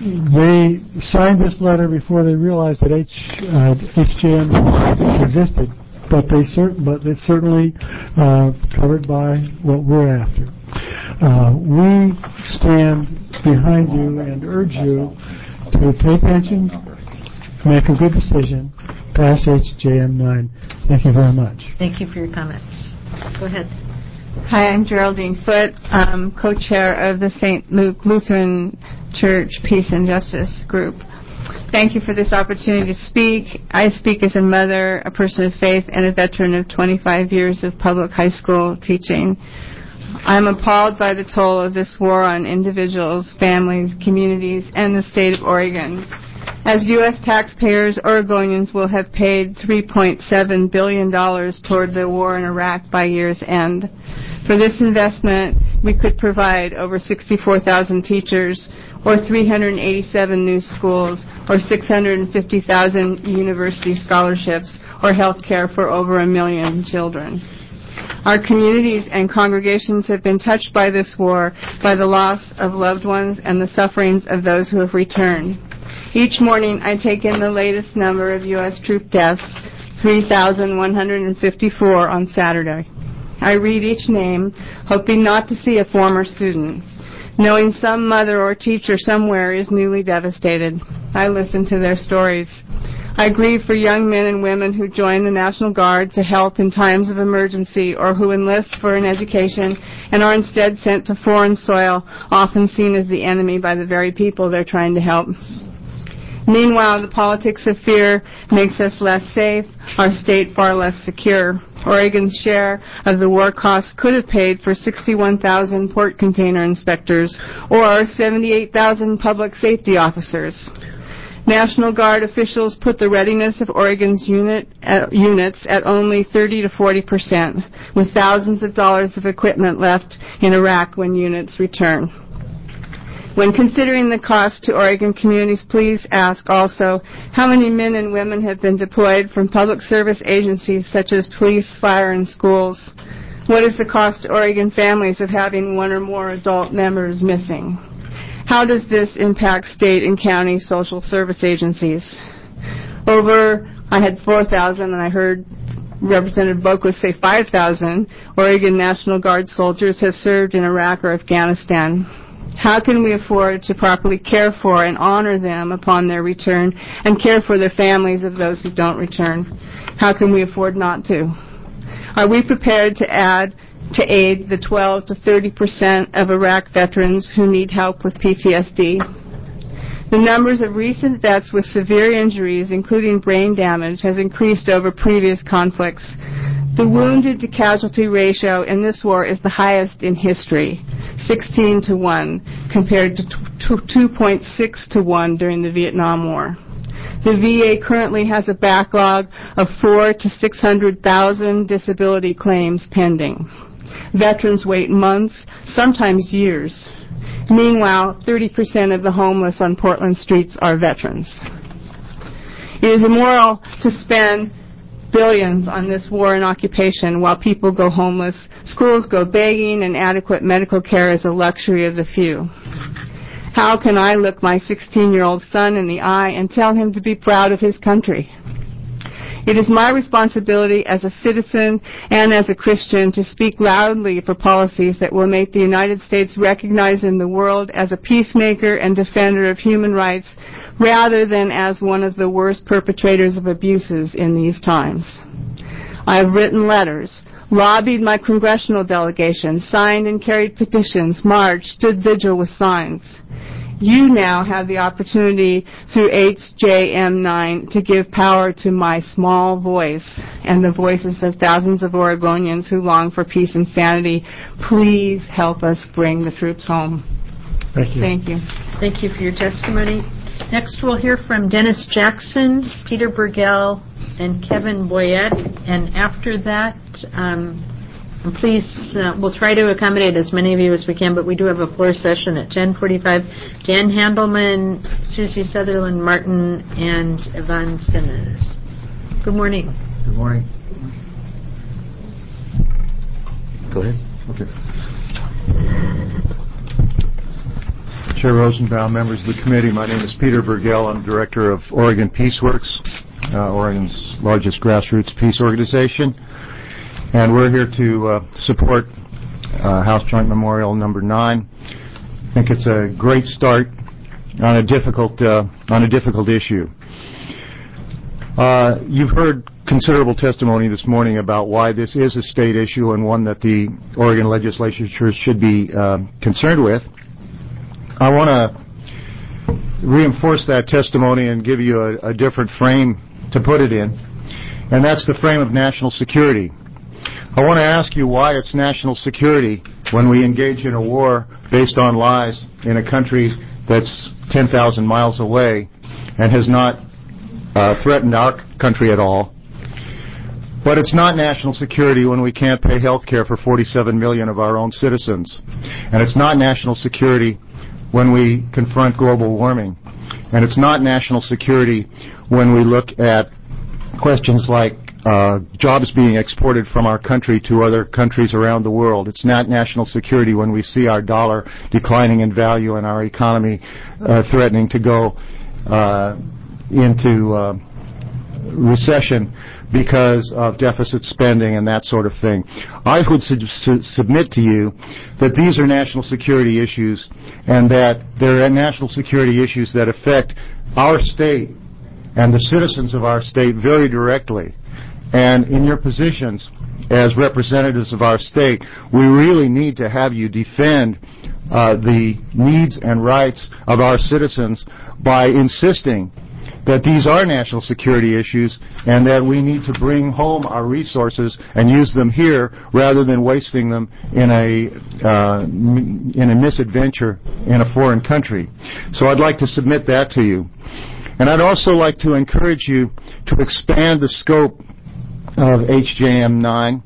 they signed this letter before they realized that H, uh, H J M existed, but they cer- but it's certainly uh, covered by what we're after. Uh, we stand behind you and urge you to pay attention, make a good decision, pass H J M nine. Thank you very much. Thank you for your comments. Go ahead. Hi, I'm Geraldine Foote, um, co-chair of the Saint Luke Lutheran Church Peace and Justice Group. Thank you for this opportunity to speak. I speak as a mother, a person of faith, and a veteran of twenty-five years of public high school teaching. I'm appalled by the toll of this war on individuals, families, communities, and the state of Oregon. As U S taxpayers, Oregonians will have paid three point seven billion dollars toward the war in Iraq by year's end. For this investment, we could provide over sixty-four thousand teachers, or three hundred eighty-seven new schools, or six hundred fifty thousand university scholarships, or health care for over a million children. Our communities and congregations have been touched by this war, by the loss of loved ones and the sufferings of those who have returned. Each morning, I take in the latest number of U S troop deaths, three thousand one hundred fifty-four on Saturday. I read each name, hoping not to see a former student. Knowing some mother or teacher somewhere is newly devastated, I listen to their stories. I grieve for young men and women who join the National Guard to help in times of emergency, or who enlist for an education and are instead sent to foreign soil, often seen as the enemy by the very people they're trying to help. Meanwhile, the politics of fear makes us less safe, our state far less secure. Oregon's share of the war costs could have paid for sixty-one thousand port container inspectors or seventy-eight thousand public safety officers. National Guard officials put the readiness of Oregon's unit, uh, units at only thirty to forty percent, with thousands of dollars of equipment left in Iraq when units return. When considering the cost to Oregon communities, please ask also how many men and women have been deployed from public service agencies such as police, fire, and schools. What is the cost to Oregon families of having one or more adult members missing? How does this impact state and county social service agencies? Over, I had four thousand, and I heard Representative Boquist say five thousand Oregon National Guard soldiers have served in Iraq or Afghanistan. How can we afford to properly care for and honor them upon their return and care for the families of those who don't return? How can we afford not to? Are we prepared to add to aid the twelve to thirty percent of Iraq veterans who need help with P T S D? The numbers of recent vets with severe injuries, including brain damage, has increased over previous conflicts. The wounded to casualty ratio in this war is the highest in history, sixteen to one, compared to two point six to one during the Vietnam War. The V A currently has a backlog of four to six hundred thousand disability claims pending. Veterans wait months, sometimes years. Meanwhile, thirty percent of the homeless on Portland streets are veterans. It is immoral to spend billions on this war and occupation while people go homeless, schools go begging, and adequate medical care is a luxury of the few. How can I look my sixteen-year-old son in the eye and tell him to be proud of his country? It is my responsibility as a citizen and as a Christian to speak loudly for policies that will make the United States recognized in the world as a peacemaker and defender of human rights, rather than as one of the worst perpetrators of abuses in these times. I have written letters, lobbied my congressional delegation, signed and carried petitions, marched, stood vigil with signs. you now have the opportunity through H J M nine to give power to my small voice and the voices of thousands of Oregonians who long for peace and sanity. Please help us bring the troops home. Thank you. Thank you. Thank you for your testimony. Next, we'll hear from Dennis Jackson, Peter Burgell, and Kevin Boyette. And after that, um, please, uh, we'll try to accommodate as many of you as we can, but we do have a floor session at ten forty-five. Dan Handelman, Susie Sutherland Martin, and Yvonne Simmons. Good morning. Good morning. Go ahead. Okay. Chair Rosenbaum, members of the committee, my name is Peter Burgell. I'm director of Oregon Peaceworks, uh, Oregon's largest grassroots peace organization. And we're here to uh, support uh, House Joint Memorial Number nine. I think it's a great start on a difficult uh, on a difficult issue. Uh, you've heard considerable testimony this morning about why this is a state issue and one that the Oregon legislature should be uh, concerned with. I want to reinforce that testimony and give you a, a different frame to put it in, and that's the frame of national security. I want to ask you why it's national security when we engage in a war based on lies in a country that's ten thousand miles away and has not uh, threatened our country at all. But it's not national security when we can't pay health care for forty-seven million of our own citizens. And it's not national security when we confront global warming. And it's not national security when we look at questions like uh, jobs being exported from our country to other countries around the world. It's not national security when we see our dollar declining in value and our economy uh, threatening to go uh, into uh, recession because of deficit spending and that sort of thing. I would su- su- submit to you that these are national security issues and that they're national security issues that affect our state and the citizens of our state very directly. And in your positions as representatives of our state, we really need to have you defend uh, the needs and rights of our citizens by insisting that these are national security issues and that we need to bring home our resources and use them here rather than wasting them in a uh, in a misadventure in a foreign country. So I'd like to submit that to you. And I'd also like to encourage you to expand the scope of H J M nine.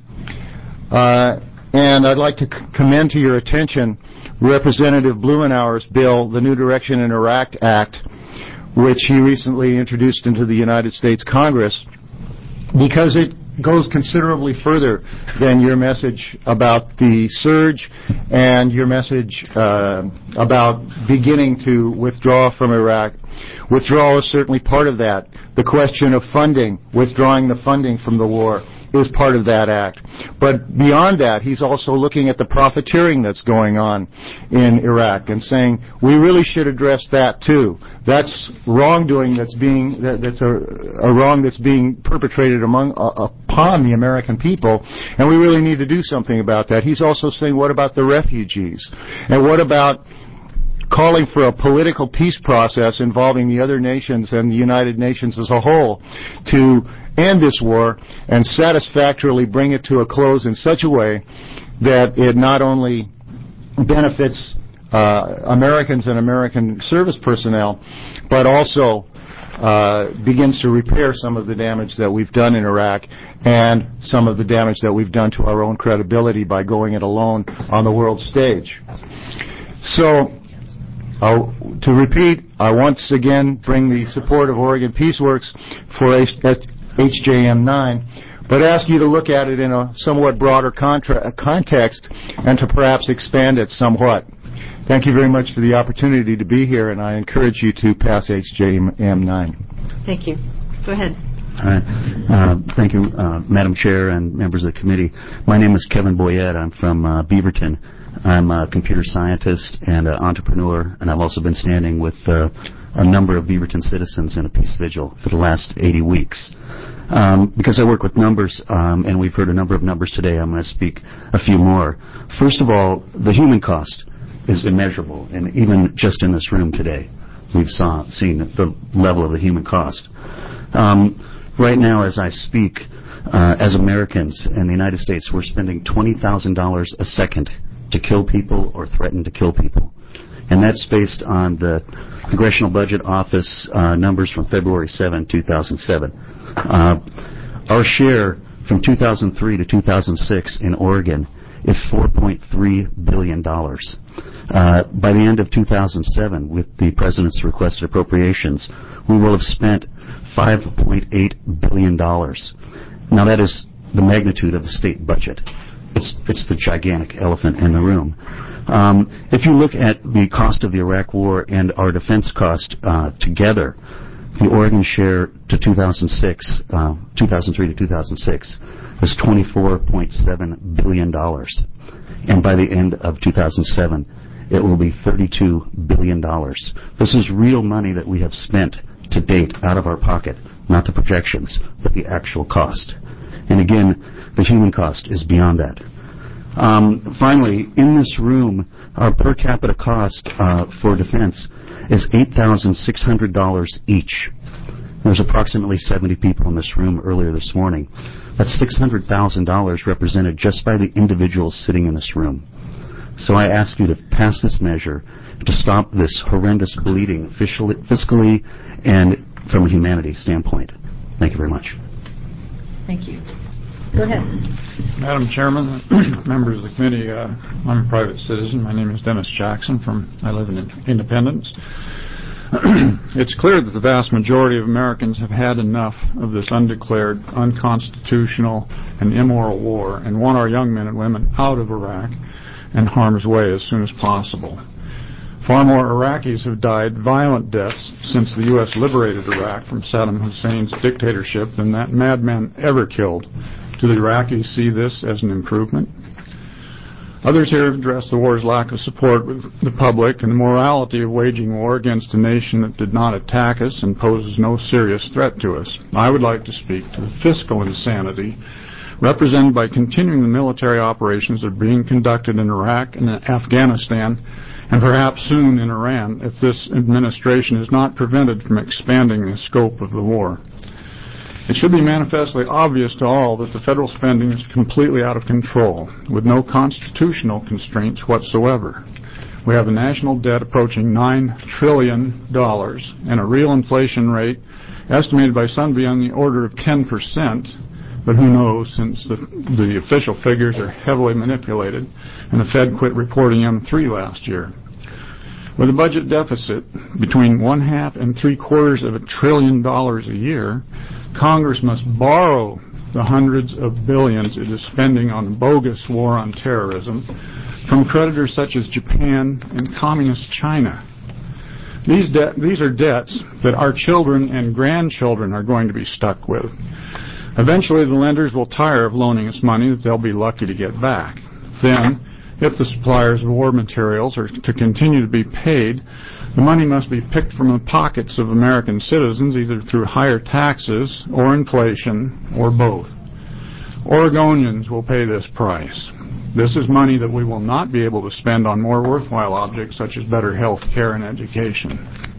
Uh, and I'd like to c- commend to your attention Representative Blumenauer's bill, the New Direction in Iraq Act, which he recently introduced into the United States Congress, because it goes considerably further than your message about the surge and your message uh, about beginning to withdraw from Iraq. Withdrawal is certainly part of that. The question of funding, withdrawing the funding from the war, is part of that act. But beyond that, he's also looking at the profiteering that's going on in Iraq and saying we really should address that too. That's wrongdoing that's being that, that's a, a wrong that's being perpetrated among uh, upon the American people, and we really need to do something about that. He's also saying, what about the refugees? And what about calling for a political peace process involving the other nations and the United Nations as a whole to end this war and satisfactorily bring it to a close in such a way that it not only benefits uh, Americans and American service personnel, but also uh, begins to repair some of the damage that we've done in Iraq and some of the damage that we've done to our own credibility by going it alone on the world stage. So, Uh, to repeat, I once again bring the support of Oregon Peaceworks for H J M nine, but ask you to look at it in a somewhat broader contra- context and to perhaps expand it somewhat. Thank you very much for the opportunity to be here, and I encourage you to pass H J M nine. Thank you. Go ahead. All right. Uh, thank you, uh, Madam Chair and members of the committee. My name is Kevin Boyette. I'm from uh, Beaverton. I'm a computer scientist and an entrepreneur, and I've also been standing with uh, a number of Beaverton citizens in a peace vigil for the last eighty weeks. Um, because I work with numbers, um, and we've heard a number of numbers today, I'm going to speak a few more. First of all, the human cost. is immeasurable. And even just in this room today, we've saw, seen the level of the human cost. Um, right now, as I speak, uh, as Americans in the United States, we're spending twenty thousand dollars a second to kill people or threaten to kill people. And that's based on the Congressional Budget Office uh, numbers from February seventh, two thousand seven. Uh, our share from two thousand three to two thousand six in Oregon is four point three billion dollars. Uh, by the end of two thousand seven, with the President's requested appropriations, we will have spent five point eight billion dollars. Now, that is the magnitude of the state budget. It's, it's the gigantic elephant in the room. Um, if you look at the cost of the Iraq War and our defense cost uh, together, the Oregon share to two thousand six, uh, two thousand three to two thousand six, was twenty-four point seven billion dollars. And by the end of two thousand seven, it will be thirty-two billion dollars. This is real money that we have spent to date out of our pocket, not the projections, but the actual cost. And again, the human cost is beyond that. Um, finally, in this room, our per capita cost uh, for defense is eight thousand six hundred dollars each. There's approximately seventy people in this room earlier this morning. That's six hundred thousand dollars represented just by the individuals sitting in this room. So I ask you to pass this measure to stop this horrendous bleeding fiscally and from a humanity standpoint. Thank you very much. Thank you. Go ahead. Madam Chairman, members of the committee, uh, I'm a private citizen. My name is Dennis Jackson. From I live in Independence. It's clear that the vast majority of Americans have had enough of this undeclared, unconstitutional, and immoral war and want our young men and women out of Iraq and harm's way as soon as possible. Far more Iraqis have died violent deaths since the U S liberated Iraq from Saddam Hussein's dictatorship than that madman ever killed. Do the Iraqis see this as an improvement? Others here have addressed the war's lack of support with the public and the morality of waging war against a nation that did not attack us and poses no serious threat to us. I would like to speak to the fiscal insanity represented by continuing the military operations that are being conducted in Iraq and Afghanistan and perhaps soon in Iran if this administration is not prevented from expanding the scope of the war. It should be manifestly obvious to all that the federal spending is completely out of control, with no constitutional constraints whatsoever. We have a national debt approaching nine trillion dollars and a real inflation rate estimated by some to be on the order of ten percent, but who knows, since the, the official figures are heavily manipulated, and the Fed quit reporting M three last year. With a budget deficit between one half and three quarters of a trillion dollars a year, Congress must borrow the hundreds of billions it is spending on the bogus war on terrorism from creditors such as Japan and communist China. These, de- these are debts that our children and grandchildren are going to be stuck with. Eventually, the lenders will tire of loaning us money that they'll be lucky to get back. Then, if the suppliers of war materials are to continue to be paid, the money must be picked from the pockets of American citizens either through higher taxes or inflation or both. Oregonians will pay this price. This is money that we will not be able to spend on more worthwhile objects such as better health care and education.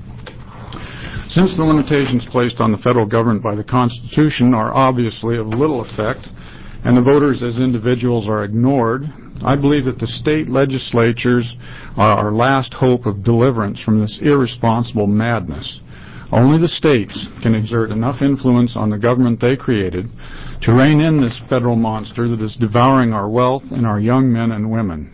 Since the limitations placed on the federal government by the Constitution are obviously of little effect, and the voters as individuals are ignored, I believe that the state legislatures are our last hope of deliverance from this irresponsible madness. Only the states can exert enough influence on the government they created to rein in this federal monster that is devouring our wealth and our young men and women.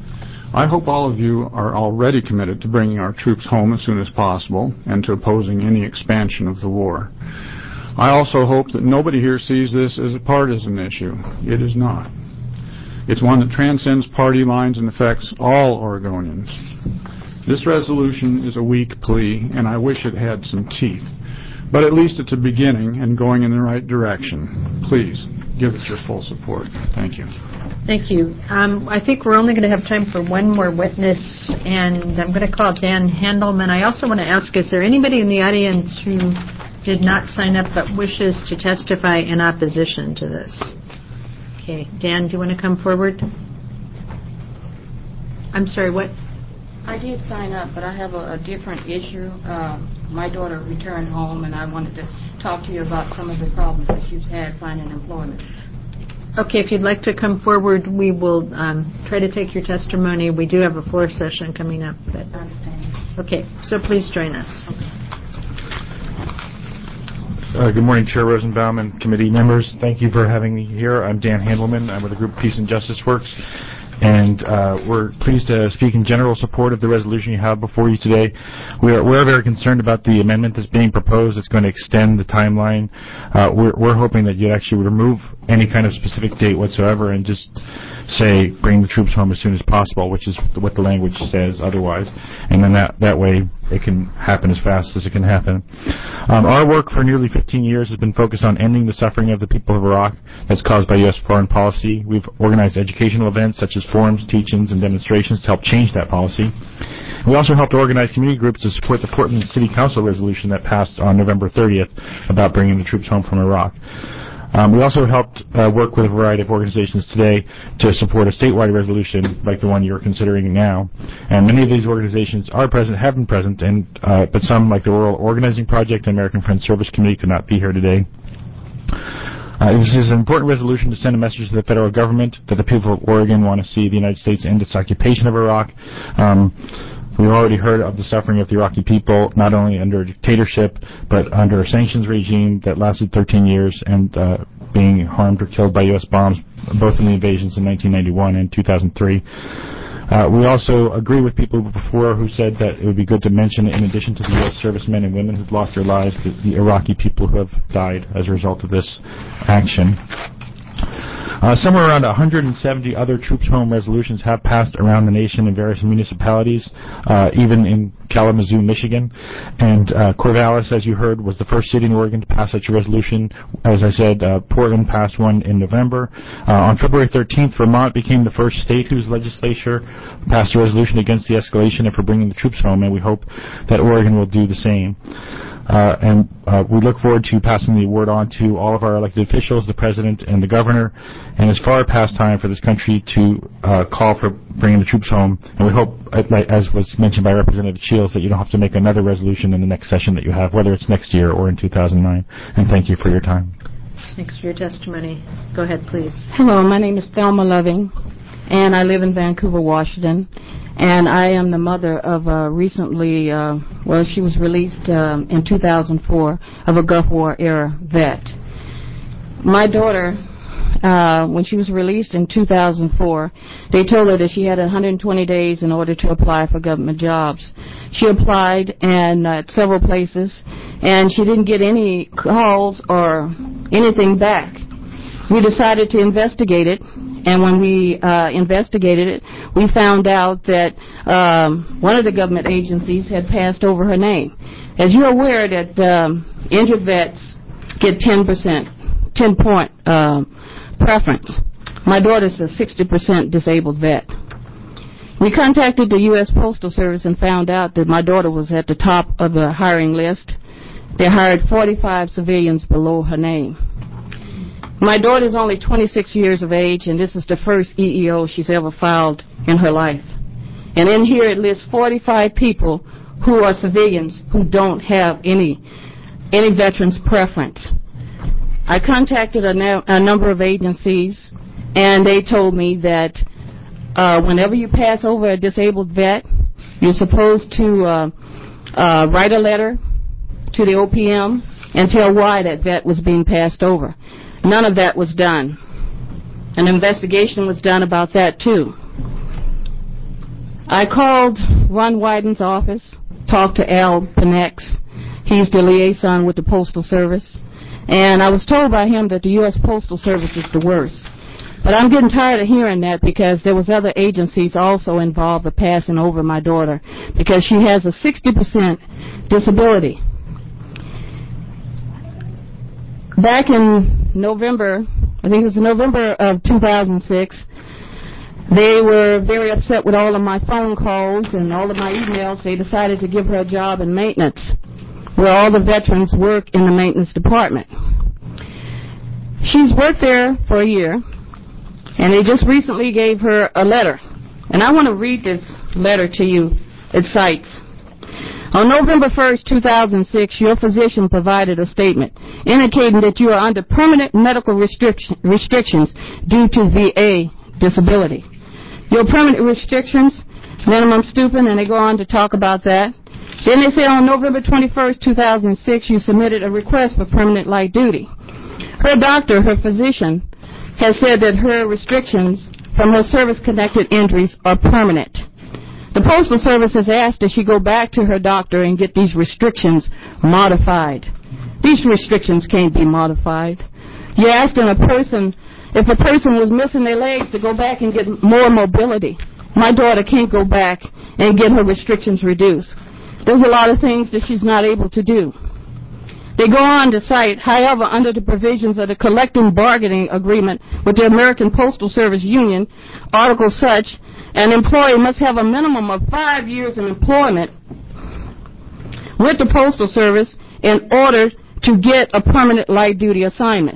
I hope all of you are already committed to bringing our troops home as soon as possible and to opposing any expansion of the war. I also hope that nobody here sees this as a partisan issue. It is not. It's one that transcends party lines and affects all Oregonians. This resolution is a weak plea, and I wish it had some teeth. But at least it's a beginning and going in the right direction. Please, give it your full support. Thank you. Thank you. Um, I think we're only going to have time for one more witness, and I'm going to call Dan Handelman. I also want to ask, is there anybody in the audience who did not sign up but wishes to testify in opposition to this? Okay. Dan, do you want to come forward? I'm sorry, what? I did sign up, but I have a, a different issue. Uh, my daughter returned home, and I wanted to talk to you about some of the problems that she's had finding employment. Okay, if you'd like to come forward, we will um, try to take your testimony. We do have a floor session coming up. But, I understand. Okay, so please join us. Uh, good morning, Chair Rosenbaum and committee members. Thank you for having me here. I'm Dan Handelman. I'm with the group Peace and Justice Works. And uh, we're pleased to speak in general support of the resolution you have before you today. We are, we're very concerned about the amendment that's being proposed. It's going to extend the timeline. Uh, we're, we're hoping that you'd actually remove any kind of specific date whatsoever and just say bring the troops home as soon as possible, which is what the language says otherwise. And then that, that way it can happen as fast as it can happen. Um, our work for nearly fifteen years has been focused on ending the suffering of the people of Iraq that's caused by U S foreign policy. We've organized educational events such as forums, teach-ins, and demonstrations to help change that policy. We also helped organize community groups to support the Portland City Council resolution that passed on November thirtieth about bringing the troops home from Iraq. Um, we also helped uh, work with a variety of organizations today to support a statewide resolution like the one you're considering now. And many of these organizations are present, have been present, and uh, but some, like the Rural Organizing Project and American Friends Service Committee, could not be here today. Uh, this is an important resolution to send a message to the federal government that the people of Oregon want to see the United States end its occupation of Iraq. Um, We've already heard of the suffering of the Iraqi people, not only under a dictatorship, but under a sanctions regime that lasted thirteen years and uh, being harmed or killed by U S bombs, both in the invasions in nineteen ninety-one and two thousand three. Uh, we also agree with people before who said that it would be good to mention, in addition to the U S servicemen and women who've lost their lives, the, the Iraqi people who have died as a result of this action. Uh, somewhere around one hundred seventy other troops home resolutions have passed around the nation in various municipalities, uh, even in Kalamazoo, Michigan. And uh, Corvallis, as you heard, was the first city in Oregon to pass such a resolution. As I said, uh, Portland passed one in November. Uh, on February thirteenth, Vermont became the first state whose legislature passed a resolution against the escalation and for bringing the troops home, and we hope that Oregon will do the same. Uh, and uh, we look forward to passing the word on to all of our elected officials, the president and the governor, and it's far past time for this country to uh, call for bringing the troops home. And we hope, as was mentioned by Representative Shields, that you don't have to make another resolution in the next session that you have, whether it's next year or in two thousand nine. And thank you for your time. Thanks for your testimony. Go ahead, please. Hello, my name is Thelma Loving, and I live in Vancouver, Washington. And I am the mother of a recently, uh, well, she was released um, in two thousand four, of a Gulf War era vet. My daughter, uh, when she was released in two thousand four, they told her that she had one hundred twenty days in order to apply for government jobs. She applied and uh, at several places, and she didn't get any calls or anything back. We decided to investigate it, and when we uh, investigated it, we found out that um, one of the government agencies had passed over her name. As you're aware that um, injured vets get ten percent, ten point uh, preference. My daughter's a sixty percent disabled vet. We contacted the U S Postal Service and found out that my daughter was at the top of the hiring list. They hired forty-five civilians below her name. My daughter's only twenty-six years of age, and this is the first E E O she's ever filed in her life. And in here it lists forty-five people who are civilians who don't have any any veterans preference. I contacted a, na- a number of agencies, and they told me that uh, whenever you pass over a disabled vet, you're supposed to uh, uh, write a letter to the O P M and tell why that vet was being passed over. None of that was done. An investigation was done about that, too. I called Ron Wyden's office, talked to Al Panex. He's the liaison with the Postal Service. And I was told by him that the U S Postal Service is the worst. But I'm getting tired of hearing that because there was other agencies also involved with passing over my daughter because she has a sixty percent disability. Back in November, I think it was November of two thousand six, they were very upset with all of my phone calls and all of my emails. They decided to give her a job in maintenance, where all the veterans work in the maintenance department. She's worked there for a year, and they just recently gave her a letter. And I want to read this letter to you It cites, on November first, two thousand six, your physician provided a statement indicating that you are under permanent medical restriction, restrictions due to V A disability. Your permanent restrictions, minimum stooping, and they go on to talk about that. Then they say on November twenty-first, two thousand six, you submitted a request for permanent light duty. Her doctor, her physician, has said that her restrictions from her service-connected injuries are permanent. The Postal Service has asked that she go back to her doctor and get these restrictions modified. These restrictions can't be modified. You're asking a person, if a person was missing their legs, to go back and get more mobility. My daughter can't go back and get her restrictions reduced. There's a lot of things that she's not able to do. They go on to cite, however, under the provisions of the collective bargaining agreement with the American Postal Service Union, article such, an employee must have a minimum of five years of employment with the Postal Service in order to get a permanent light duty assignment.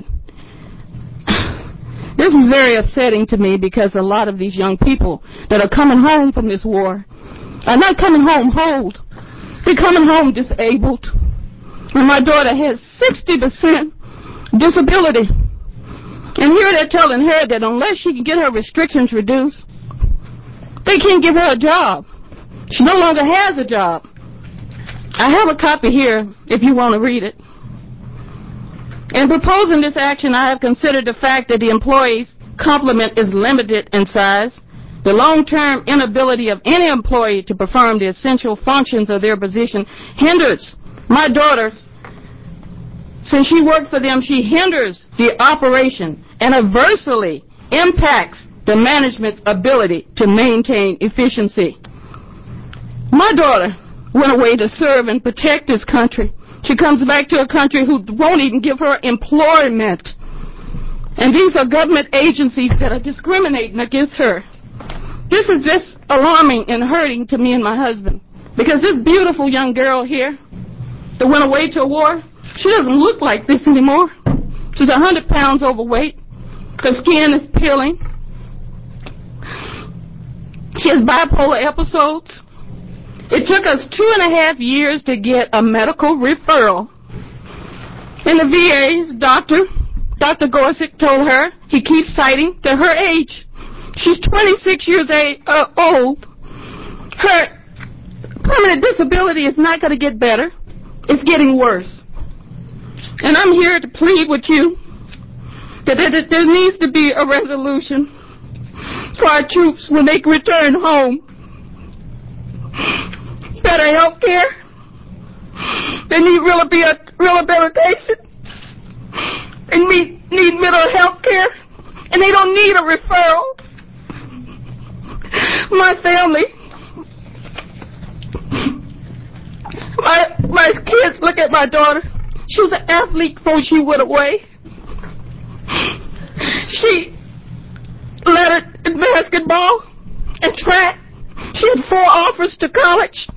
This is very upsetting to me because a lot of these young people that are coming home from this war are not coming home whole. They're coming home disabled. And my daughter has sixty percent disability. And here they're telling her that unless she can get her restrictions reduced, they can't give her a job. She no longer has a job. I have a copy here if you want to read it. In proposing this action, I have considered the fact that the employee's complement is limited in size, the long-term inability of any employee to perform the essential functions of their position hinders my daughter. Since she worked for them, she hinders the operation and adversely impacts the management's ability to maintain efficiency. My daughter went away to serve and protect this country. She comes back to a country who won't even give her employment. And these are government agencies that are discriminating against her. This is just alarming and hurting to me and my husband. Because this beautiful young girl here that went away to a war, she doesn't look like this anymore. She's one hundred pounds overweight. Her skin is peeling. She has bipolar episodes. It took us two and a half years to get a medical referral. And the V A's doctor, Doctor Gorsuch, told her, he keeps citing to her age. She's twenty-six years a, uh, old. Her permanent disability is not going to get better. It's getting worse. And I'm here to plead with you that there, that there needs to be a resolution for our troops when they return home. Better health care. They need rehabilitation. They need, need mental health care. And they don't need a referral. My family, my, my kids look at my daughter. She was an athlete before she went away. She led it in basketball and track. She had four offers to college.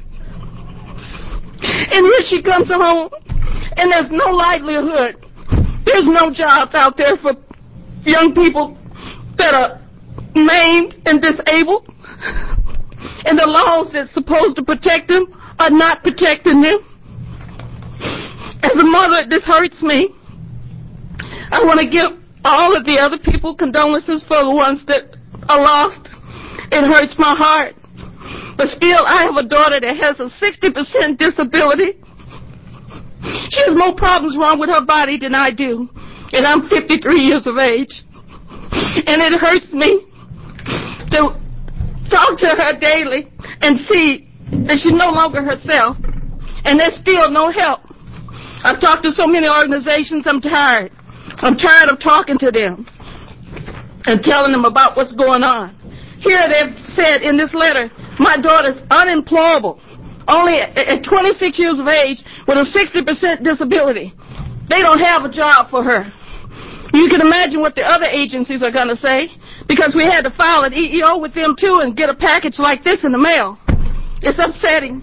And here she comes home, and there's no livelihood. There's no jobs out there for young people that are maimed and disabled. And the laws that's supposed to protect them are not protecting them. As a mother, this hurts me. I want to give all of the other people condolences for the ones that are lost. It hurts my heart. But still, I have a daughter that has a sixty percent disability. She has more problems wrong with her body than I do. And I'm fifty-three years of age. And it hurts me to talk to her daily and see that she's no longer herself. And there's still no help. I've talked to so many organizations, I'm tired. I'm tired of talking to them and telling them about what's going on. Here they've said in this letter, my daughter's unemployable, only at twenty-six years of age with a sixty percent disability. They don't have a job for her. You can imagine what the other agencies are going to say, because we had to file an E E O with them too and get a package like this in the mail. It's upsetting.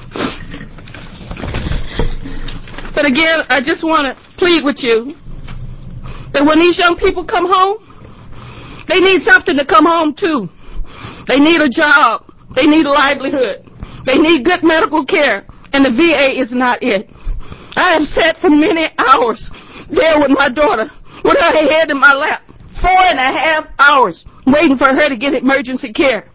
But again, I just want to plead with you that when these young people come home, they need something to come home to. They need a job. They need a livelihood. They need good medical care, and the V A is not it. I have sat for many hours there with my daughter, with her head in my lap, four and a half hours, waiting for her to get emergency care.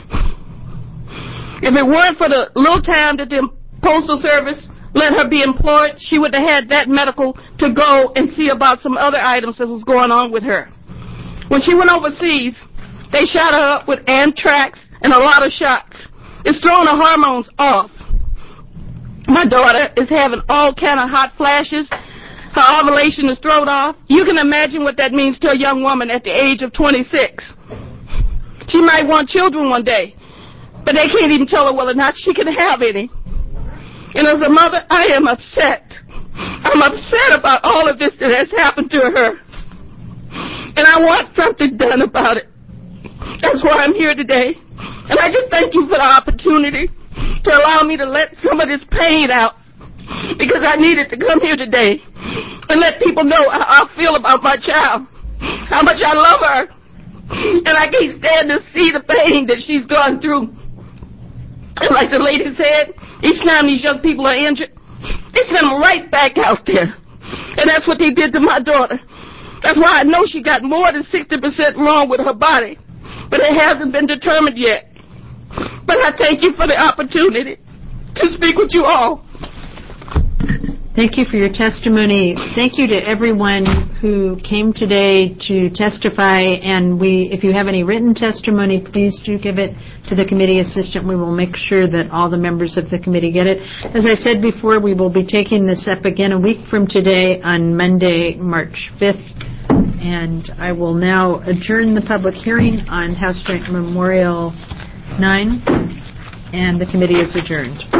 If it weren't for the little time that the Postal Service let her be employed, she would have had that medical to go and see about some other items that was going on with her. When she went overseas, they shot her up with anthrax and a lot of shots. It's throwing her hormones off. My daughter is having all kind of hot flashes. Her ovulation is thrown off. You can imagine what that means to a young woman at the age of twenty-six. She might want children one day, but they can't even tell her whether or not she can have any. And as a mother, I am upset. I'm upset about all of this that has happened to her. And I want something done about it. That's why I'm here today. And I just thank you for the opportunity to allow me to let some of this pain out, because I needed to come here today and let people know how I feel about my child, how much I love her, and I can't stand to see the pain that she's gone through. And like the lady said, each time these young people are injured, they send them right back out there. And that's what they did to my daughter. That's why I know she got more than sixty percent wrong with her body, but it hasn't been determined yet. But I thank you for the opportunity to speak with you all. Thank you for your testimony. Thank you to everyone who came today to testify. And we, if you have any written testimony, please do give it to the committee assistant. We will make sure that all the members of the committee get it. As I said before, we will be taking this up again a week from today on Monday, March fifth. And I will now adjourn the public hearing on House Joint Memorial nine, and the committee is adjourned.